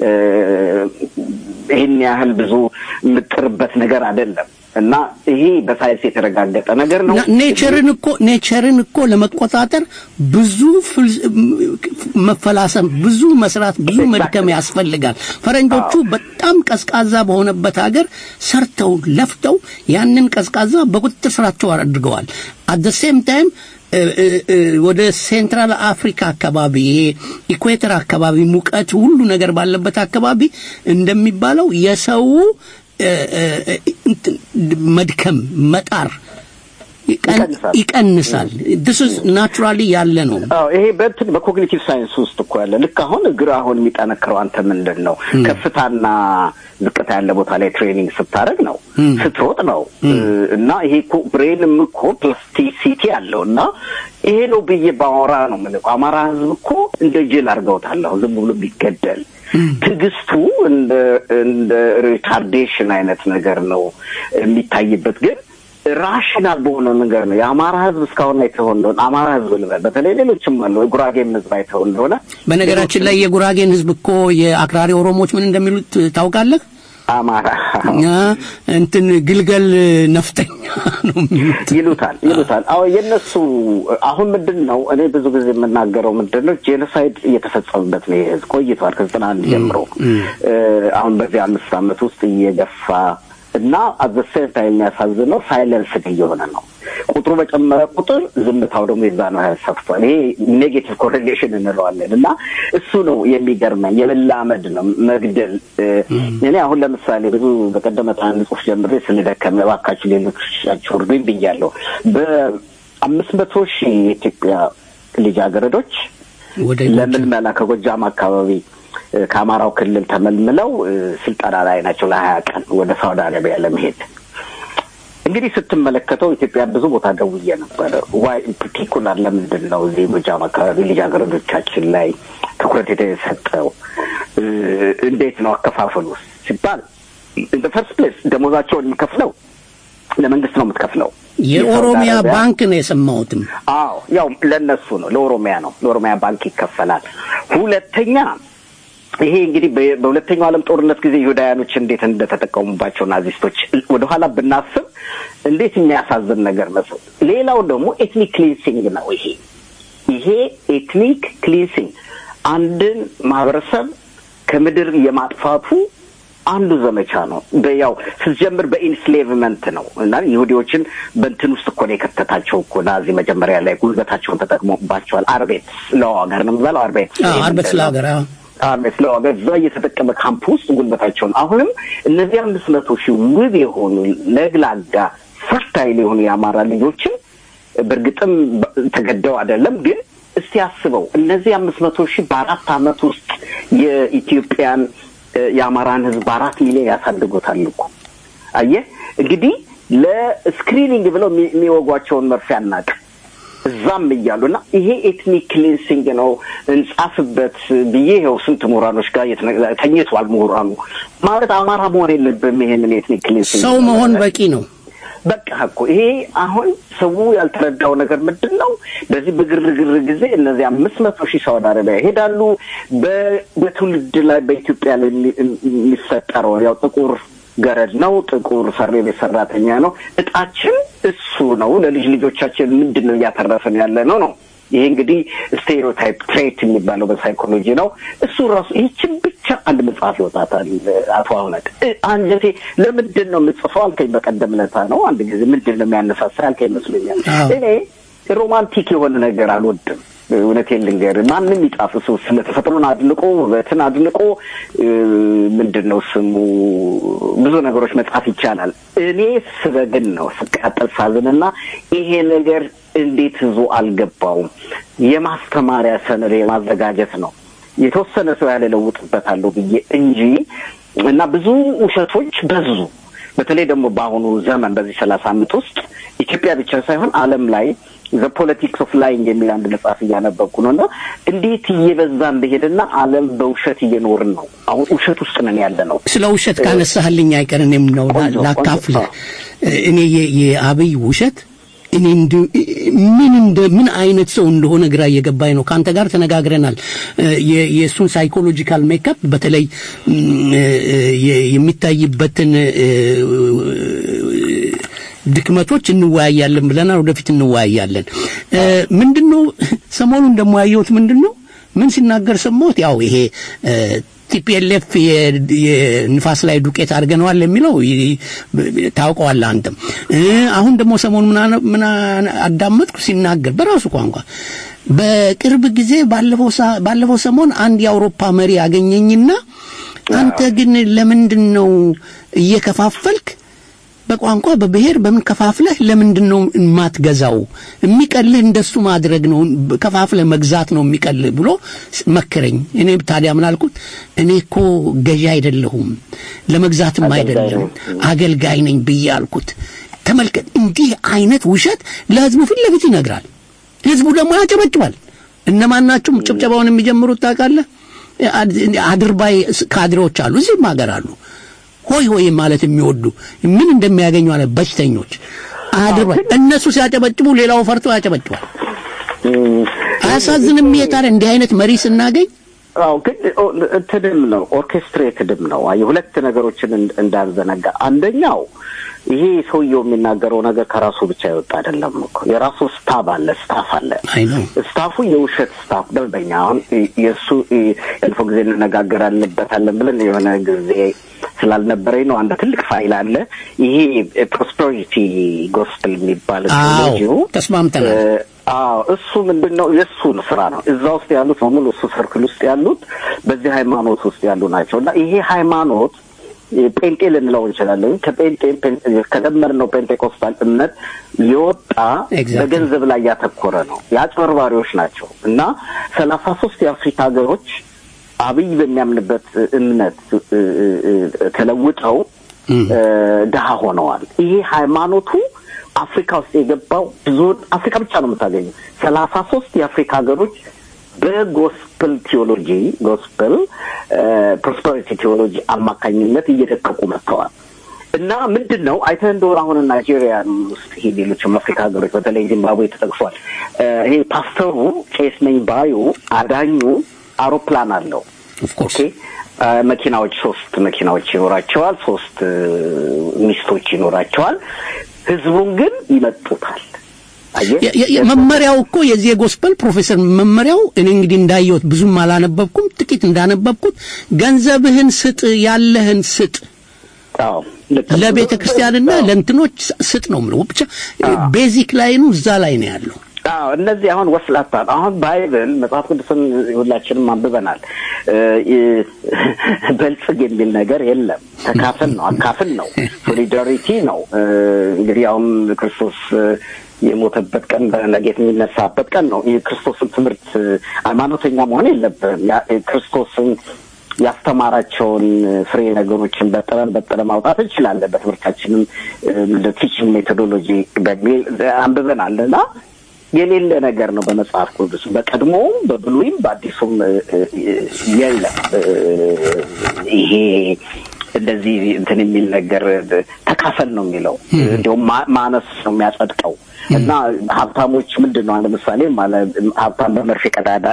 ይሄን ያህል ብዙ የምጥርበት ነገር አይደለም። እና ይሄ በሳይንስ የተረጋገጠ ነገር ነው። ኔቸርን እኮ ለመቆጣጠር ብዙ መፈላሰም ብዙ መስራት ብዙ መድከም ያስፈልጋል። ፈረንጆቹ በጣም ቀዝቃዛ በሆነበት ሀገር ሰርተው ለፍተው ያንን ቀዝቃዛ በቁጥጥር ስራቸው አድርገዋል። at the same time ወደ ሴንትራል አፍሪካ አካባቢ ኢኩዌተር አካባቢ ሙቀት ሁሉ ነገር ባለበት አካባቢ እንደሚባለው የሰው መድከም መጣር ይቀንሳል። this is naturally ያለ ነው። ይሄ በኮግኒቲቭ ሳይንስ ውስጥ እኮ ያለ ልክ አሁን እግር አሁን የሚጠነክረው አንተ ምንድነው ከፍታና ዝቅታ ያለ ቦታ ላይ ትሬኒንግ ስታረግ ነው ስትሮጥ ነው። እና ይሄ እኮ ብሬንም እኮ ፕላስቲሲቲ ያለውና ይሄ ነው ብዬ ባወራ ነው ማለት አማራ ህዝብ እኮ እንደ ጅል አድርገውታል። ዝም ብሎ ቢገደል ትግስቱ እንደ ሪታርዴሽን አይነት ነገር ነው የሚታይበት። ግን ራሽናል በሆነ ነገር ነው የአማራ ህዝብ እስካሁን አይተው እንደሆነ አማራ ህዝብ ልበል በተለይ ሌሎችም አሉ የጉራጌም ህዝብ አይተው እንደሆነ በነገራችን ላይ የጉራጌን ህዝብ እኮ የአክራሪ ኦሮሞዎች ምን እንደሚሉት ታውቃለህ? አማራ እንትን ግልገል ነፍጠኛ ነው ይሉታል። አዎ የነሱ አሁን ምንድነው እኔ ብዙ ጊዜ የምናገረው ምንድነው ጄኖሳይድ እየተፈጸመበት ነው ይሄ ቆይቷል ከ91 ጀምሮ አሁን በዚህ 5 ዓመት ውስጥ እየገፋ እና አዘሰት የሚያሳዝነው ሳይለንስ እየሆነ ነው። ቁጥሩ በጨመረ ቁጥር ዝምታው ደግሞ ይዛነው ያሰፍቷል። ይሄ ኔጌቲቭ ኮሪሌሽን እንለዋለን። እና እሱ ነው የሚገርመኝ የመላመድ ነው መግደል። እኔ አሁን ለምሳሌ ብዙ በቀደመት አንድ ጽሁፍ ጀምሬ ስለደከመ እባካችሁ ሌሎቻችሁ እርዱኝ ብያለሁ። በ500,000 የኢትዮጵያ ልጃገረዶች ለምን መላ ከጎጃም አካባቢ ከአማራው ክልል ተመልምለው ስልጠና ላይ ናቸው ለ20 ቀን ወደ ሳውዲ አረቢያ ለመሄድ። እንግዲህ ስትመለከተው ኢትዮጵያ ብዙ ቦታ ደውዬ ነበር። ዋይ ፓርቲኩላር ለምንድን ነው እዚህ ጎጃም አካባቢ ልጃገረዶቻችን ላይ ትኩረት የተሰጠው? እንዴት ነው አከፋፈሉ ሲባል ፈርስት ፕሌስ ደሞዛቸውን የሚከፍለው ለመንግስት ነው የምትከፍለው። የኦሮሚያ ባንክ ነው የሰማሁትም። አዎ ያው ለነሱ ነው ለኦሮሚያ ባንክ ይከፈላል። ሁለተኛ ይሄ እንግዲህ በሁለተኛው ዓለም ጦርነት ጊዜ ይሁዳውያኖች እንዴት እንደተጠቀሙባቸው ናዚስቶች ወደኋላ ብናስብ እንዴት የሚያሳዝን ነገር ነው። ሌላው ደግሞ ኤትኒክ ክሊንሲንግ ነው። ይሄ ኤትኒክ ክሊንሲንግ አንድን ማህበረሰብ ከምድር የማጥፋቱ አንዱ ዘመቻ ነው። በያው ስትጀምር በኢንስሌቭመንት ነው እና ይሁዲዎችን በእንትን ውስጥ እኮ ነው የከተታቸው እኮ ናዚ መጀመሪያ ላይ ጉልበታቸውን ተጠቅሞባቸዋል። አርቤት ለዋገር ነው ማለት አርቤት ለዋገር ለዋገር እዛ እየተጠቀመ ካምፕ ውስጥ ጉልበታቸውን አሁንም እነዚህ 500,000 ውብ የሆኑ ለግላጋ ፈርታይል የሆኑ የአማራ ልጆችን በእርግጥም ተገደው አይደለም ግን እስቲ አስበው እነዚህ 500,000 በአራት ዓመት ውስጥ የኢትዮጵያን የአማራን ህዝብ 4 ሚሊዮን ያሳድጉታል እኮ። አየህ እንግዲህ ለስክሪኒንግ ብለው የሚወጓቸውን መርፌ አናቅ እዛም እያሉና ይሄ ኤትኒክ ክሊንሲንግ ነው እንጻፍበት ብዬ ነው ስንት ምሁራኖች ጋር ተኝቷል። ምሁራኑ ማለት አማራ መሆን የለብህም ይሄንን ኤትኒክ ክሊንሲንግ ሰው መሆን በቂ ነው። በቃ እኮ ይሄ አሁን ሰው ያልተረዳው ነገር ምንድነው? በዚህ በግርግር ጊዜ እነዚህ 500,000 ሳውዲ አረቢያ ይሄዳሉ። በትውልድ ላይ በኢትዮጵያ ላይ የሚፈጠረው ያው ጥቁር ገረድ ነው፣ ጥቁር ሰርቬ ሰራተኛ ነው። እጣችን እሱ ነው። ለልጅ ልጆቻችን ምንድነው እያተረፈን ያለ ነው። ይሄ እንግዲህ ስቴሪዮታይፕ ትሬት የሚባለው በሳይኮሎጂ ነው። እሱ ራሱ ይህችን ብቻ አንድ መጽሐፍ ይወጣታል። አቶ አሁነት አንጀቴ ለምንድን ነው የምጽፈው አልከኝ በቀደም ዕለት ነው አንድ ጊዜ ምንድን ነው የሚያነሳሳ አልከኝ መስሎኛል። እኔ ሮማንቲክ የሆነ ነገር አልወድም። እውነቴን ልንገር ማንም ይጣፍ እሱ ስለተፈጥሮን አድንቆ ውበትን አድንቆ ምንድነው ስሙ ብዙ ነገሮች መጻፍ ይቻላል። እኔ ስበግን ነው ስቃጠል ሳዝንና ይሄ ነገር እንዴት ህዝቡ አልገባውም። የማስተማሪያ ሰነድ የማዘጋጀት ነው የተወሰነ ሰው ያለ ለውጥበታል ብዬ እንጂ እና ብዙ ውሸቶች በዙ። በተለይ ደግሞ በአሁኑ ዘመን በዚህ 30 ዓመት ውስጥ ኢትዮጵያ ብቻ ሳይሆን ዓለም ላይ the politics of lying የሚል አንድ መጽሐፍ እያነበብኩ ነውና እንዴት እየበዛ እንደሄደና ዓለም በውሸት እየኖርን ነው። አሁን ውሸት ውስጥ ነን ያለነው። ስለ ውሸት ካነሳህልኝ አይቀርም ነው ላካፍል። እኔ የአብይ ውሸት እኔ ምን አይነት ሰው እንደሆነ ግራ እየገባኝ ነው። ካንተ ጋር ተነጋግረናል። የሱን ሳይኮሎጂካል ሜካፕ በተለይ የሚታይበትን ድክመቶች እንወያያለን ብለናል። ወደፊት እንወያያለን። ምንድነው ሰሞኑን ደግሞ ያየሁት ምንድነው ምን ሲናገር ሰሞት ያው ይሄ ቲፒኤልኤፍ የንፋስ ላይ ዱቄት አድርገናል የሚለው ታውቀዋለህ አንተም። አሁን ደግሞ ሰሞኑን ምን አዳመጥኩ ሲናገር በራሱ ቋንቋ በቅርብ ጊዜ ባለፈው ሰሞን አንድ የአውሮፓ መሪ አገኘኝና አንተ ግን ለምንድነው እየከፋፈልክ በቋንቋ በብሔር በምን ከፋፍለህ ለምንድነው ማትገዛው? የሚቀልህ እንደሱ ማድረግ ነው፣ ከፋፍለህ መግዛት ነው የሚቀልህ ብሎ መከረኝ። እኔ ታዲያ ምን አልኩት? እኔ እኮ ገዢ አይደለሁም ለመግዛትም አይደለም አገልጋይ ነኝ ብዬ አልኩት። ተመልከት፣ እንዲህ አይነት ውሸት ለህዝቡ ፊት ለፊት ይነግራል። ህዝቡ ደግሞ ያጨበጭባል። እነማን ናቸው ጭብጨባውን የሚጀምሩት ታውቃለህ? አድርባይ ካድሬዎች አሉ፣ እዚህም ሀገር አሉ። ሆይ ማለት የሚወዱ ምን እንደሚያገኙ አለ በሽተኞች አድርባይ። እነሱ ሲያጨበጭቡ ሌላው ፈርቶ ያጨበጭባል። አያሳዝንም? የታረ እንዲህ አይነት መሪ ስናገኝ ግን እንትንም ነው ኦርኬስትሬትድም ነው። ሁለት ነገሮችን እንዳንዘነጋ። አንደኛው ይሄ ሰውየው የሚናገረው ነገር ከራሱ ብቻ ይወጣ አይደለም እኮ የራሱ ስታፍ አለ። ስታፉ የውሸት ስታፍ ደንበኛ። አሁን የሱ እንፎ ጊዜ እንነጋገራለን ብለን የሆነ ጊዜ ስላልነበረኝ ነው አንድ ትልቅ ፋይል አለ። ይሄ ፕሮስፐሪቲ ጎስፔል የሚባል ነው። ተስማምተናል። እሱ ምንድነው የሱን ስራ ነው። እዛ ውስጥ ያሉት በሙሉ እሱ ሰርክል ውስጥ ያሉት በዚህ ሃይማኖት ውስጥ ያሉ ናቸውና ይሄ ሃይማኖት ጴንጤ ልንለው እንችላለን። ከደመርነው ጴንጤኮስታል እምነት የወጣ በገንዘብ ላይ ያተኮረ ነው። የአጭበርባሪዎች ናቸው እና 33 የአፍሪካ ሀገሮች አብይ በሚያምንበት እምነት ተለውጠው ደሃ ሆነዋል። ይሄ ሃይማኖቱ አፍሪካ ውስጥ የገባው ብዙ አፍሪካ ብቻ ነው የምታገኘው 33 የአፍሪካ ሀገሮች በጎስፐል ቲዮሎጂ ጎስፐል ፕሮስፐሪቲ ቲዮሎጂ አማካኝነት እየደቀቁ መጥተዋል። እና ምንድነው አይተህ እንደሆነ አሁን ናይጄሪያ ውስጥ ሌሎችም አፍሪካ ሀገሮች በተለይ ዚምባብዌ ተጠቅሷል። ይሄ ፓስተሩ ቄስ ነኝ ባዩ አዳኙ አውሮፕላን አለው። ኦኬ መኪናዎች 3 መኪናዎች ይኖራቸዋል፣ 3 ሚስቶች ይኖራቸዋል። ህዝቡን ግን ይመጡታል። መመሪያው እኮ የዚህ ጎስፐል ፕሮፌሰር መመሪያው እኔ እንግዲህ እንዳየሁት ብዙም አላነበብኩም፣ ጥቂት እንዳነበብኩት ገንዘብህን ስጥ፣ ያለህን ስጥ፣ ለቤተ ክርስቲያንና ለእንትኖች ስጥ ነው ማለት ብቻ ቤዚክ ላይ ነው፣ እዛ ላይ ነው ያለው። እነዚህ አሁን ወስላታ አሁን ባይብል መጽሐፍ ቅዱስን ሁላችንም አንብበናል። በልጽግ የሚል ነገር የለም። ተካፈል ነው፣ አካፍል ነው፣ ሶሊዳሪቲ ነው። እንግዲህ አሁን ክርስቶስ የሞተበት ቀን በነገት የሚነሳበት ቀን ነው። የክርስቶስን ትምህርት ሃይማኖተኛ መሆን የለብንም። ክርስቶስን ያስተማራቸውን ፍሬ ነገሮችን በጠረ ማውጣት እንችላለን። በትምህርታችንም ቲቺንግ ሜቶዶሎጂ በሚል አንብበናልና የሌለ ነገር ነው በመጽሐፍ ቅዱስ በቀድሞውም በብሉይም በአዲሱም የለም። ይሄ እንደዚህ እንትን የሚል ነገር ተካፈል ነው የሚለው እንደውም ማነስ ነው የሚያጸድቀው። እና ሀብታሞች ምንድነው አንድ ምሳሌ ማለት ሀብታም በመርፌ ቀዳዳ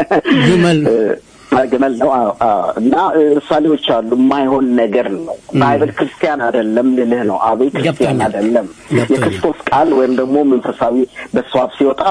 ግመል ነው። እና ምሳሌዎች አሉ። የማይሆን ነገር ነው። ባይብል ክርስቲያን አይደለም ልልህ ነው። አብይ ክርስቲያን አይደለም። የክርስቶስ ቃል ወይም ደግሞ መንፈሳዊ በሷፍ ሲወጣ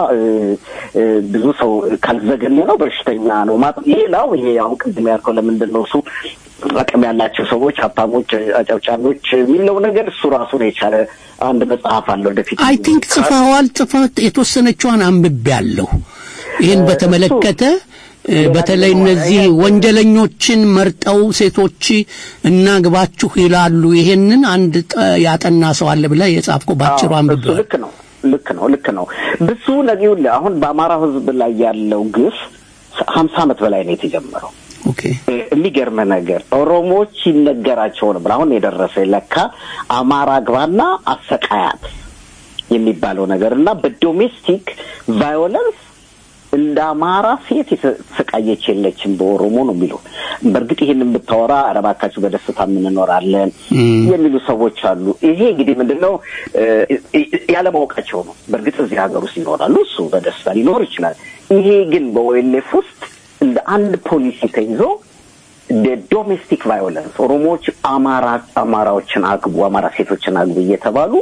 ብዙ ሰው ካልዘገነ ነው በሽተኛ ነው ማለት ይሄው ይሄ ያው ቅድም ያልከው ለምንድን ነው እሱ አቅም ያላቸው ሰዎች ሀብታሞች አጫውጫሎች የሚለው ነገር እሱ ራሱ ነው የቻለ አንድ መጽሐፍ አለው። ወደፊት አይ ቲንክ ጽፈት የተወሰነችዋን አንብቤያለሁ ይሄን በተመለከተ በተለይ እነዚህ ወንጀለኞችን መርጠው ሴቶች እናግባችሁ ይላሉ። ይሄንን አንድ ያጠና ሰው አለ ብለ የጻፍከው ባጭሩ አንብቤ። ልክ ነው። ብዙ ነገር አሁን በአማራ ህዝብ ላይ ያለው ግፍ 50 ዓመት በላይ ነው የተጀመረው። ኦኬ የሚገርም ነገር ኦሮሞዎች ይነገራቸው ነበር። አሁን የደረሰ ለካ አማራ ግባና አሰቃያት የሚባለው ነገርና በዶሜስቲክ ቫዮለንስ እንደ አማራ ሴት የተሰቃየች የለችም በኦሮሞ ነው የሚለው። በርግጥ ይሄንን ብታወራ አረባካችሁ በደስታ ምን እንኖራለን የሚሉ ሰዎች አሉ። ይሄ እንግዲህ ምንድነው ያለማወቃቸው ነው። በርግጥ እዚህ ሀገር ውስጥ ይኖራሉ፣ እሱ በደስታ ሊኖር ይችላል። ይሄ ግን በኦኤልኤፍ ውስጥ እንደ አንድ ፖሊሲ ተይዞ ዶሜስቲክ ቫዮለንስ ኦሮሞዎች አማራዎችን አግቡ፣ አማራ ሴቶችን አግቡ እየተባሉ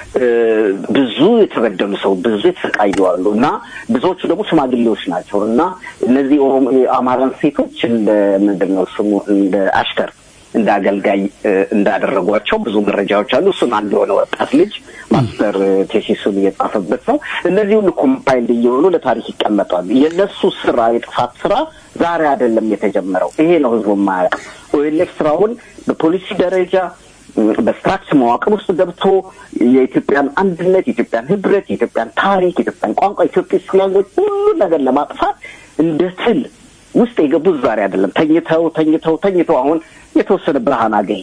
ብዙ የተበደሉ ሰው ብዙ የተሰቃዩ አሉና ብዙዎቹ ደግሞ ሽማግሌዎች ናቸው። እና እነዚህ አማራን ሴቶች እንደ ምንድነው ስሙ እንደ አሽከር እንደ አገልጋይ እንዳደረጓቸው ብዙ መረጃዎች አሉ። እሱን አንድ የሆነ ወጣት ልጅ ማስተር ቴሲሱን እየጻፈበት ነው። እነዚህ ሁሉ ኮምፓይልድ እየሆኑ ለታሪክ ይቀመጣሉ። የነሱ ስራ የጥፋት ስራ ዛሬ አይደለም የተጀመረው። ይሄ ነው ህዝቡ ማያውቅ። ኦኤልኤፍ ስራውን በፖሊሲ ደረጃ በስትራክቸር መዋቅር ውስጥ ገብቶ የኢትዮጵያን አንድነት፣ የኢትዮጵያን ህብረት፣ የኢትዮጵያን ታሪክ፣ የኢትዮጵያን ቋንቋ፣ ኢትዮጵያ ስላለ ሁሉ ነገር ለማጥፋት እንደ ትል ውስጥ የገቡት ዛሬ አይደለም። ተኝተው አሁን የተወሰነ ብርሃን አገኙ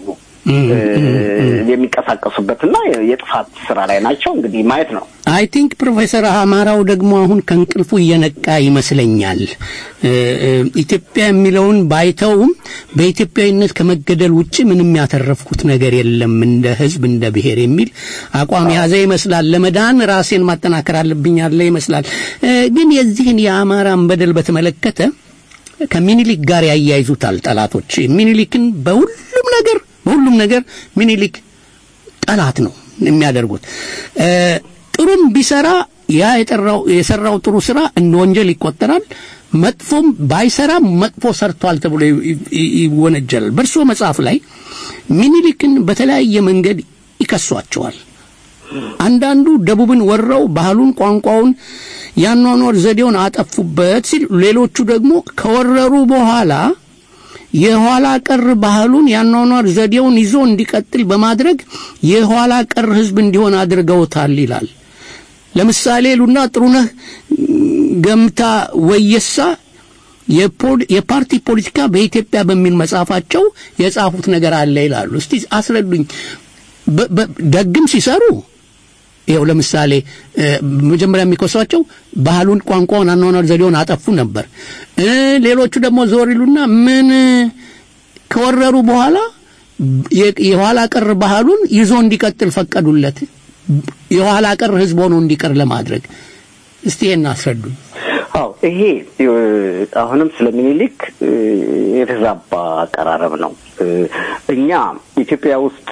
የሚንቀሳቀሱበትና የጥፋት ስራ ላይ ናቸው። እንግዲህ ማየት ነው። አይ ቲንክ ፕሮፌሰር አማራው ደግሞ አሁን ከእንቅልፉ እየነቃ ይመስለኛል። ኢትዮጵያ የሚለውን ባይተውም በኢትዮጵያዊነት ከመገደል ውጪ ምንም ያተረፍኩት ነገር የለም እንደ ህዝብ እንደ ብሔር የሚል አቋም ያዘ ይመስላል። ለመዳን ራሴን ማጠናከር አለብኝ ያለ ይመስላል። ግን የዚህን የአማራን በደል በተመለከተ ከሚኒሊክ ጋር ያያይዙታል ጠላቶች። ሚኒሊክን በሁሉም ነገር ሚኒሊክ ጠላት ነው የሚያደርጉት። ጥሩም ቢሰራ ያ የሰራው ጥሩ ስራ እንደ ወንጀል ይቆጠራል። መጥፎም ባይሰራ መጥፎ ሰርቷል ተብሎ ይወነጀላል። በርሶ መጽሐፍ ላይ ሚኒሊክን በተለያየ መንገድ ይከሷቸዋል። አንዳንዱ ደቡብን ወረው ባህሉን፣ ቋንቋውን፣ ያኗኗር ዘዴውን አጠፉበት ሲል፣ ሌሎቹ ደግሞ ከወረሩ በኋላ የኋላ ቀር ባህሉን ያኗኗር ዘዴውን ይዞ እንዲቀጥል በማድረግ የኋላ ቀር ህዝብ እንዲሆን አድርገውታል ይላል። ለምሳሌ ሉና ጥሩነህ ገምታ ወየሳ የፓርቲ ፖለቲካ በኢትዮጵያ በሚል መጽሐፋቸው የጻፉት ነገር አለ ይላሉ። እስቲ አስረዱኝ። ደግም ሲሰሩ ይኸው ለምሳሌ መጀመሪያ የሚኮሷቸው ባህሉን፣ ቋንቋውን፣ አኗኗር ዘዴውን አጠፉ ነበር። ሌሎቹ ደግሞ ዞር ይሉና ምን ከወረሩ በኋላ የኋላ ቀር ባህሉን ይዞ እንዲቀጥል ፈቀዱለት። የኋላ ቀር ህዝብ ሆኖ እንዲቀር ለማድረግ እስቲ እናስረዱኝ። አዎ ይሄ አሁንም ስለሚኒሊክ የተዛባ አቀራረብ ነው። እኛ ኢትዮጵያ ውስጥ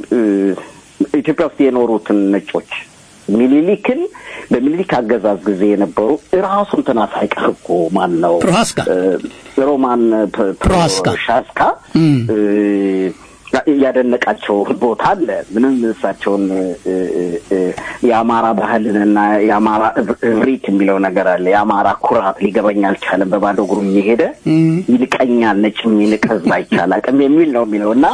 የኖሩትን ነጮች ሚኒሊክን በሚኒሊክ አገዛዝ ጊዜ የነበሩ ራሱን ተናሳይቀርኩ ማን ነው ሮማን ፕሮሃስካ ያደነቃቸው ቦታ አለ። ምንም እሳቸውን የአማራ ባህልንና የአማራ እብሪት የሚለው ነገር አለ። የአማራ ኩራት ሊገባኝ አልቻለም፣ በባዶ እግሩ እየሄደ ይልቀኛል፣ ነጭ የሚንቅ ህዝብ አይቻላቅም የሚል ነው የሚለውና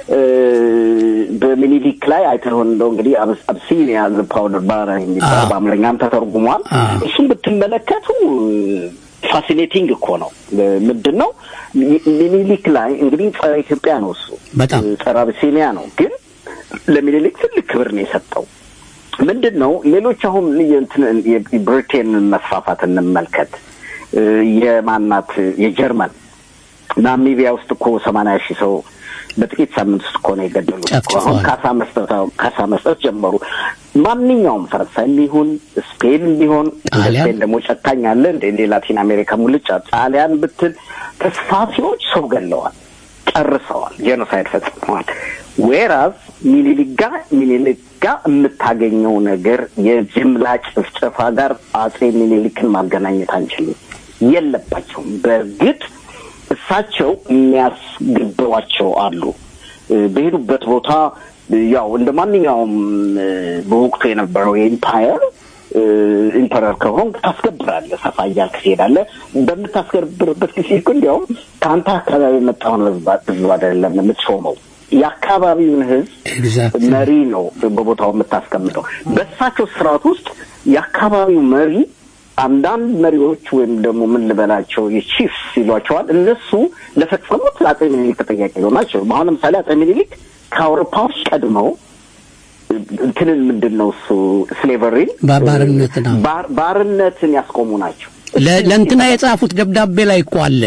በሚኒሊክ ላይ አይተውን እንደው እንግዲህ አብሲኒያ ዘፓውደር ባራ የሚባል በአማርኛም ተተርጉሟል። እሱን ብትመለከቱ ፋሲኔቲንግ እኮ ነው። ምንድነው ሚኒሊክ ላይ እንግዲህ ጸረ ኢትዮጵያ ነው፣ እሱ ጸረ አብሲኒያ ነው። ግን ለሚኒሊክ ትልቅ ክብር ነው የሰጠው። ምንድነው ሌሎች አሁን የብሪቴን መስፋፋት እንመልከት። የማናት የጀርመን ናሚቢያ ውስጥ እኮ 80,000 ሰው በጥቂት ሳምንት ውስጥ እኮ ነው የገደሉት። አሁን ካሳ መስጠት ጀመሩ። ማንኛውም ፈረንሳይ ቢሆን ስፔን ቢሆን ስፔን ደግሞ ጨካኝ አለ እንደ ላቲን አሜሪካ ሙልጫ ጣሊያን ብትል ተስፋፊዎች ሰው ገለዋል፣ ጨርሰዋል፣ ጄኖሳይድ ፈጽመዋል። ዌራዝ ሚኒሊክ ጋር የምታገኘው ነገር የጅምላ ጭፍጨፋ ጋር አጼ ሚኒሊክን ማገናኘት አንችልም፣ የለባቸውም። በእርግጥ እሳቸው የሚያስገድቧቸው አሉ። በሄዱበት ቦታ ያው እንደማንኛውም በወቅቱ የነበረው ኢምፐረር ከሆነ ታስገብራለህ፣ ሰፋ እያልክ ትሄዳለህ። በምታስገብርበት ጊዜ እኮ እንዲያውም ከአንተ አካባቢ የመጣውን ህዝብ አይደለም የምትሾመው፣ የአካባቢውን ህዝብ መሪ ነው በቦታው የምታስቀምጠው። በእሳቸው ስርዓት ውስጥ የአካባቢው መሪ አንዳንድ መሪዎች ወይም ደግሞ ምን ልበላቸው የቺፍስ ይሏቸዋል፣ እነሱ ለፈጸሙት አጼ ሚኒሊክ ተጠያቂ ናቸው። አሁን ለምሳሌ አጼ ሚኒሊክ ከአውሮፓዎች ቀድመው እንትንን ምንድነው እሱ ስሌቨሪን ባርነትን ያስቆሙ ናቸው። ለእንትና የጻፉት ደብዳቤ ላይ እኮ አለ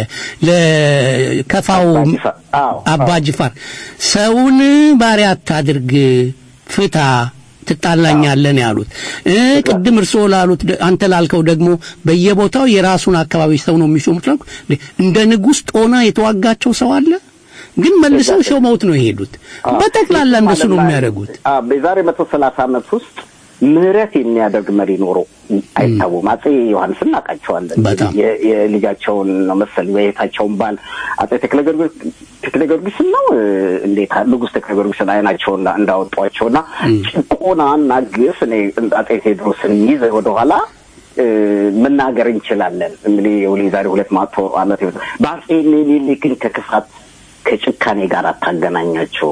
ለከፋው አባጅፋር ሰውን ባሪያ አታድርግ፣ ፍታ፣ ትጣላኛለህ ያሉት። ቅድም እርሶ ላሉት አንተ ላልከው ደግሞ በየቦታው የራሱን አካባቢ ሰው ነው የሚሾሙት ነው። እንደ ንጉስ ጦና የተዋጋቸው ሰው አለ፣ ግን መልሰው ሾመውት ነው የሄዱት። በጠቅላላ እንደሱ ነው የሚያደርጉት። በዛሬ 130 ዓመት ውስጥ ምህረት የሚያደርግ መሪ ኖሮ አይታወም። አጼ ዮሐንስ እናቃቸዋለን። የልጃቸውን ነው መሰል የታቸውን ባል አጼ ተክለ ጊዮርጊስ ነው እንዴት ንጉስ ተክለ ጊዮርጊስን አይናቸውን እንዳወጧቸውና ጭቆናና ግፍ እኔ አጼ ቴዎድሮስን ይዘው ወደ ኋላ መናገር እንችላለን። እንግዲህ የዛሬ 200 ዓመት በአጼ ሚኒሊክን ከክፋት ከጭካኔ ጋር አታገናኛቸው።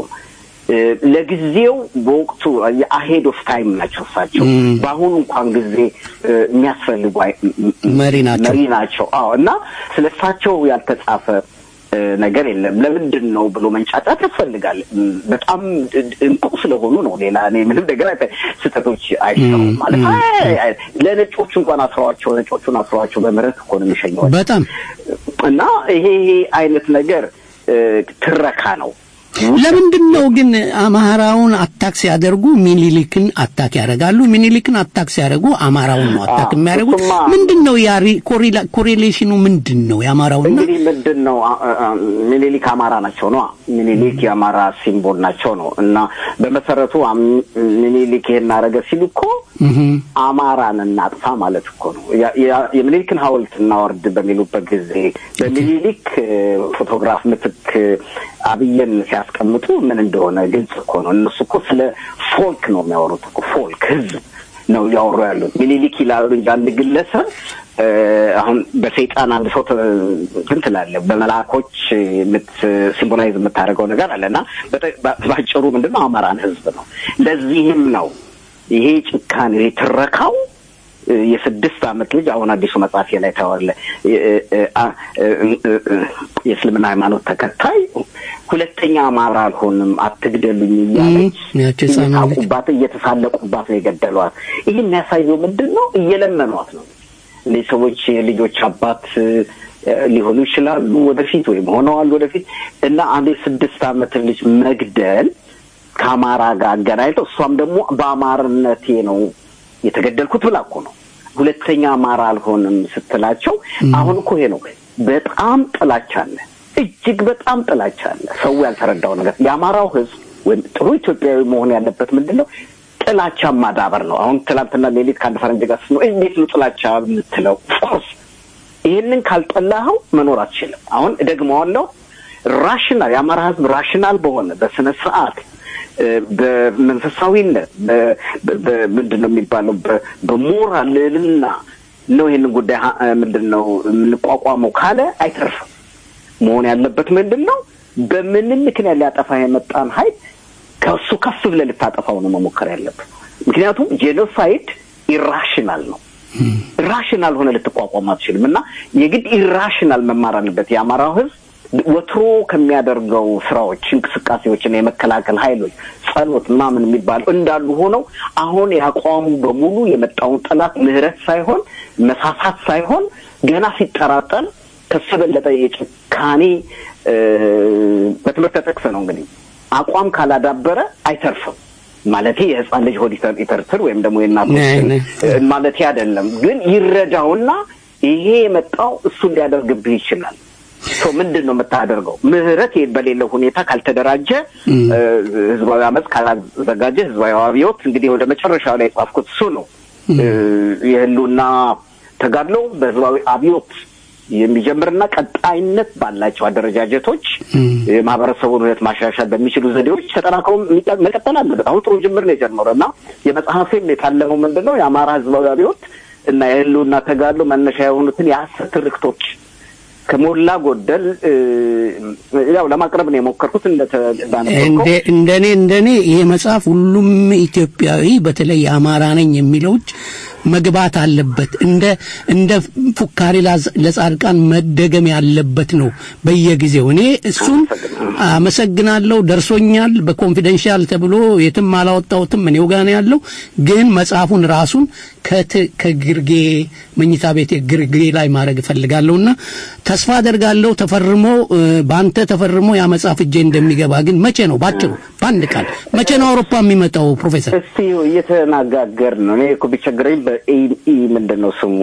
ለጊዜው በወቅቱ የአሄድ ኦፍ ታይም ናቸው እሳቸው። በአሁኑ እንኳን ጊዜ የሚያስፈልጉ መሪ ናቸው። አዎ። እና ስለሳቸው ያልተጻፈ ነገር የለም። ለምንድን ነው ብሎ መንጫጫት ያስፈልጋል። በጣም እንቁ ስለሆኑ ነው። ሌላ እኔ ምንም ነገር ስህተቶች አይሰሩም ማለት ለነጮቹ እንኳን ነጮቹን አስረዋቸው በምህረት እኮ ነው የሚሸኘዋቸው በጣም እና ይሄ አይነት ነገር ትረካ ነው። ለምንድነው ግን አማራውን አታክ ሲያደርጉ ሚኒሊክን አታክ ያደርጋሉ? ሚኒሊክን አታክ ሲያደርጉ አማራውን ነው አታክ የሚያደርጉት? ምንድነው ያ ኮሪሌሽኑ ምንድነው? ያማራውና እንግዲህ ምንድነው ሚኒሊክ አማራ ናቸው ነው። ሚኒሊክ የአማራ ሲምቦል ናቸው ነው። እና በመሰረቱ ሚኒሊክ ይሄን አደረገ ሲሉ እኮ አማራን እናጥፋ ማለት እኮ ነው። የሚኒሊክን ሐውልት እናወርድ በሚሉበት ጊዜ በሚኒሊክ ፎቶግራፍ ምትክ አብየን ሲያስቀምጡ ምን እንደሆነ ግልጽ እኮ ነው። እነሱ እኮ ስለ ፎልክ ነው የሚያወሩት እኮ ፎልክ ህዝብ ነው ያወሩ ያሉት። ሚኒሊክ ይላሉ እንጂ አንድ ግለሰብ አሁን በሰይጣን አንድ ሰው እንትላለ በመላእኮች ሲምቦላይዝ የምታደርገው ነገር አለና ባጭሩ ምንድነው አማራን ህዝብ ነው። ለዚህም ነው ይሄ ጭካኔ ትረካው የ6 ዓመት ልጅ አሁን አዲሱ መጽሐፍ ላይ ታወለ የእስልምና ሃይማኖት ተከታይ ሁለተኛ አማራ አልሆንም አትግደሉኝ እያለች እየተሳለቁባት ነው የገደሏት። ይሄን የሚያሳየው ምንድነው? እየለመኗት ነው። ለሰዎች ልጆች አባት ሊሆኑ ይችላሉ ወደፊት ወይም ሆነዋል ወደፊት እና አንድ 6 ዓመት ልጅ መግደል ከአማራ ጋር አገናኝተው እሷም ደግሞ በአማርነቴ ነው የተገደልኩት ብላ እኮ ነው ሁለተኛ አማራ አልሆንም ስትላቸው። አሁን እኮ ይሄ ነው በጣም ጥላቻ አለ፣ እጅግ በጣም ጥላቻ አለ። ሰው ያልተረዳው ነገር የአማራው ህዝብ ወይ ጥሩ ኢትዮጵያዊ መሆን ያለበት ምንድነው? ጥላቻ ማዳበር ነው። አሁን ትላንትና ሌሊት ካንድ ፈረንጅ ጋር ነው እንዴት ነው ጥላቻ የምትለው? ይሄንን ካልጠላኸው መኖር አትችልም። አሁን ደግሞዋለሁ ራሽናል የአማራ ህዝብ ራሽናል በሆነ በስነ ስርዓት በመንፈሳዊነት ምንድነው የሚባለው በሞራል ልዕልና ነው ይሄንን ጉዳይ ምንድነው የምንቋቋመው ካለ አይተርፍም። መሆን ያለበት ምንድነው? በምንም ምክንያት ሊያጠፋ የመጣን ኃይል ከሱ ከፍ ብለህ ልታጠፋው ነው መሞከር ያለበት። ምክንያቱም ጄኖሳይድ ኢራሽናል ነው። ራሽናል ሆነ ልትቋቋም አትችልም እና የግድ ኢራሽናል መማር አለበት የአማራው ህዝብ። ወትሮ ከሚያደርገው ስራዎች እንቅስቃሴዎችና የመከላከል ኃይሎች ጸሎት ማምን የሚባል እንዳሉ ሆነው አሁን ያቋሙ በሙሉ የመጣውን ጠላት ምህረት ሳይሆን መሳሳት ሳይሆን ገና ሲጠራጠር ከሰበለጠ የጭካኔ በትምህርት ተጠቅሰ ነው እንግዲህ አቋም ካላዳበረ አይተርፍም። ማለት የህፃን ልጅ ሆድ ይተርትር ወይም ደግሞ የእናቶች ማለት አይደለም። ግን ይረዳውና ይሄ የመጣው እሱ ሊያደርግብህ ይችላል። ሰው ምንድነው የምታደርገው? ምህረት በሌለው ሁኔታ ካልተደራጀ ህዝባዊ አመጽ ካላዘጋጀ ህዝባዊ አብዮት እንግዲህ ወደ መጨረሻው ላይ ጻፍኩት እሱ ነው የህሉና ተጋድሎ በህዝባዊ አብዮት የሚጀምርና ቀጣይነት ባላቸው አደረጃጀቶች የማህበረሰቡን ሁኔታ ማሻሻል በሚችሉ ዘዴዎች ተጠናክረው መቀጠል አለበት። አሁን ጥሩ ጅምር ነው የጀመረውና የመጽሐፌም የታለመው ምንድነው የአማራ ህዝባዊ አብዮት እና የህሉና ተጋድሎ መነሻ የሆኑትን የሐሰት ትርክቶች ከሞላ ጎደል ያው ለማቅረብ ነው የሞከርኩት። እንደኔ ይሄ መጽሐፍ ሁሉም ኢትዮጵያዊ በተለይ አማራ ነኝ የሚለውች መግባት አለበት። እንደ ፉካሪ ለጻድቃን መደገም ያለበት ነው በየጊዜው። እኔ እሱን አመሰግናለሁ፣ ደርሶኛል። በኮንፊደንሻል ተብሎ የትም አላወጣሁትም፣ እኔው ጋር ነው ያለው። ግን መጽሐፉን ራሱን ከግርጌ መኝታ ቤት ግርጌ ላይ ማድረግ ፈልጋለሁና ተስፋ አደርጋለሁ ተፈርሞ ባንተ ተፈርሞ ያ መጽሐፍ እጄ እንደሚገባ። ግን መቼ ነው ባጭሩ ባንድ ቃል መቼ ነው አውሮፓ የሚመጣው ፕሮፌሰር? እስቲ እየተነጋገር ነው። እኔ እኮ ቢቸግረኝ ምንድነው ስሙ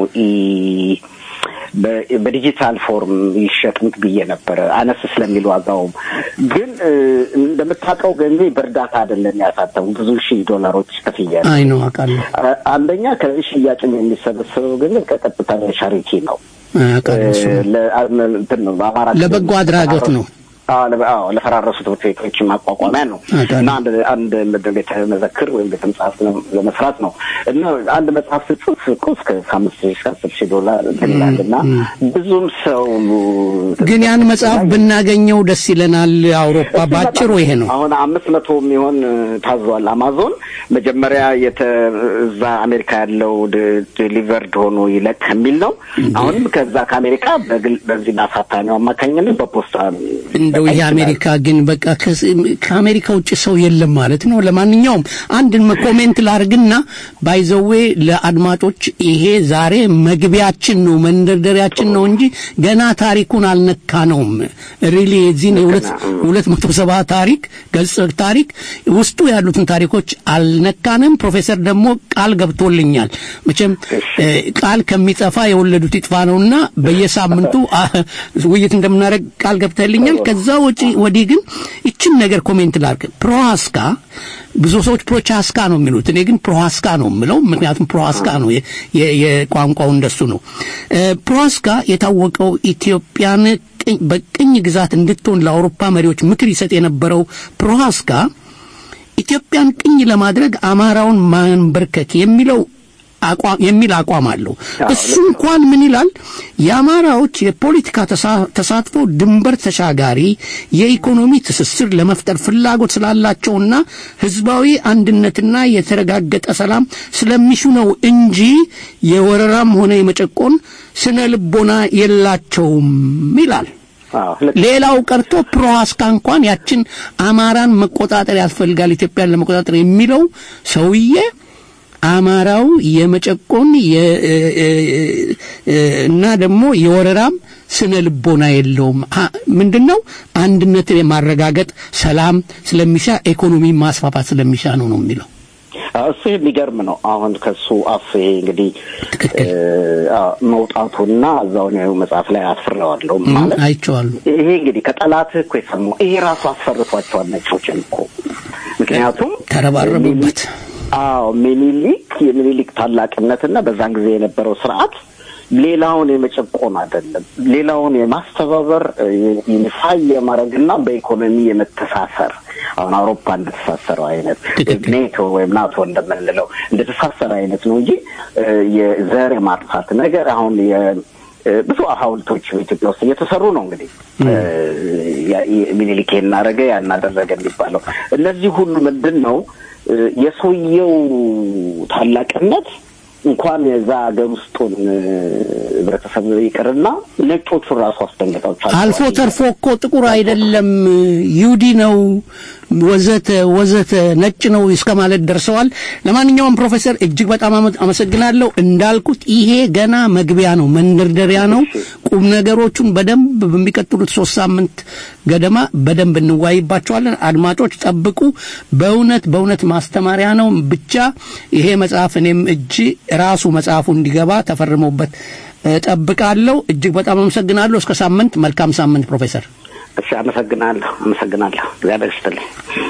በዲጂታል ፎርም ይሸጥምት ብዬ ነበር አነስ ስለሚሉ ዋጋው። ግን እንደምታውቀው ገንዘብ በእርዳታ አይደለም ያሳተሙ ብዙ ሺህ ዶላሮች ከፍያለሁ። አይ ነው አውቃለሁ። አንደኛ ከሽያጭ የሚሰበሰበው ገንዘብ ከቀጥታ ለቻሪቲ ነው። ለበጎ አድራጎት ነው። ለፈራረሱ ትምህርት ቤቶች ማቋቋሚያ ነው እና አንድ ቤተ መዘክር ወይም ቤተ መጽሐፍት ለመስራት ነው። እና አንድ መጽሐፍ ስትጽፍ እስከ $5,000 ይላልና ብዙም ሰው ግን ያን መጽሐፍ ብናገኘው ደስ ይለናል። አውሮፓ ባጭሩ ይሄ ነው። አሁን 500 የሚሆን ታዟል አማዞን። መጀመሪያ እዛ አሜሪካ ያለው ዲሊቨርድ ሆኖ ይለቅ ከሚል ነው። አሁንም ከዛ ከአሜሪካ በዚህ አሳታሚው አማካኝነት በፖስታ እንደው የአሜሪካ ግን በቃ ከአሜሪካ ውጭ ሰው የለም ማለት ነው። ለማንኛውም አንድ ኮሜንት ላርግና ባይዘዌ ለአድማጮች ይሄ ዛሬ መግቢያችን ነው መንደርደሪያችን ነው እንጂ ገና ታሪኩን አልነካነውም። ሪሊ እዚህን 270 ታሪክ ገጽ ታሪክ ውስጡ ያሉትን ታሪኮች አልነካንም። ፕሮፌሰር ደግሞ ቃል ገብቶልኛል። መቼም ቃል ከሚጠፋ የወለዱት ይጥፋ ነውና በየሳምንቱ ውይይት እንደምናደርግ ቃል ገብተልኛል። ከዛ ወዲህ ግን እቺን ነገር ኮሜንት ላርክ። ፕሮሃስካ ብዙ ሰዎች ፕሮቻስካ ነው የሚሉት፣ እኔ ግን ፕሮሃስካ ነው የምለው። ምክንያቱም ፕሮሃስካ ነው የቋንቋው እንደሱ ነው። ፕሮሃስካ የታወቀው ኢትዮጵያን በቅኝ ግዛት እንድትሆን ለአውሮፓ መሪዎች ምክር ይሰጥ የነበረው ፕሮሃስካ ኢትዮጵያን ቅኝ ለማድረግ አማራውን ማንበርከክ የሚለው አቋም አለው። እሱ እንኳን ምን ይላል? የአማራዎች የፖለቲካ ተሳትፎ ድንበር ተሻጋሪ የኢኮኖሚ ትስስር ለመፍጠር ፍላጎት ስላላቸውና ህዝባዊ አንድነትና የተረጋገጠ ሰላም ስለሚሹ ነው እንጂ የወረራም ሆነ የመጨቆን ስነ ልቦና የላቸውም ይላል። ሌላው ቀርቶ ፕሮሃስካ እንኳን ያችን አማራን መቆጣጠር ያስፈልጋል ኢትዮጵያን ለመቆጣጠር የሚለው ሰውዬ አማራው የመጨቆን እና ደግሞ የወረራም ስነ ልቦና የለውም። ምንድነው አንድነትን የማረጋገጥ ሰላም ስለሚሻ ኢኮኖሚ ማስፋፋት ስለሚሻ ነው የሚለው። እሱ የሚገርም ነው። አሁን ከሱ አፍ እንግዲህ መውጣቱና እዛው ነው መጽሐፍ ላይ አስፈራዋለሁ ማለት አይቼዋለሁ። ይሄ እንግዲህ ከጠላት እኮ የሰማው ይሄ ራሱ አስፈርቷቸዋል ነጮችን እኮ ምክንያቱም ተረባረቡበት። የሚኒሊክ ታላቅነትና በዛን ጊዜ የነበረው ስርዓት ሌላውን የመጨቆን አይደለም፣ ሌላውን የማስተባበር የፋይ የማረግና በኢኮኖሚ የመተሳሰር አሁን አውሮፓ እንደተሳሰረው አይነት ኔቶ ወይም ናቶ እንደምንለው እንደተሳሰረ አይነት ነው እንጂ የዘር ማጥፋት ነገር አሁን ብዙ ሐውልቶች በኢትዮጵያ ውስጥ እየተሰሩ ነው። እንግዲህ ሚኒሊክ እናረገ ያናደረገ የሚባለው እነዚህ ሁሉ ምንድነው የሰውየው ታላቅነት እንኳን የዛ ሀገር ውስጡን ህብረተሰብ ይቅርና ነጮቹ ራሱ አስደንግጠዋቸዋል። አልፎ ተርፎ እኮ ጥቁር አይደለም ይሁዲ ነው ወዘተ ነጭ ነው እስከማለት ደርሰዋል። ለማንኛውም ፕሮፌሰር እጅግ በጣም አመሰግናለሁ። እንዳልኩት ይሄ ገና መግቢያ ነው፣ መንደርደሪያ ነው። ቁም ነገሮቹን በደንብ በሚቀጥሉት 3 ሳምንት ገደማ በደንብ እንዋይባቸዋለን። አድማጮች ጠብቁ። በእውነት ማስተማሪያ ነው። ብቻ ይሄ መጽሐፍ እኔም እጅ ራሱ መጽሐፉ እንዲገባ ተፈርሞበት ጠብቃለሁ። እጅግ በጣም አመሰግናለሁ። እስከ ሳምንት፣ መልካም ሳምንት ፕሮፌሰር። እሺ፣ አመሰግናለሁ። እግዚአብሔር ይስጥልኝ።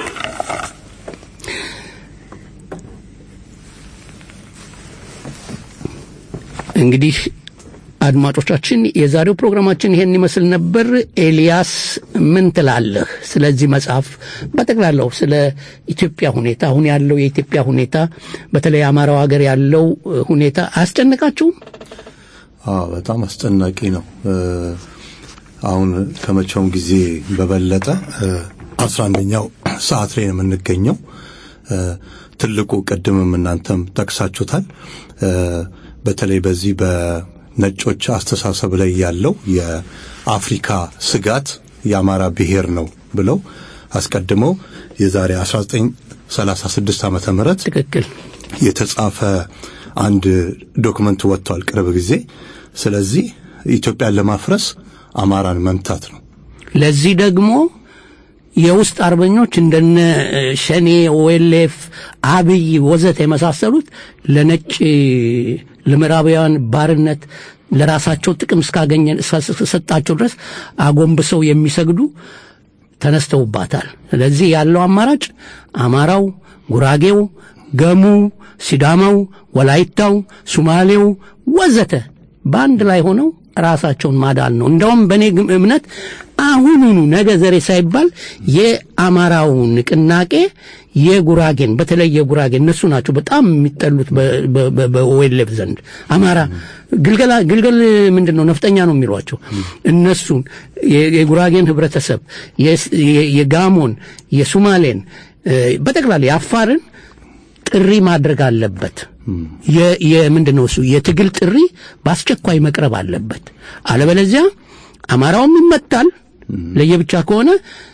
እንግዲህ አድማጮቻችን የዛሬው ፕሮግራማችን ይሄን ይመስል ነበር። ኤልያስ ምን ትላለህ ስለዚህ መጽሐፍ? በጠቅላላው ስለ ኢትዮጵያ ሁኔታ፣ አሁን ያለው የኢትዮጵያ ሁኔታ፣ በተለይ አማራው ሀገር ያለው ሁኔታ አያስጨንቃችሁም? በጣም አስጨናቂ ነው። አሁን ከመቼውም ጊዜ በበለጠ 11ኛው ሰዓት ላይ ነው የምንገኘው። ትልቁ ቅድምም እናንተም ጠቅሳችሁታል። በተለይ በዚህ በነጮች አስተሳሰብ ላይ ያለው የአፍሪካ ስጋት የአማራ ብሔር ነው ብለው አስቀድመው የዛሬ 1936 ዓመተ ምህረት ትክክል የተጻፈ አንድ ዶክመንት ወጥቷል ቅርብ ጊዜ። ስለዚህ ኢትዮጵያን ለማፍረስ አማራን መምታት ነው። ለዚህ ደግሞ የውስጥ አርበኞች እንደነ ሸኔ፣ ኦኤልኤፍ፣ አብይ ወዘተ የመሳሰሉት ለነጭ ለምዕራባውያን ባርነት ለራሳቸው ጥቅም እስካገኘን እስከሰጣቸው ድረስ አጎንብሰው የሚሰግዱ ተነስተውባታል። ስለዚህ ያለው አማራጭ አማራው፣ ጉራጌው፣ ገሙ፣ ሲዳማው፣ ወላይታው፣ ሱማሌው ወዘተ በአንድ ላይ ሆነው ራሳቸውን ማዳን ነው። እንደውም በኔ እምነት አሁኑኑ ነገ ዘሬ ሳይባል የአማራው ንቅናቄ የጉራጌን በተለይ የጉራጌ እነሱ ናቸው በጣም የሚጠሉት በኦኤልኤፍ ዘንድ አማራ ግልገል ምንድነው ነፍጠኛ ነው የሚሏቸው እነሱን የጉራጌን ህብረተሰብ የጋሞን የሱማሌን በጠቅላላ የአፋርን ጥሪ ማድረግ አለበት። የምንድነው እሱ የትግል ጥሪ በአስቸኳይ መቅረብ አለበት። አለበለዚያ አማራውም ይመታል። ለየብቻ ከሆነ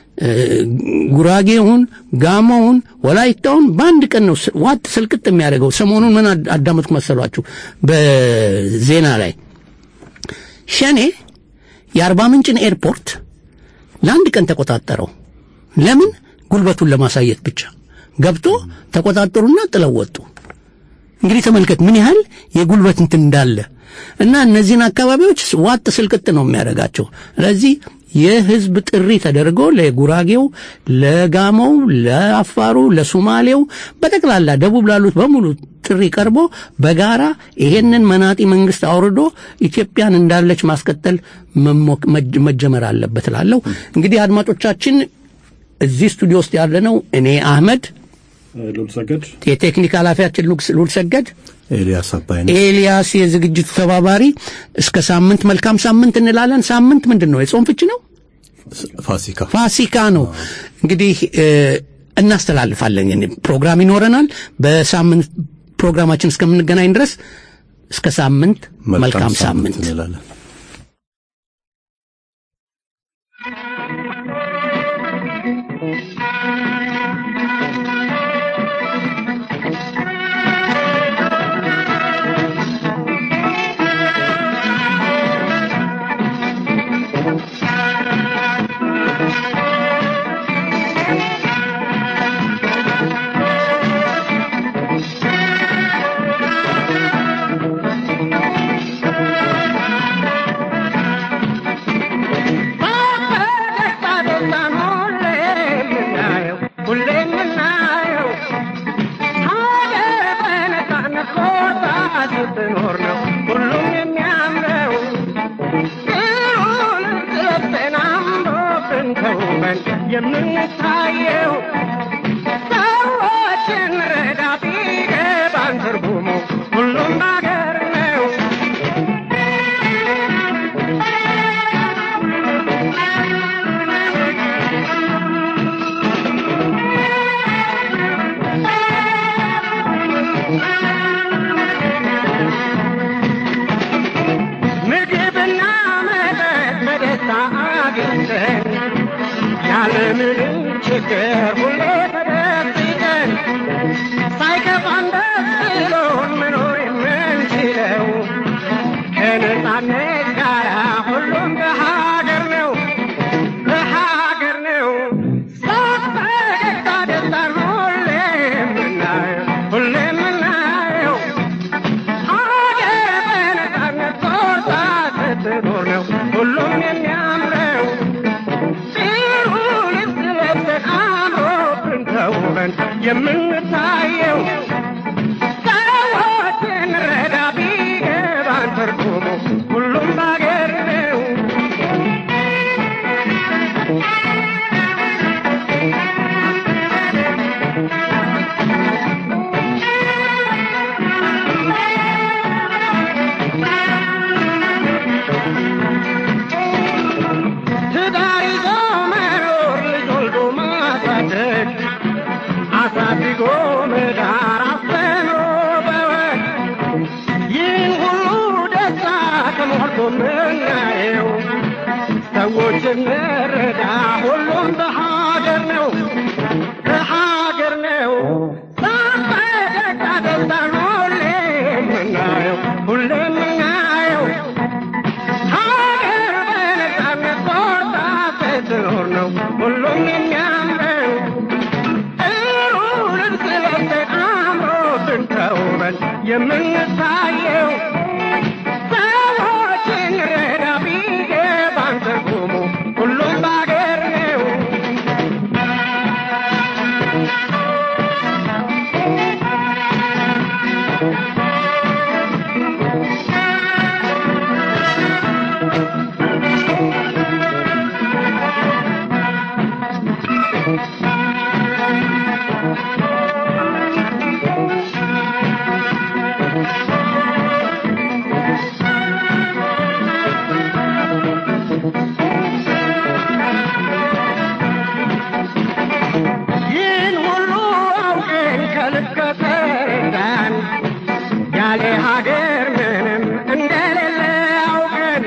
ጉራጌውን፣ ጋሞውን፣ ወላይታውን በአንድ ቀን ነው ዋጥ ስልቅጥ የሚያደርገው። ሰሞኑን ምን አዳመጥኩ መሰሏችሁ በዜና ላይ ሸኔ የአርባ ምንጭን ኤርፖርት ለአንድ ቀን ተቆጣጠረው። ለምን? ጉልበቱን ለማሳየት ብቻ ገብቶ ተቆጣጠሩና ጥለው ወጡ። እንግዲህ ተመልከት ምን ያህል የጉልበት እንትን እንዳለ እና እነዚህን አካባቢዎች ዋጥ ስልቅጥ ነው የሚያደርጋቸው። ስለዚህ የህዝብ ጥሪ ተደርጎ ለጉራጌው፣ ለጋሞው፣ ለአፋሩ፣ ለሶማሌው በጠቅላላ ደቡብ ላሉት በሙሉ ጥሪ ቀርቦ በጋራ ይሄንን መናጢ መንግስት አውርዶ ኢትዮጵያን እንዳለች ማስቀጠል መጀመር አለበት እላለሁ። እንግዲህ አድማጮቻችን እዚህ ስቱዲዮ ውስጥ ያለነው እኔ አህመድ፣ ሉልሰገድ የቴክኒክ ኃላፊያችን ሉልሰገድ ኤልያስ የዝግጅቱ ተባባሪ እስከ ሳምንት መልካም ሳምንት እንላለን ሳምንት ምንድነው የጾም ፍቺ ነው ፋሲካ ነው እንግዲህ እናስተላልፋለን ፕሮግራም ይኖረናል በሳምንት ፕሮግራማችን እስከምንገናኝ ድረስ እስከ ሳምንት መልካም ሳምንት እንላለን የምንታየው ሰዎችን ረዳ ቢገባን ትርጉሙ ሁሉም ነገር ነው ምግብና መጠጥ በደስታ አግኝተን ያለምንም ችግር ሁሌ ተደስተን ሳይከፋን ደስ ብሎን መኖር የምንችለው ከነጻነት ጋር ሁሉም በሀገር ነው በሀገር ነው ሳቅ ፈገግታ ደስታን ሁሌ የምናየው ሀገር በነጻነት ቆርጣ ስትኖር ነው ሁሉም የሚያምረው የምንታየው ሰዎችን ረዳ ቢገባን ትርጉሙ ሁሉም ባገር ነው ትዳር ይዞ መኖር ልጅ ወልዶ ማሳደግ አሳድጎ መዳር አስተምሮ በወግ ይህን ሁሉ ደስታ ተሞልቶ ምናየው ሰዎችን መረዳ ሁሉም በሀገር ነው በሀገር ነው ሳፈገግታ ደስታን ሁሌ የምናየው ሁሌ የምናየው ሀገር በነጻነት ቆርጣ ስትኖር ነው ሁሉም የሚያምረው ተውበን የምንታየው ሰዎችን ረዳ ቢገባን ትርጉሙ ሁሉም ባገር ነው ይህን ሁሉ አውቀን ከልብ ከተረዳን ያለ ሀገር ምንም እንደሌለ አውቀን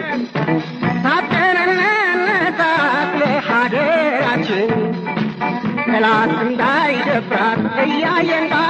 ታጠነንነታት ለሀገራችን ጠላት እንዳይደፍራት እያየን